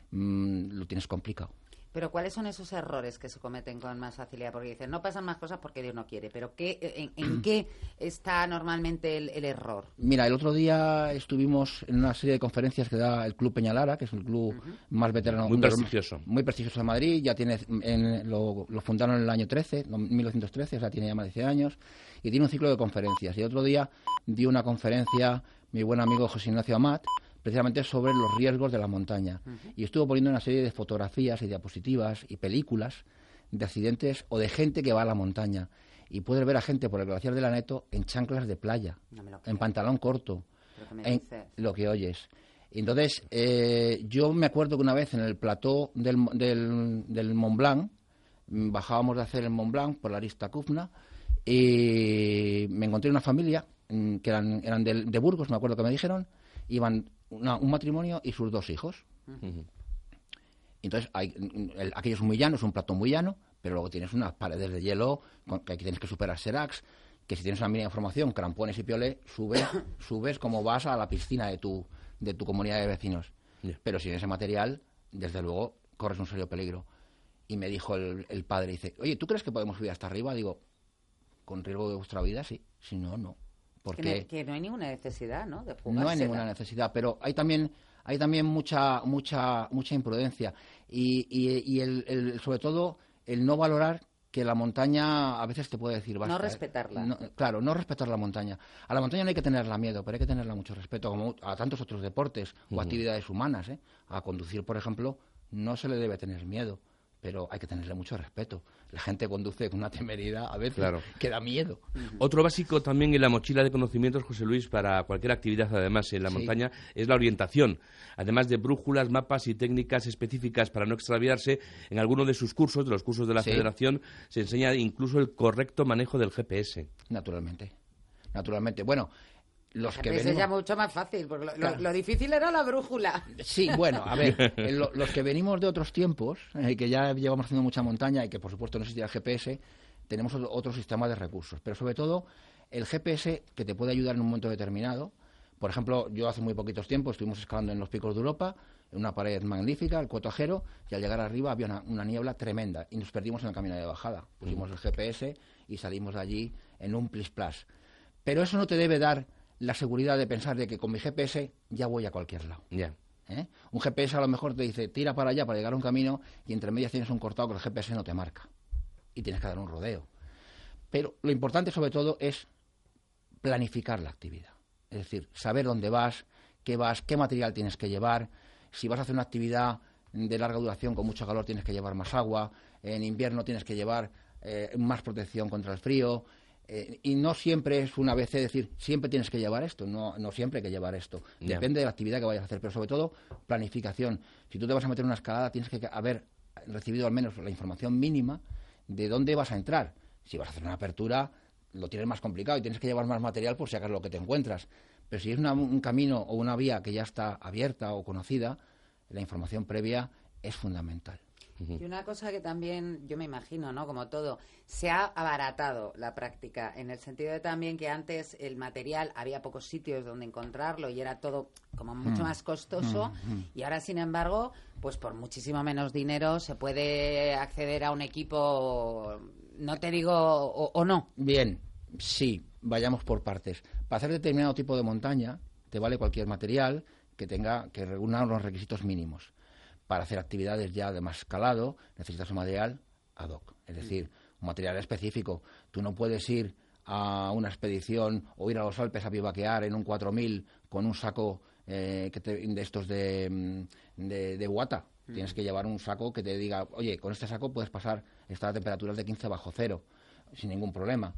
[SPEAKER 15] lo tienes complicado.
[SPEAKER 11] Pero ¿cuáles son esos errores que se cometen con más facilidad? Porque dicen, no pasan más cosas porque Dios no quiere. ¿Pero en qué está normalmente el error? Mira, el otro día estuvimos en una serie de conferencias que da el Club Peñalara, que es el club más veterano.
[SPEAKER 14] Muy prestigioso.
[SPEAKER 15] Muy prestigioso de Madrid. Ya tiene, lo fundaron en el año 1913, o sea, tiene ya más de 10 años. Y tiene un ciclo de conferencias. Y el otro día dio una conferencia mi buen amigo José Ignacio Amat, precisamente sobre los riesgos de la montaña. Y estuvo poniendo una serie de fotografías y diapositivas y películas de accidentes o de gente que va a la montaña. Y puedes ver a gente por el glaciar de Laneto en chanclas de playa, en pantalón corto, en lo que oyes. Entonces, yo me acuerdo que una vez en el plató del Mont Blanc, bajábamos de hacer el Mont Blanc por la Arista Cufna, y me encontré una familia que eran de Burgos, me acuerdo que me dijeron, iban un matrimonio y sus 2 hijos. Entonces, aquello es muy llano, es un platón muy llano, pero luego tienes unas paredes de hielo que tienes que superar seracs, que si tienes una mínima formación, crampones y piolé, subes como vas a la piscina de tu comunidad de vecinos. Pero sin ese material, desde luego, corres un serio peligro. Y me dijo el padre, dice, oye, ¿tú crees que podemos subir hasta arriba? Digo, con riesgo de vuestra vida, sí. Si no, no. Porque
[SPEAKER 11] que no hay ninguna necesidad, ¿no?, de fugársela.
[SPEAKER 15] No hay ninguna necesidad, pero hay también mucha imprudencia y sobre todo el no valorar que la montaña a veces te puede decir basta.
[SPEAKER 11] No respetarla.
[SPEAKER 15] Claro, no respetar la montaña. A la montaña no hay que tenerla miedo, pero hay que tenerla mucho respeto, como a tantos otros deportes o actividades humanas. A conducir, por ejemplo, no se le debe tener miedo, pero hay que tenerle mucho respeto. La gente conduce con una temeridad a veces que da miedo.
[SPEAKER 14] Otro básico también en la mochila de conocimientos, José Luis, para cualquier actividad además en la montaña, es la orientación. Además de brújulas, mapas y técnicas específicas para no extraviarse, en alguno de sus cursos, de los cursos de la Federación, se enseña incluso el correcto manejo del GPS.
[SPEAKER 15] Naturalmente. Bueno, los que
[SPEAKER 11] venimos... Es ya mucho más fácil, porque lo difícil era la brújula.
[SPEAKER 15] Sí, bueno, a ver, los que venimos de otros tiempos, que ya llevamos haciendo mucha montaña y que por supuesto no existía el GPS, tenemos otro sistema de recursos, pero sobre todo el GPS que te puede ayudar en un momento determinado. Por ejemplo, yo hace muy poquitos tiempos estuvimos escalando en los picos de Europa, en una pared magnífica, el Coto Ajero, y al llegar arriba había una niebla tremenda y nos perdimos en el camino de bajada. Pusimos el GPS y salimos de allí en un plis-plas. Pero eso no te debe dar la seguridad de pensar de que con mi GPS ya voy a cualquier lado. Un GPS a lo mejor te dice, tira para allá para llegar a un camino y entre medias tienes un cortado que el GPS no te marca. Y tienes que dar un rodeo. Pero lo importante sobre todo es planificar la actividad. Es decir, saber dónde vas, qué material tienes que llevar. Si vas a hacer una actividad de larga duración con mucho calor tienes que llevar más agua. En invierno tienes que llevar más protección contra el frío. Y no siempre es una vez decir, siempre tienes que llevar esto, no siempre hay que llevar esto. Depende de la actividad que vayas a hacer, pero sobre todo planificación. Si tú te vas a meter en una escalada, tienes que haber recibido al menos la información mínima de dónde vas a entrar. Si vas a hacer una apertura, lo tienes más complicado y tienes que llevar más material por si acaso lo que te encuentras. Pero si es un camino o una vía que ya está abierta o conocida, la información previa es fundamental.
[SPEAKER 11] Y una cosa que también, yo me imagino, ¿no? Como todo, se ha abaratado la práctica, en el sentido de también que antes el material, había pocos sitios donde encontrarlo y era todo como mucho más costoso, y ahora, sin embargo, pues por muchísimo menos dinero se puede acceder a un equipo, no te digo, o no.
[SPEAKER 15] Bien, sí, vayamos por partes. Para hacer determinado tipo de montaña, te vale cualquier material que reúna unos requisitos mínimos. Para hacer actividades ya de más escalado, necesitas un material ad hoc, es decir, un material específico. Tú no puedes ir a una expedición o ir a los Alpes a bivaquear en un 4000 con un saco de estos de guata. Tienes que llevar un saco que te diga, oye, con este saco puedes estar a temperaturas de 15 bajo cero, sin ningún problema.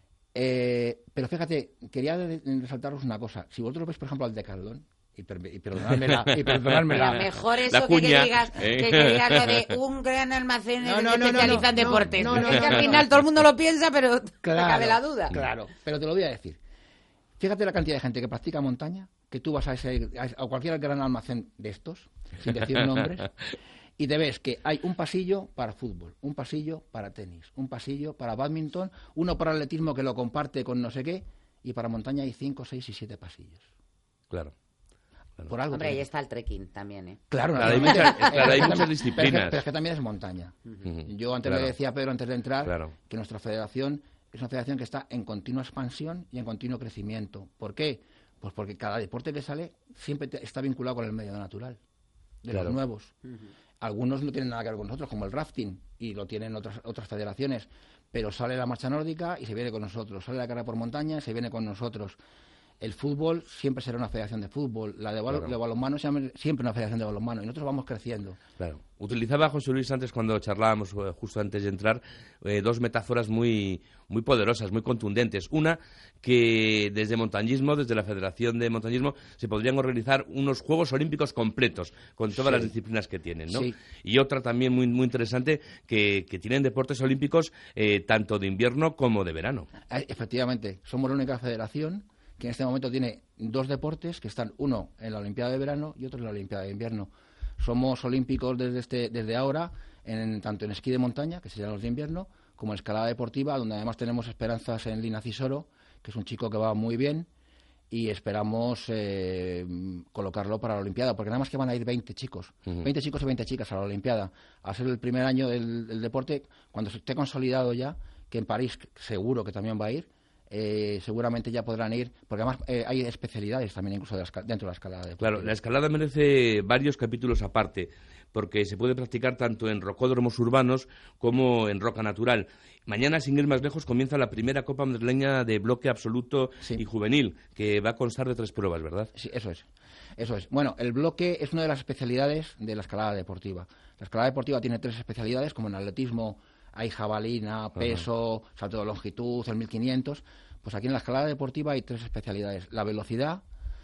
[SPEAKER 15] Pero fíjate, quería resaltaros una cosa. Si vosotros veis, por ejemplo, al Decathlon, y perdonadmela.
[SPEAKER 11] Pero mejor eso que digas lo de un gran almacén especializado en deportes. Es que al final todo el mundo lo piensa, pero cabe la duda.
[SPEAKER 15] Claro, pero te lo voy a decir. Fíjate la cantidad de gente que practica montaña, que tú vas a cualquier gran almacén de estos, sin decir nombres, y te ves que hay un pasillo para fútbol, un pasillo para tenis, un pasillo para bádminton, uno para atletismo que lo comparte con no sé qué, y para montaña hay 5, 6 y 7 pasillos.
[SPEAKER 14] Claro.
[SPEAKER 15] Por algo.
[SPEAKER 11] Hombre, ahí está el trekking también, ¿eh?
[SPEAKER 15] Claro,
[SPEAKER 14] hay muchas disciplinas.
[SPEAKER 15] Pero es que también es montaña. Yo antes le decía a Pedro, antes de entrar, que nuestra federación es una federación que está en continua expansión y en continuo crecimiento. ¿Por qué? Pues porque cada deporte que sale siempre está vinculado con el medio natural, de los nuevos. Algunos no tienen nada que ver con nosotros, como el rafting, y lo tienen otras federaciones, pero sale la marcha nórdica y se viene con nosotros, sale la carrera por montaña y se viene con nosotros. El fútbol siempre será una federación de fútbol, la de balonmano siempre una federación de balonmano, y nosotros vamos creciendo.
[SPEAKER 14] Claro. Utilizaba José Luis antes, cuando charlábamos justo antes de entrar, dos metáforas muy poderosas, muy contundentes. Una, que desde montañismo, desde la Federación de Montañismo, se podrían organizar unos Juegos Olímpicos completos, con todas las disciplinas que tienen, ¿no? Sí. Y otra también muy interesante, que tienen deportes olímpicos tanto de invierno como de verano.
[SPEAKER 15] Efectivamente, somos la única federación que en este momento tiene dos deportes, que están uno en la Olimpiada de verano y otro en la Olimpiada de invierno. Somos olímpicos desde ahora, tanto en esquí de montaña, que serían los de invierno, como en escalada deportiva, donde además tenemos esperanzas en Lina Cisoro, que es un chico que va muy bien, y esperamos colocarlo para la Olimpiada, porque nada más que van a ir 20 chicos, 20 chicos y 20 chicas a la Olimpiada. A ser el primer año del deporte, cuando se esté consolidado ya, que en París seguro que también va a ir, seguramente ya podrán ir, porque además hay especialidades también incluso dentro de la escalada deportiva.
[SPEAKER 14] Claro, la escalada merece varios capítulos aparte, porque se puede practicar tanto en rocódromos urbanos como en roca natural. Mañana, sin ir más lejos, comienza la primera Copa Madrileña de bloque absoluto y juvenil, que va a constar de 3 pruebas, ¿verdad?
[SPEAKER 15] Sí, eso es. Bueno, el bloque es una de las especialidades de la escalada deportiva. La escalada deportiva tiene 3 especialidades, como en atletismo hay jabalina, peso, salto de longitud, el 1500. Pues aquí en la escalada deportiva hay 3 especialidades: la velocidad,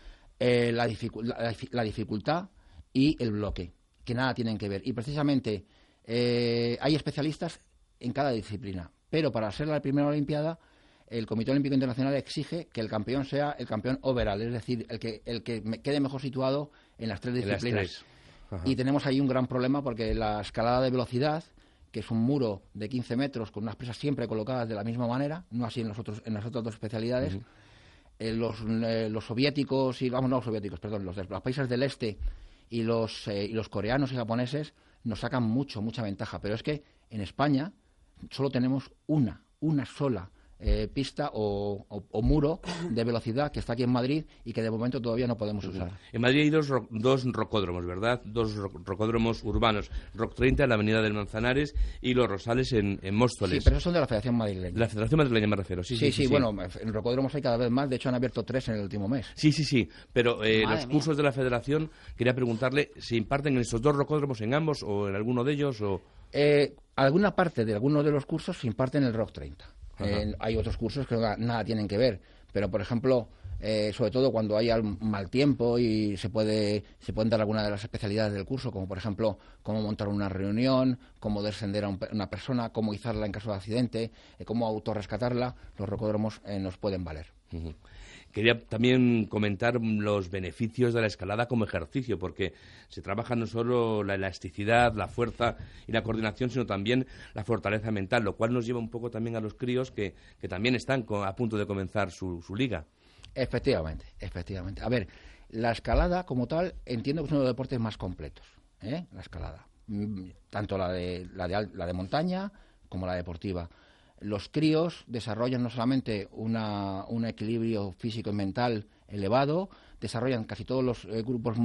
[SPEAKER 15] la dificultad y el bloque, que nada tienen que ver. Y precisamente hay especialistas en cada disciplina. Pero para ser la primera Olimpiada, el Comité Olímpico Internacional exige que el campeón sea el campeón overall, es decir, el que quede mejor situado en las 3 disciplinas. Y tenemos ahí un gran problema, porque la escalada de velocidad, que es un muro de 15 metros con unas presas siempre colocadas de la misma manera, no así en las otras 2 especialidades. Los soviéticos los países del este y los coreanos y japoneses nos sacan mucha ventaja, pero es que en España solo tenemos una sola pista o muro de velocidad, que está aquí en Madrid y que de momento todavía no podemos usar.
[SPEAKER 14] En Madrid hay dos rocódromos, ¿verdad? 2 rocódromos urbanos, Rock 30 en la avenida del Manzanares y Los Rosales en Móstoles.
[SPEAKER 15] Sí, pero esos son de la Federación Madrileña.
[SPEAKER 14] De la Federación Madrileña me refiero, sí.
[SPEAKER 15] Bueno, en rocódromos hay cada vez más, de hecho han abierto 3 en el último mes.
[SPEAKER 14] Sí, pero los cursos de la Federación, quería preguntarle, ¿se imparten en esos 2 rocódromos, en ambos o en alguno de ellos?
[SPEAKER 15] Alguna parte de algunos de los cursos se imparte en el Rock 30. Hay otros cursos que nada tienen que ver, pero por ejemplo, sobre todo cuando hay mal tiempo y se pueden dar algunas de las especialidades del curso, como por ejemplo cómo montar una reunión, cómo descender a una persona, cómo izarla en caso de accidente, cómo autorrescatarla, los rocódromos nos pueden valer.
[SPEAKER 14] Quería también comentar los beneficios de la escalada como ejercicio, porque se trabaja no solo la elasticidad, la fuerza y la coordinación, sino también la fortaleza mental, lo cual nos lleva un poco también a los críos que también están a punto de comenzar su liga.
[SPEAKER 15] Efectivamente. A ver, la escalada como tal entiendo que es uno de los deportes más completos, la escalada. Tanto la de montaña como la deportiva. Los críos desarrollan no solamente un equilibrio físico y mental elevado, desarrollan casi todos los grupos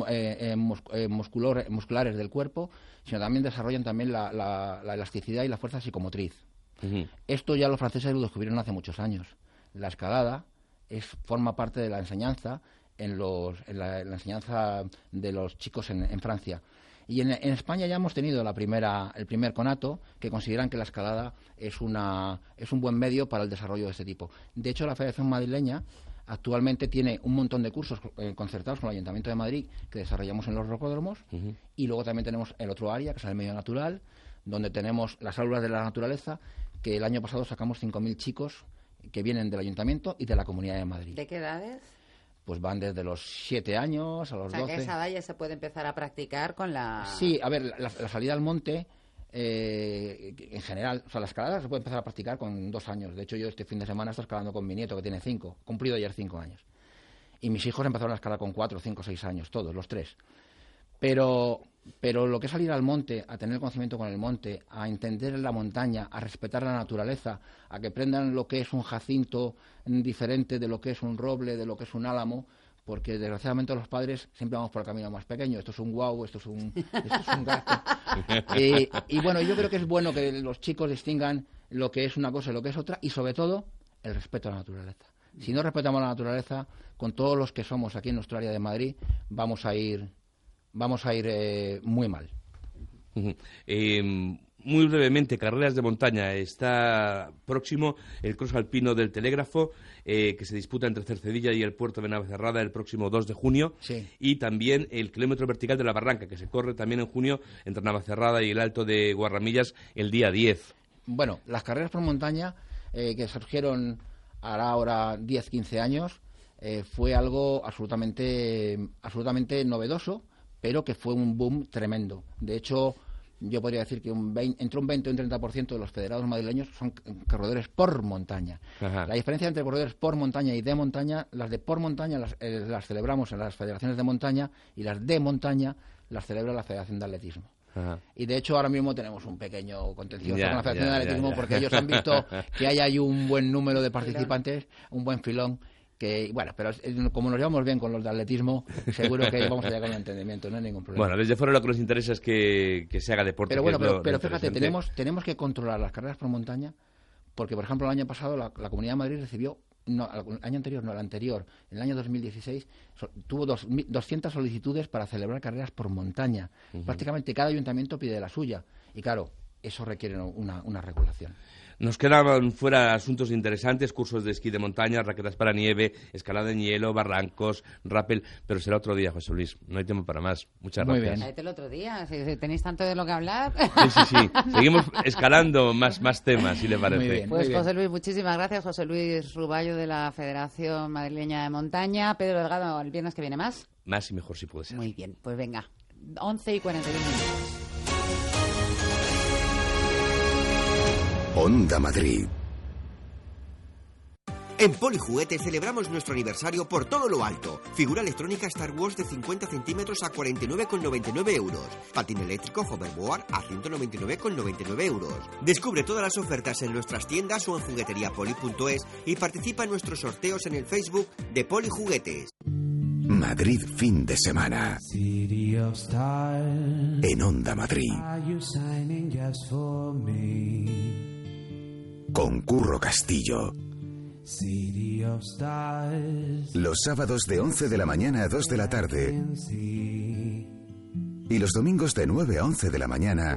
[SPEAKER 15] musculares del cuerpo, sino también desarrollan también la elasticidad y la fuerza psicomotriz. Uh-huh. Esto ya los franceses lo descubrieron hace muchos años. La escalada forma parte de la enseñanza en la enseñanza de los chicos en Francia. Y en España ya hemos tenido el primer conato, que consideran que la escalada es un buen medio para el desarrollo de este tipo. De hecho, la Federación Madrileña actualmente tiene un montón de cursos concertados con el Ayuntamiento de Madrid que desarrollamos en los rocódromos, uh-huh. Y luego también tenemos el otro área, que es el medio natural, donde tenemos las aulas de la naturaleza, que el año pasado sacamos 5.000 chicos que vienen del Ayuntamiento y de la Comunidad de Madrid.
[SPEAKER 11] ¿De qué edades?
[SPEAKER 15] Pues van desde los 7 años a los 12.
[SPEAKER 11] Que esa edad ya se puede empezar a practicar con la...
[SPEAKER 15] Sí, a ver, la salida al monte, en general, o sea, la escalada se puede empezar a practicar con 2 años. De hecho, yo este fin de semana estoy escalando con mi nieto, que tiene 5, cumplido ayer 5 años. Y mis hijos empezaron a escalar con 4, 5, 6 años, todos, los 3. Pero lo que es salir al monte, a tener conocimiento con el monte, a entender la montaña, a respetar la naturaleza, a que aprendan lo que es un jacinto diferente de lo que es un roble, de lo que es un álamo, porque desgraciadamente los padres siempre vamos por el camino más pequeño. Esto es un guau, esto es un gato. Y bueno, yo creo que es bueno que los chicos distingan lo que es una cosa y lo que es otra, y sobre todo el respeto a la naturaleza. Si no respetamos la naturaleza, con todos los que somos aquí en nuestro área de Madrid, vamos a ir muy mal.
[SPEAKER 14] Uh-huh. Muy brevemente, carreras de montaña. Está próximo el cross alpino del Telégrafo, que se disputa entre Cercedilla y el puerto de Navacerrada el próximo 2 de junio. Sí. Y también el kilómetro vertical de la Barranca, que se corre también en junio entre Navacerrada y el Alto de Guarramillas el día 10.
[SPEAKER 15] Bueno, las carreras por montaña que surgieron ahora 10-15 años, fue algo absolutamente novedoso, pero que fue un boom tremendo. De hecho, yo podría decir que entre un 20 y un 30% de los federados madrileños son corredores por montaña. Ajá. La diferencia entre corredores por montaña y de montaña, las de por montaña las celebramos en las federaciones de montaña, y las de montaña las celebra la Federación de Atletismo. Ajá. Y de hecho ahora mismo tenemos un pequeño contencioso con la Federación de Atletismo, porque ellos han visto que hay ahí un buen número de participantes, un buen filón. Que, bueno, pero como nos llevamos bien con los de atletismo, seguro que vamos a llegar a un entendimiento, no hay ningún problema.
[SPEAKER 14] Bueno, desde fuera lo que nos interesa es que se haga deporte.
[SPEAKER 15] Pero bueno, pero fíjate, tenemos que controlar las carreras por montaña, porque, por ejemplo, el año pasado la Comunidad de Madrid recibió, el anterior, en el año 2016, tuvo 200 solicitudes para celebrar carreras por montaña. Uh-huh. Prácticamente cada ayuntamiento pide la suya. Y claro, eso requiere una regulación.
[SPEAKER 14] Nos quedaban fuera asuntos interesantes, cursos de esquí de montaña, raquetas para nieve, escalada en hielo, barrancos, rappel, pero será otro día, José Luis. No hay tiempo para más. Muchas gracias.
[SPEAKER 11] Muy bien. Tráete el otro día, si tenéis tanto de lo que hablar.
[SPEAKER 14] Sí. Seguimos escalando más temas, si le parece.
[SPEAKER 11] Muy bien, pues José Luis, muchísimas gracias. José Luis Ruballo, de la Federación Madrileña de Montaña. Pedro Delgado, el viernes que viene más.
[SPEAKER 14] Más y mejor si puede ser.
[SPEAKER 11] Muy bien, pues venga. 11:41 minutos.
[SPEAKER 3] Onda Madrid.
[SPEAKER 16] En Polijuguetes celebramos nuestro aniversario por todo lo alto. Figura electrónica Star Wars de 50 centímetros a 49,99 euros. Patín eléctrico Hoverboard a 199,99 euros. Descubre todas las ofertas en nuestras tiendas o en jugueteriapoli.es y participa en nuestros sorteos en el Facebook de Polijuguetes.
[SPEAKER 3] Madrid fin de semana. En Onda Madrid. Con Curro Castillo. Los sábados de 11 de la mañana a 2 de la tarde. Y los domingos de 9 a 11 de la mañana.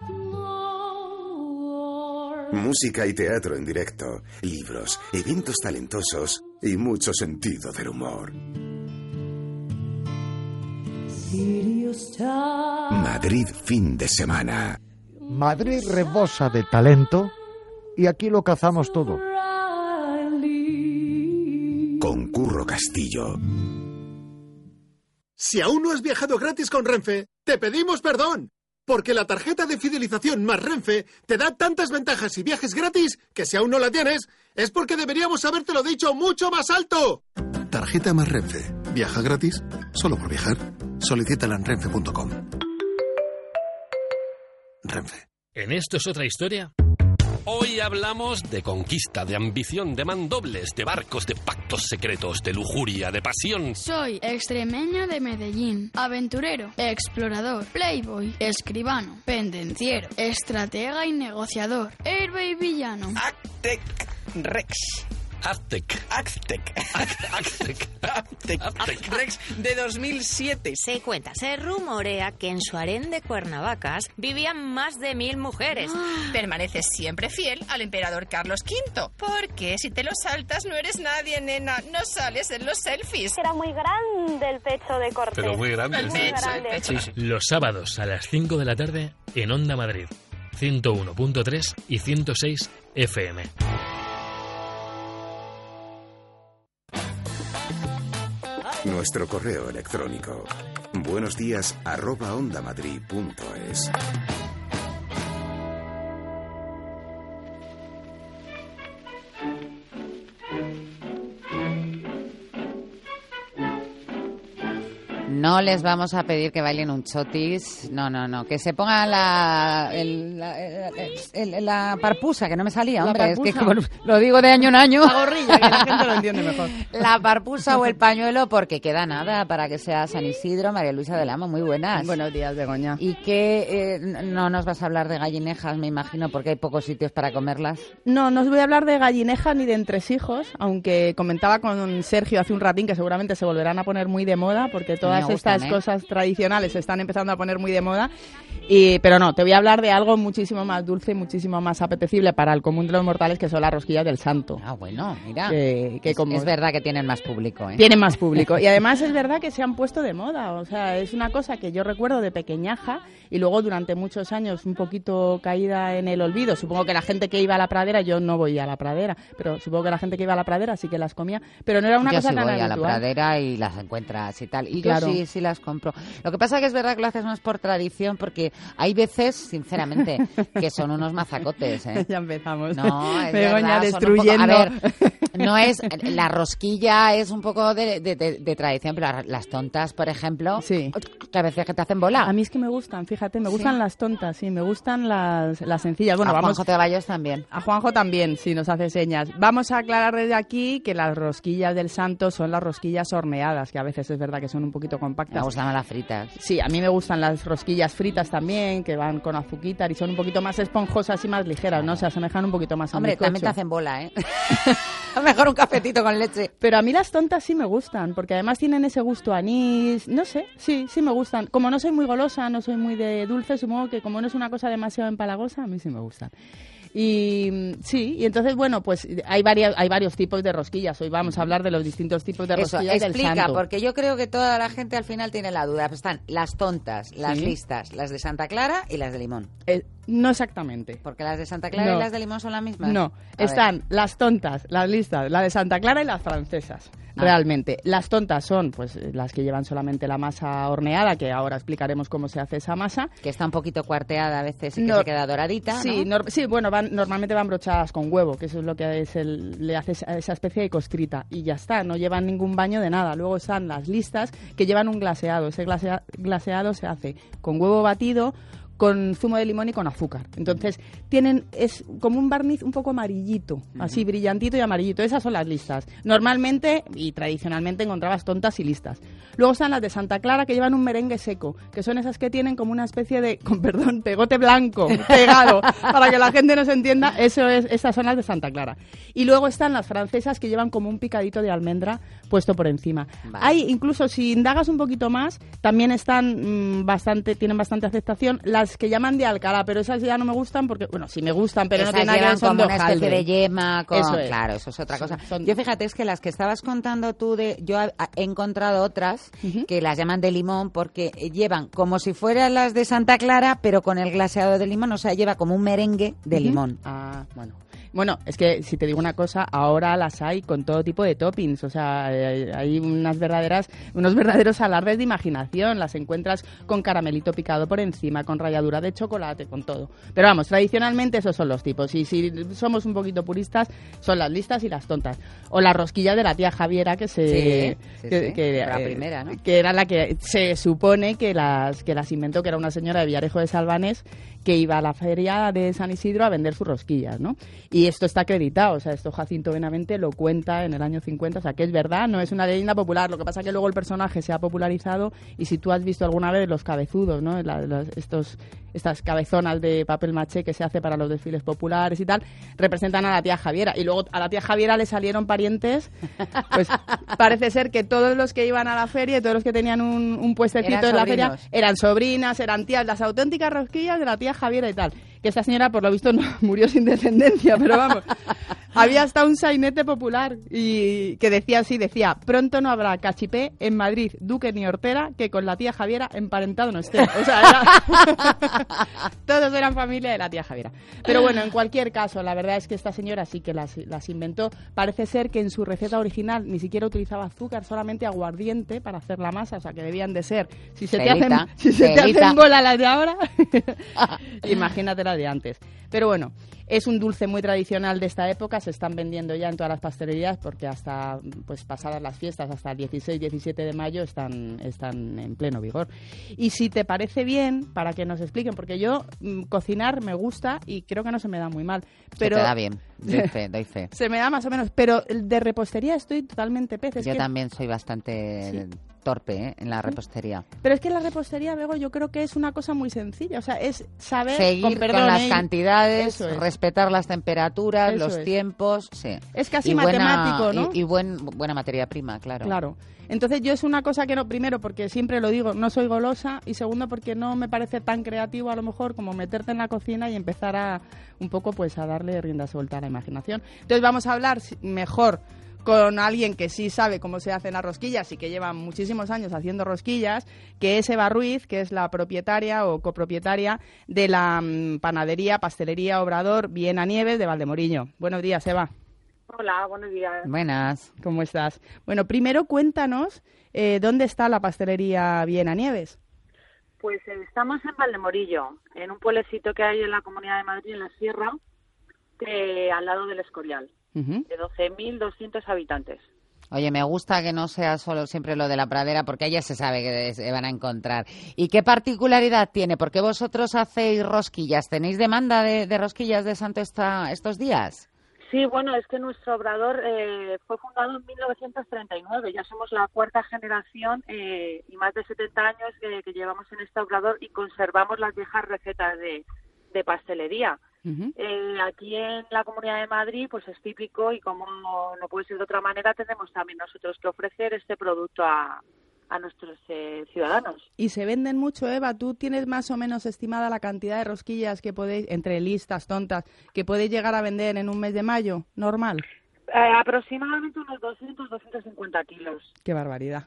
[SPEAKER 3] Música y teatro en directo, libros, eventos talentosos y mucho sentido del humor. Madrid fin de semana.
[SPEAKER 17] Madrid rebosa de talento y aquí lo cazamos todo.
[SPEAKER 3] Con Curro Castillo.
[SPEAKER 1] Si aún no has viajado gratis con Renfe, te pedimos perdón. Porque la tarjeta de fidelización más Renfe te da tantas ventajas y viajes gratis que si aún no la tienes, es porque deberíamos habértelo dicho mucho más alto. Tarjeta más Renfe. Viaja gratis solo por viajar. Solicítala en renfe.com. Renfe.
[SPEAKER 4] ¿En Esto es otra historia? Hoy hablamos de conquista, de ambición, de mandobles, de barcos, de pactos secretos, de lujuria, de pasión.
[SPEAKER 23] Soy extremeño de Medellín, aventurero, explorador, playboy, escribano, pendenciero, estratega y negociador, héroe y villano.
[SPEAKER 24] Aztec Rex.
[SPEAKER 4] Aztec
[SPEAKER 24] Rex de 2007.
[SPEAKER 25] Se rumorea que en su harén de Cuernavacas vivían más de 1000 mujeres.
[SPEAKER 26] Permanece siempre fiel al emperador Carlos V, porque si te lo saltas no eres nadie, nena, no sales en los selfies.
[SPEAKER 20] Era muy grande el pecho de Cortés.
[SPEAKER 4] Pero muy grande.
[SPEAKER 26] El pecho.
[SPEAKER 4] Sí.
[SPEAKER 27] Los sábados a las 5 de la tarde en Onda Madrid, 101.3 y 106 FM.
[SPEAKER 3] Nuestro correo electrónico buenosdías@ondamadrid.es.
[SPEAKER 11] No les vamos a pedir que bailen un chotis, no, que se pongan la parpusa, que no me salía, hombre, es que lo digo de año en año.
[SPEAKER 28] La gorrilla, que la gente lo entiende mejor.
[SPEAKER 11] La parpusa o el pañuelo, porque queda nada para que sea San Isidro. María Luisa del Amo, muy buenas.
[SPEAKER 28] Buenos días, Begoña.
[SPEAKER 11] Y que no nos vas a hablar de gallinejas, me imagino, porque hay pocos sitios para comerlas.
[SPEAKER 28] No os voy a hablar de gallinejas ni de entresijos, aunque comentaba con Sergio hace un ratín que seguramente se volverán a poner muy de moda, porque todas estas cosas tradicionales se están empezando a poner muy de moda. Pero no, te voy a hablar de algo muchísimo más dulce y muchísimo más apetecible para el común de los mortales, que son las rosquillas del Santo.
[SPEAKER 11] Ah, bueno, mira.
[SPEAKER 28] Es
[SPEAKER 11] verdad que tienen más público, ¿eh?
[SPEAKER 28] Tienen más público. Y además es verdad que se han puesto de moda. O sea, es una cosa que yo recuerdo de pequeñaja y luego durante muchos años un poquito caída en el olvido. Supongo que la gente que iba a la pradera, yo no voy a la pradera, pero supongo que la gente que iba a la pradera sí que las comía. Pero no era una cosa tan habitual.
[SPEAKER 11] Yo sí voy a la pradera y las encuentras y tal. Y
[SPEAKER 28] claro.
[SPEAKER 11] Yo sí las compro. Lo que pasa que es verdad que lo haces más por tradición, porque hay veces, sinceramente, que son unos mazacotes, ¿eh?
[SPEAKER 28] Ya empezamos.
[SPEAKER 11] No, es
[SPEAKER 28] Begoña,
[SPEAKER 11] verdad,
[SPEAKER 28] destruyendo.
[SPEAKER 11] A ver, no es... La rosquilla es un poco de tradición, pero las tontas, por ejemplo,
[SPEAKER 28] sí,
[SPEAKER 11] que a veces que te hacen bola.
[SPEAKER 28] A mí es que me gustan, fíjate, me gustan las tontas, sí, me gustan las sencillas. Bueno,
[SPEAKER 11] a Juanjo Ceballos también.
[SPEAKER 28] A Juanjo también, sí, nos hace señas. Vamos a aclarar desde aquí que las rosquillas del Santo son las rosquillas horneadas, que a veces es verdad que son un poquito compactas.
[SPEAKER 11] Me gustan las fritas.
[SPEAKER 28] Sí, a mí me gustan las rosquillas fritas también, que van con azuquitar y son un poquito más esponjosas y más ligeras, ¿no? Se asemejan un poquito más a un bizcocho.
[SPEAKER 11] También te hacen bola, ¿eh? A lo mejor un cafetito con leche.
[SPEAKER 28] Pero a mí las tontas sí me gustan, porque además tienen ese gusto a anís, no sé, sí me gustan. Como no soy muy golosa, no soy muy de dulce, supongo que como no es una cosa demasiado empalagosa, a mí sí me gustan. Y sí, y entonces, bueno, pues hay varios tipos de rosquillas. Hoy vamos a hablar de los distintos tipos de rosquillas del Santo.
[SPEAKER 11] Explica, porque yo creo que toda la gente al final tiene la duda. Están las tontas, las listas, las de Santa Clara y las de limón.
[SPEAKER 28] No exactamente.
[SPEAKER 11] ¿Porque las de Santa Clara y las de limón son las mismas?
[SPEAKER 28] No, están las tontas, las listas, la de Santa Clara y las francesas. Realmente. Las tontas son pues las que llevan solamente la masa horneada, que ahora explicaremos cómo se hace esa masa.
[SPEAKER 11] Que está un poquito cuarteada a veces y que se queda doradita,
[SPEAKER 28] sí,
[SPEAKER 11] ¿no?
[SPEAKER 28] Sí, bueno, normalmente van brochadas con huevo, que eso es lo que le hace esa especie de costrita. Y ya está, no llevan ningún baño de nada. Luego están las listas, que llevan un glaseado. Ese glaseado se hace con huevo batido, con zumo de limón y con azúcar. Entonces es como un barniz un poco amarillito, así brillantito y amarillito. Esas son las listas. Normalmente y tradicionalmente encontrabas tontas y listas. Luego están las de Santa Clara, que llevan un merengue seco, que son esas que tienen como una especie de, con perdón, pegote blanco pegado, para que la gente no se entienda. Esas son las de Santa Clara. Y luego están las francesas, que llevan como un picadito de almendra puesto por encima. Vale. Hay, incluso si indagas un poquito más, también están tienen bastante aceptación las que llaman de Alcalá, pero esas ya no me gustan porque, bueno, sí me gustan, pero
[SPEAKER 11] esas
[SPEAKER 28] no tienen nada que ver, son
[SPEAKER 11] como una especie de yema. Claro, eso es otra cosa. Yo fíjate, es que las que estabas contando tú, yo he encontrado otras que las llaman de limón porque llevan como si fueran las de Santa Clara, pero con el glaseado de limón, o sea, lleva como un merengue de limón.
[SPEAKER 28] Ah, bueno. Bueno, es que si te digo una cosa, ahora las hay con todo tipo de toppings, o sea, hay unos verdaderos alardes de imaginación, las encuentras con caramelito picado por encima, con ralladura de chocolate, con todo. Pero vamos, tradicionalmente esos son los tipos, y si somos un poquito puristas, son las listas y las tontas. O la rosquilla de la tía Javiera, que
[SPEAKER 11] la primera, ¿no?
[SPEAKER 28] Que era la que se supone que las inventó, que era una señora de Villarejo de Salvanés, que iba a la feria de San Isidro a vender sus rosquillas, ¿no? Y esto está acreditado, o sea, esto Jacinto Benavente lo cuenta en el año 50, o sea, que es verdad, no es una leyenda popular. Lo que pasa es que luego el personaje se ha popularizado, y si tú has visto alguna vez los cabezudos, ¿no? Estas cabezonas de papel maché que se hace para los desfiles populares y tal, representan a la tía Javiera. Y luego a la tía Javiera le salieron parientes, pues parece ser que todos los que iban a la feria y todos los que tenían un puestecito en la feria eran sobrinas, eran tías, las auténticas rosquillas de la tía Javiera y tal. Que esta señora, por lo visto, no murió sin descendencia, pero vamos, había hasta un sainete popular y que decía pronto no habrá cachipé en Madrid, duque ni hortera, que con la tía Javiera emparentado no esté. O sea, todos eran familia de la tía Javiera. Pero bueno, en cualquier caso, la verdad es que esta señora sí que las inventó. Parece ser que en su receta original ni siquiera utilizaba azúcar, solamente aguardiente para hacer la masa, o sea, que debían de ser, si se te hacen bola las de ahora, imagínate las de antes. Pero bueno, es un dulce muy tradicional de esta época, se están vendiendo ya en todas las pastelerías, porque hasta pues pasadas las fiestas, hasta el 16-17 de mayo están en pleno vigor. Y si te parece bien, para que nos expliquen, porque yo cocinar me gusta y creo que no se me da muy mal. Pero
[SPEAKER 11] se te da bien, doy fe.
[SPEAKER 28] Se me da más o menos, pero de repostería estoy totalmente pez.
[SPEAKER 11] Yo también soy bastante torpe en la repostería.
[SPEAKER 28] Pero es que la repostería, luego yo creo que es una cosa muy sencilla, o sea, es saber
[SPEAKER 11] seguir con las cantidades, respetar las temperaturas, los tiempos, sí.
[SPEAKER 28] Es casi matemático, ¿no?
[SPEAKER 11] Y buena materia prima, claro.
[SPEAKER 28] Claro. Entonces yo es una cosa que no, primero porque siempre lo digo, no soy golosa, y segundo porque no me parece tan creativo a lo mejor como meterte en la cocina y empezar a un poco pues a darle rienda suelta a la imaginación. Entonces vamos a hablar mejor con alguien que sí sabe cómo se hacen las rosquillas y que lleva muchísimos años haciendo rosquillas, que es Eva Ruiz, que es la propietaria o copropietaria de la panadería, pastelería Obrador Viena Nieves de Valdemorillo. Buenos días, Eva.
[SPEAKER 2] Hola, buenos días.
[SPEAKER 11] Buenas.
[SPEAKER 28] ¿Cómo estás? Bueno, primero cuéntanos dónde está la pastelería Viena Nieves.
[SPEAKER 2] Pues estamos en Valdemorillo, en un pueblecito que hay en la Comunidad de Madrid, en la Sierra, al lado del Escorial. De 12.200 habitantes.
[SPEAKER 11] Oye, me gusta que no sea solo siempre lo de la pradera, porque ya se sabe que se van a encontrar. ¿Y qué particularidad tiene? ¿Por qué vosotros hacéis rosquillas? ¿Tenéis demanda de rosquillas de santo estos días?
[SPEAKER 2] Sí, bueno, es que nuestro obrador fue fundado en 1939. Ya somos la cuarta generación y más de 70 años que llevamos en este obrador y conservamos las viejas recetas de pastelería. Aquí en la Comunidad de Madrid pues es típico, y como no puede ser de otra manera, tenemos también nosotros que ofrecer este producto a nuestros ciudadanos.
[SPEAKER 28] ¿Y se venden mucho, Eva? ¿Tú tienes más o menos estimada la cantidad de rosquillas que podéis, entre listas, tontas, que podéis llegar a vender en un mes de mayo normal?
[SPEAKER 2] Aproximadamente unos 200-250 kilos.
[SPEAKER 28] ¡Qué barbaridad!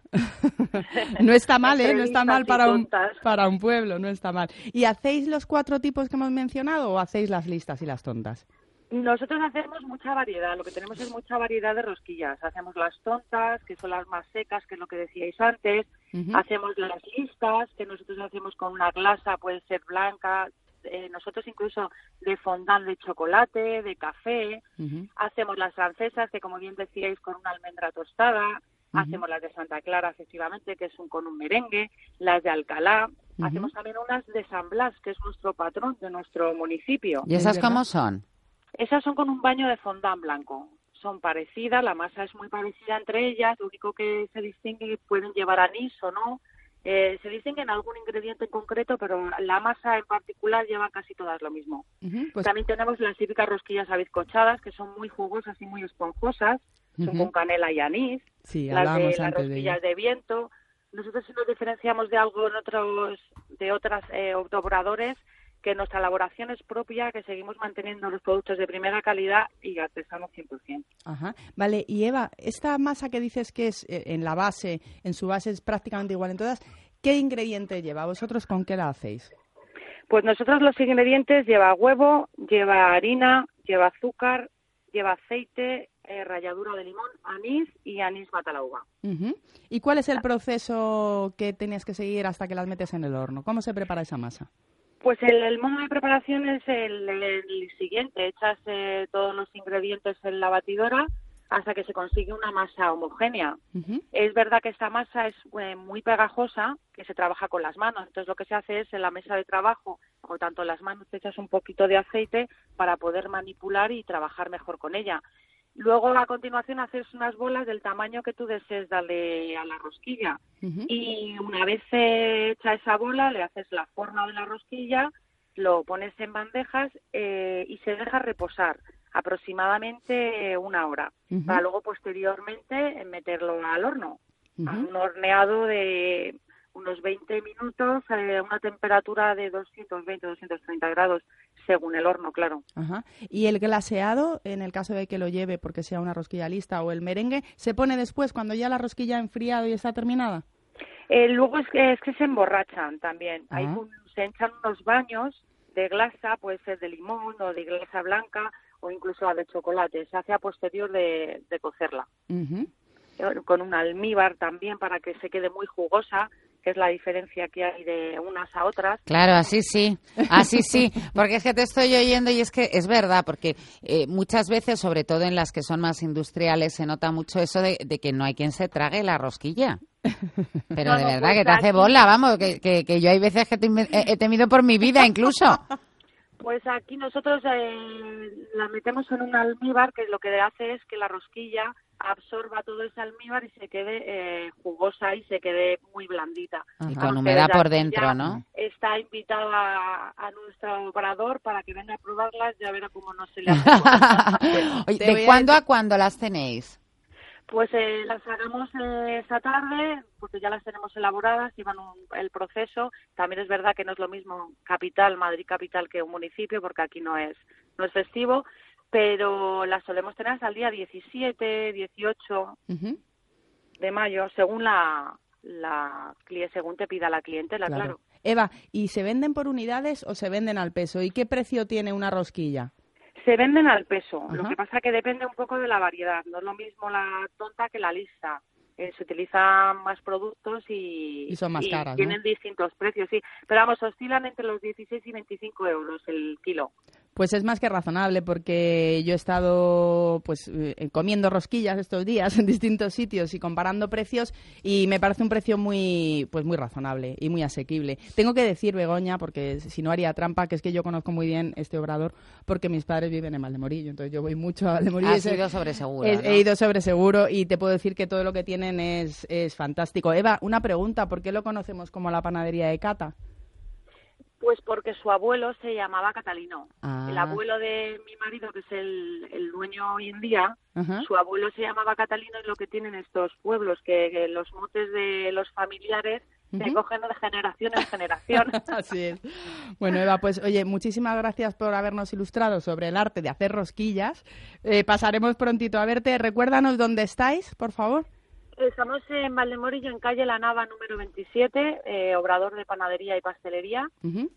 [SPEAKER 28] No está mal, ¿eh? No está mal para un pueblo, no está mal. ¿Y hacéis los 4 tipos que hemos mencionado o hacéis las listas y las tontas?
[SPEAKER 2] Nosotros hacemos mucha variedad, lo que tenemos es mucha variedad de rosquillas. Hacemos las tontas, que son las más secas, que es lo que decíais antes. Hacemos las listas, que nosotros hacemos con una glasa, puede ser blanca. Nosotros incluso de fondant de chocolate, de café. Hacemos las francesas, que como bien decíais, con una almendra tostada. Hacemos las de Santa Clara, efectivamente, que es con un merengue. Las de Alcalá. Hacemos también unas de San Blas, que es nuestro patrón de nuestro municipio.
[SPEAKER 11] ¿Y esas cómo son?
[SPEAKER 2] Esas son con un baño de fondant blanco. Son parecidas, la masa es muy parecida entre ellas. Lo único que se distingue, pueden llevar anís o no. Se distinguen algún ingrediente en concreto, pero la masa en particular lleva casi todas lo mismo. Pues también tenemos las típicas rosquillas abizcochadas, que son muy jugosas y muy esponjosas. Son con canela y anís.
[SPEAKER 28] Sí,
[SPEAKER 2] las rosquillas de viento. Nosotros sí nos diferenciamos de algo de otras obradores, que nuestra elaboración es propia, que seguimos manteniendo los productos de primera calidad y artesanos 100%.
[SPEAKER 28] Ajá. Vale, y Eva, esta masa que dices que es en su base es prácticamente igual en todas, ¿qué ingrediente lleva? ¿Vosotros con qué la hacéis?
[SPEAKER 2] Pues nosotros los ingredientes lleva huevo, lleva harina, lleva azúcar, lleva aceite, ralladura de limón, anís y anís matalauga.
[SPEAKER 28] ¿Y cuál es el proceso que tenías que seguir hasta que las metes en el horno? ¿Cómo se prepara esa masa?
[SPEAKER 2] Pues el modo de preparación es el siguiente. Echas todos los ingredientes en la batidora hasta que se consigue una masa homogénea. Es verdad que esta masa es muy pegajosa, que se trabaja con las manos. Entonces lo que se hace es en la mesa de trabajo, o tanto en las manos, te echas un poquito de aceite para poder manipular y trabajar mejor con ella. Luego, a continuación, haces unas bolas del tamaño que tú desees darle a la rosquilla. Y una vez hecha esa bola, le haces la forma de la rosquilla, lo pones en bandejas y se deja reposar aproximadamente 1 hora, para luego posteriormente meterlo al horno, a un horneado de unos 20 minutos a una temperatura de 220-230 grados, según el horno, claro.
[SPEAKER 28] ¿Y el glaseado, en el caso de que lo lleve porque sea una rosquilla lista, o el merengue, se pone después, cuando ya la rosquilla ha enfriado y está terminada?
[SPEAKER 2] Luego es que se emborrachan también. Se echan unos baños de glasa, puede ser de limón o de glasa blanca, o incluso de chocolate. Se hace a posterior de cocerla. Con un almíbar también, para que se quede muy jugosa, que es la diferencia que hay de unas a otras.
[SPEAKER 11] Claro, así sí, porque es que te estoy oyendo y es que es verdad, porque muchas veces, sobre todo en las que son más industriales, se nota mucho eso de que no hay quien se trague la rosquilla. Pero de verdad, que te hace bola, vamos, que yo hay veces que he temido por mi vida incluso.
[SPEAKER 2] Pues aquí nosotros la metemos en un almíbar, que lo que hace es que la rosquilla absorba todo ese almíbar y se quede jugosa y se quede muy blandita.
[SPEAKER 11] Y con humedad por dentro, ¿no?
[SPEAKER 2] Está invitado a nuestro obrador para que venga a probarlas, ya verá cómo no se le hace.
[SPEAKER 11] Oye, ¿de cuándo a cuándo las tenéis?
[SPEAKER 2] Pues las hagamos esta tarde, porque ya las tenemos elaboradas, llevan el proceso. También es verdad que no es lo mismo Madrid capital, que un municipio, porque aquí no es festivo, pero las solemos tener hasta el día 17, 18 de mayo, según según te pida la clientela, claro.
[SPEAKER 28] Eva, ¿y se venden por unidades o se venden al peso? ¿Y qué precio tiene una rosquilla?
[SPEAKER 2] Se venden al peso. Lo que pasa que depende un poco de la variedad. No es lo mismo la tonta que la lista. Se utilizan más productos y
[SPEAKER 28] son más caras,
[SPEAKER 2] tienen distintos precios, sí. Pero vamos, oscilan entre los 16 y 25 euros el kilo.
[SPEAKER 28] Pues es más que razonable, porque yo he estado comiendo rosquillas estos días en distintos sitios y comparando precios, y me parece un precio muy razonable y muy asequible. Tengo que decir, Begoña, porque si no haría trampa, que es que yo conozco muy bien este obrador porque mis padres viven en Valdemorillo, entonces yo voy mucho a Valdemorillo.
[SPEAKER 11] Has ido sobre seguro, ¿no?
[SPEAKER 28] He ido sobre seguro y te puedo decir que todo lo que tienen es fantástico. Eva, una pregunta, ¿por qué lo conocemos como la panadería de Cata?
[SPEAKER 2] Pues porque su abuelo se llamaba Catalino. El abuelo de mi marido, que es el dueño hoy en día, su abuelo se llamaba Catalino, y lo que tienen estos pueblos, que los motes de los familiares se cogen de generación en generación.
[SPEAKER 28] Así es. Bueno, Eva, pues oye, muchísimas gracias por habernos ilustrado sobre el arte de hacer rosquillas. Pasaremos prontito a verte. Recuérdanos dónde estáis, por favor.
[SPEAKER 2] Estamos en Valdemorillo, en calle La Nava, número 27, obrador de panadería y pastelería.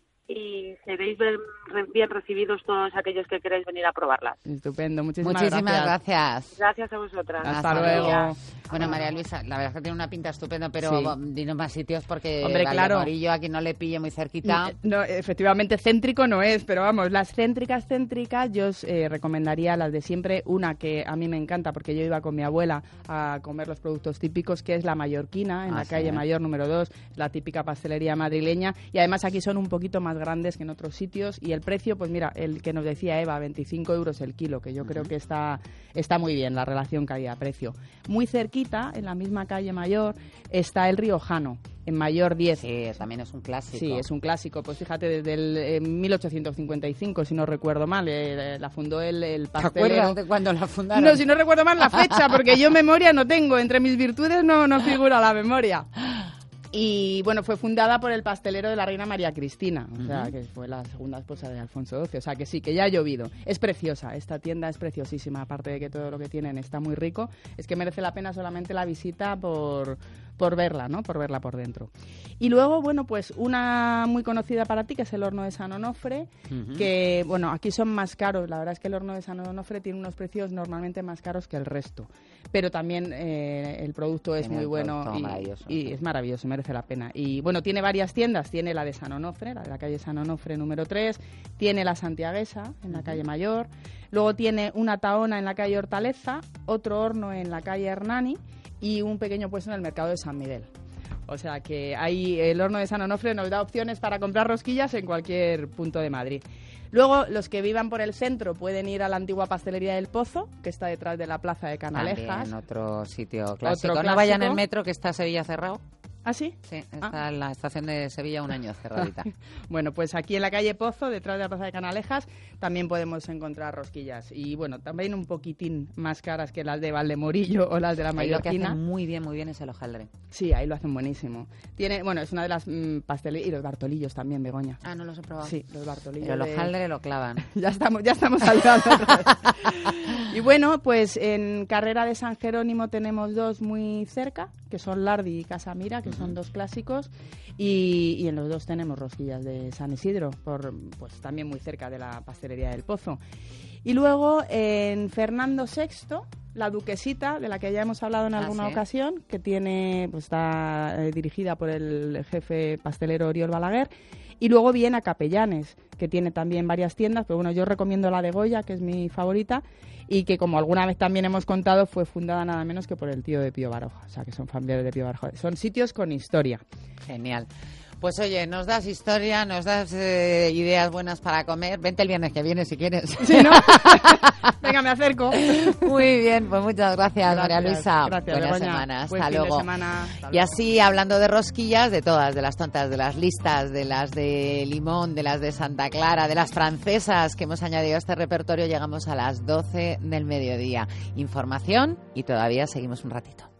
[SPEAKER 2] Y seréis bien recibidos todos aquellos que queráis venir a probarlas.
[SPEAKER 28] Estupendo, muchísimas
[SPEAKER 11] gracias.
[SPEAKER 2] Gracias a vosotras.
[SPEAKER 28] Hasta luego.
[SPEAKER 11] Bueno, María Luisa, la verdad es que tiene una pinta estupenda, pero dinos más sitios, porque Valdemorillo, aquí no le pille muy cerquita.
[SPEAKER 28] No, efectivamente, céntrico no es, pero vamos, las céntricas, yo os recomendaría las de siempre. Una que a mí me encanta, porque yo iba con mi abuela a comer los productos típicos, que es la Mallorquina, en la calle Mayor número 2, la típica pastelería madrileña, y además aquí son un poquito más grandes que en otros sitios, y el precio, pues mira, el que nos decía Eva, 25 euros el kilo, que yo creo que está muy bien la relación calidad-precio. Muy cerquita, en la misma calle Mayor, está el Riojano, en Mayor 10.
[SPEAKER 11] Sí, también es un clásico.
[SPEAKER 28] Sí, es un clásico, pues fíjate, desde el 1855, si no recuerdo mal, la fundó el pastelero.
[SPEAKER 11] ¿Te acuerdas de cuándo la fundaron?
[SPEAKER 28] No, si no recuerdo mal la fecha, porque yo memoria no tengo, entre mis virtudes no figura la memoria. Y bueno, fue fundada por el pastelero de la reina María Cristina, o sea, que fue la segunda esposa de Alfonso XII, o sea que sí, que ya ha llovido. Es preciosa, esta tienda es preciosísima, aparte de que todo lo que tienen está muy rico, es que merece la pena solamente la visita por verla, ¿no? Por verla por dentro. Y luego, bueno, pues una muy conocida para ti, que es el horno de San Onofre, que, bueno, aquí son más caros. La verdad es que el horno de San Onofre tiene unos precios normalmente más caros que el resto. Pero también el producto es muy bueno y es maravilloso, merece la pena. Y, bueno, tiene varias tiendas. Tiene la de San Onofre, la de la calle San Onofre número 3. Tiene la Santiaguesa, en la calle Mayor. Luego tiene una Tahona en la calle Hortaleza, otro horno en la calle Hernani y un pequeño puesto en el mercado de San Miguel. O sea que ahí el horno de San Onofre nos da opciones para comprar rosquillas en cualquier punto de Madrid. Luego, los que vivan por el centro pueden ir a la antigua pastelería del Pozo, que está detrás de la plaza de Canalejas.
[SPEAKER 11] También otro sitio clásico. No vayan en el metro, que está Sevilla cerrado.
[SPEAKER 28] ¿Ah, sí?
[SPEAKER 11] Sí, está en la estación de Sevilla un año cerradita.
[SPEAKER 28] Bueno, pues aquí en la calle Pozo, detrás de la plaza de Canalejas, también podemos encontrar rosquillas. Y bueno, también un poquitín más caras que las de Valdemorillo o las de la Mallorquina.
[SPEAKER 11] Ahí lo que hacen muy bien es el hojaldre.
[SPEAKER 28] Sí, ahí lo hacen buenísimo. Tiene, bueno, es una de las pastelerías. Y los Bartolillos también, Begoña.
[SPEAKER 11] Ah, no los he probado.
[SPEAKER 28] Sí, los Bartolillos.
[SPEAKER 11] Pero el hojaldre lo clavan.
[SPEAKER 28] Ya estamos saltando otra vez. Y bueno, pues en Carrera de San Jerónimo tenemos dos muy cerca, que son Lardi y Casamira, que son dos clásicos, y en los dos tenemos rosquillas de San Isidro, pues también muy cerca de la pastelería del Pozo. Y luego en Fernando VI, la Duquesita, de la que ya hemos hablado en alguna ocasión, que tiene, pues está dirigida por el jefe pastelero Oriol Balaguer. Y luego viene a Capellanes, que tiene también varias tiendas, pero bueno, yo recomiendo la de Goya, que es mi favorita, y que, como alguna vez también hemos contado, fue fundada nada menos que por el tío de Pío Baroja, o sea, que son familiares de Pío Baroja. Son sitios con historia.
[SPEAKER 11] Genial. Pues oye, nos das historia, nos das ideas buenas para comer. Vente el viernes que viene si quieres.
[SPEAKER 28] Sí, ¿no? Venga, me acerco.
[SPEAKER 11] Muy bien, pues muchas gracias, María Luisa.
[SPEAKER 28] Gracias,
[SPEAKER 11] Buena
[SPEAKER 28] Begoña.
[SPEAKER 11] semana,
[SPEAKER 28] Buen
[SPEAKER 11] hasta
[SPEAKER 28] fin de
[SPEAKER 11] luego.
[SPEAKER 28] semana.
[SPEAKER 11] Y así, hablando de rosquillas, de todas, de las tontas, de las listas, de las de limón, de las de Santa Clara, de las francesas que hemos añadido a este repertorio, llegamos a las 12 del mediodía. Información y todavía seguimos un ratito.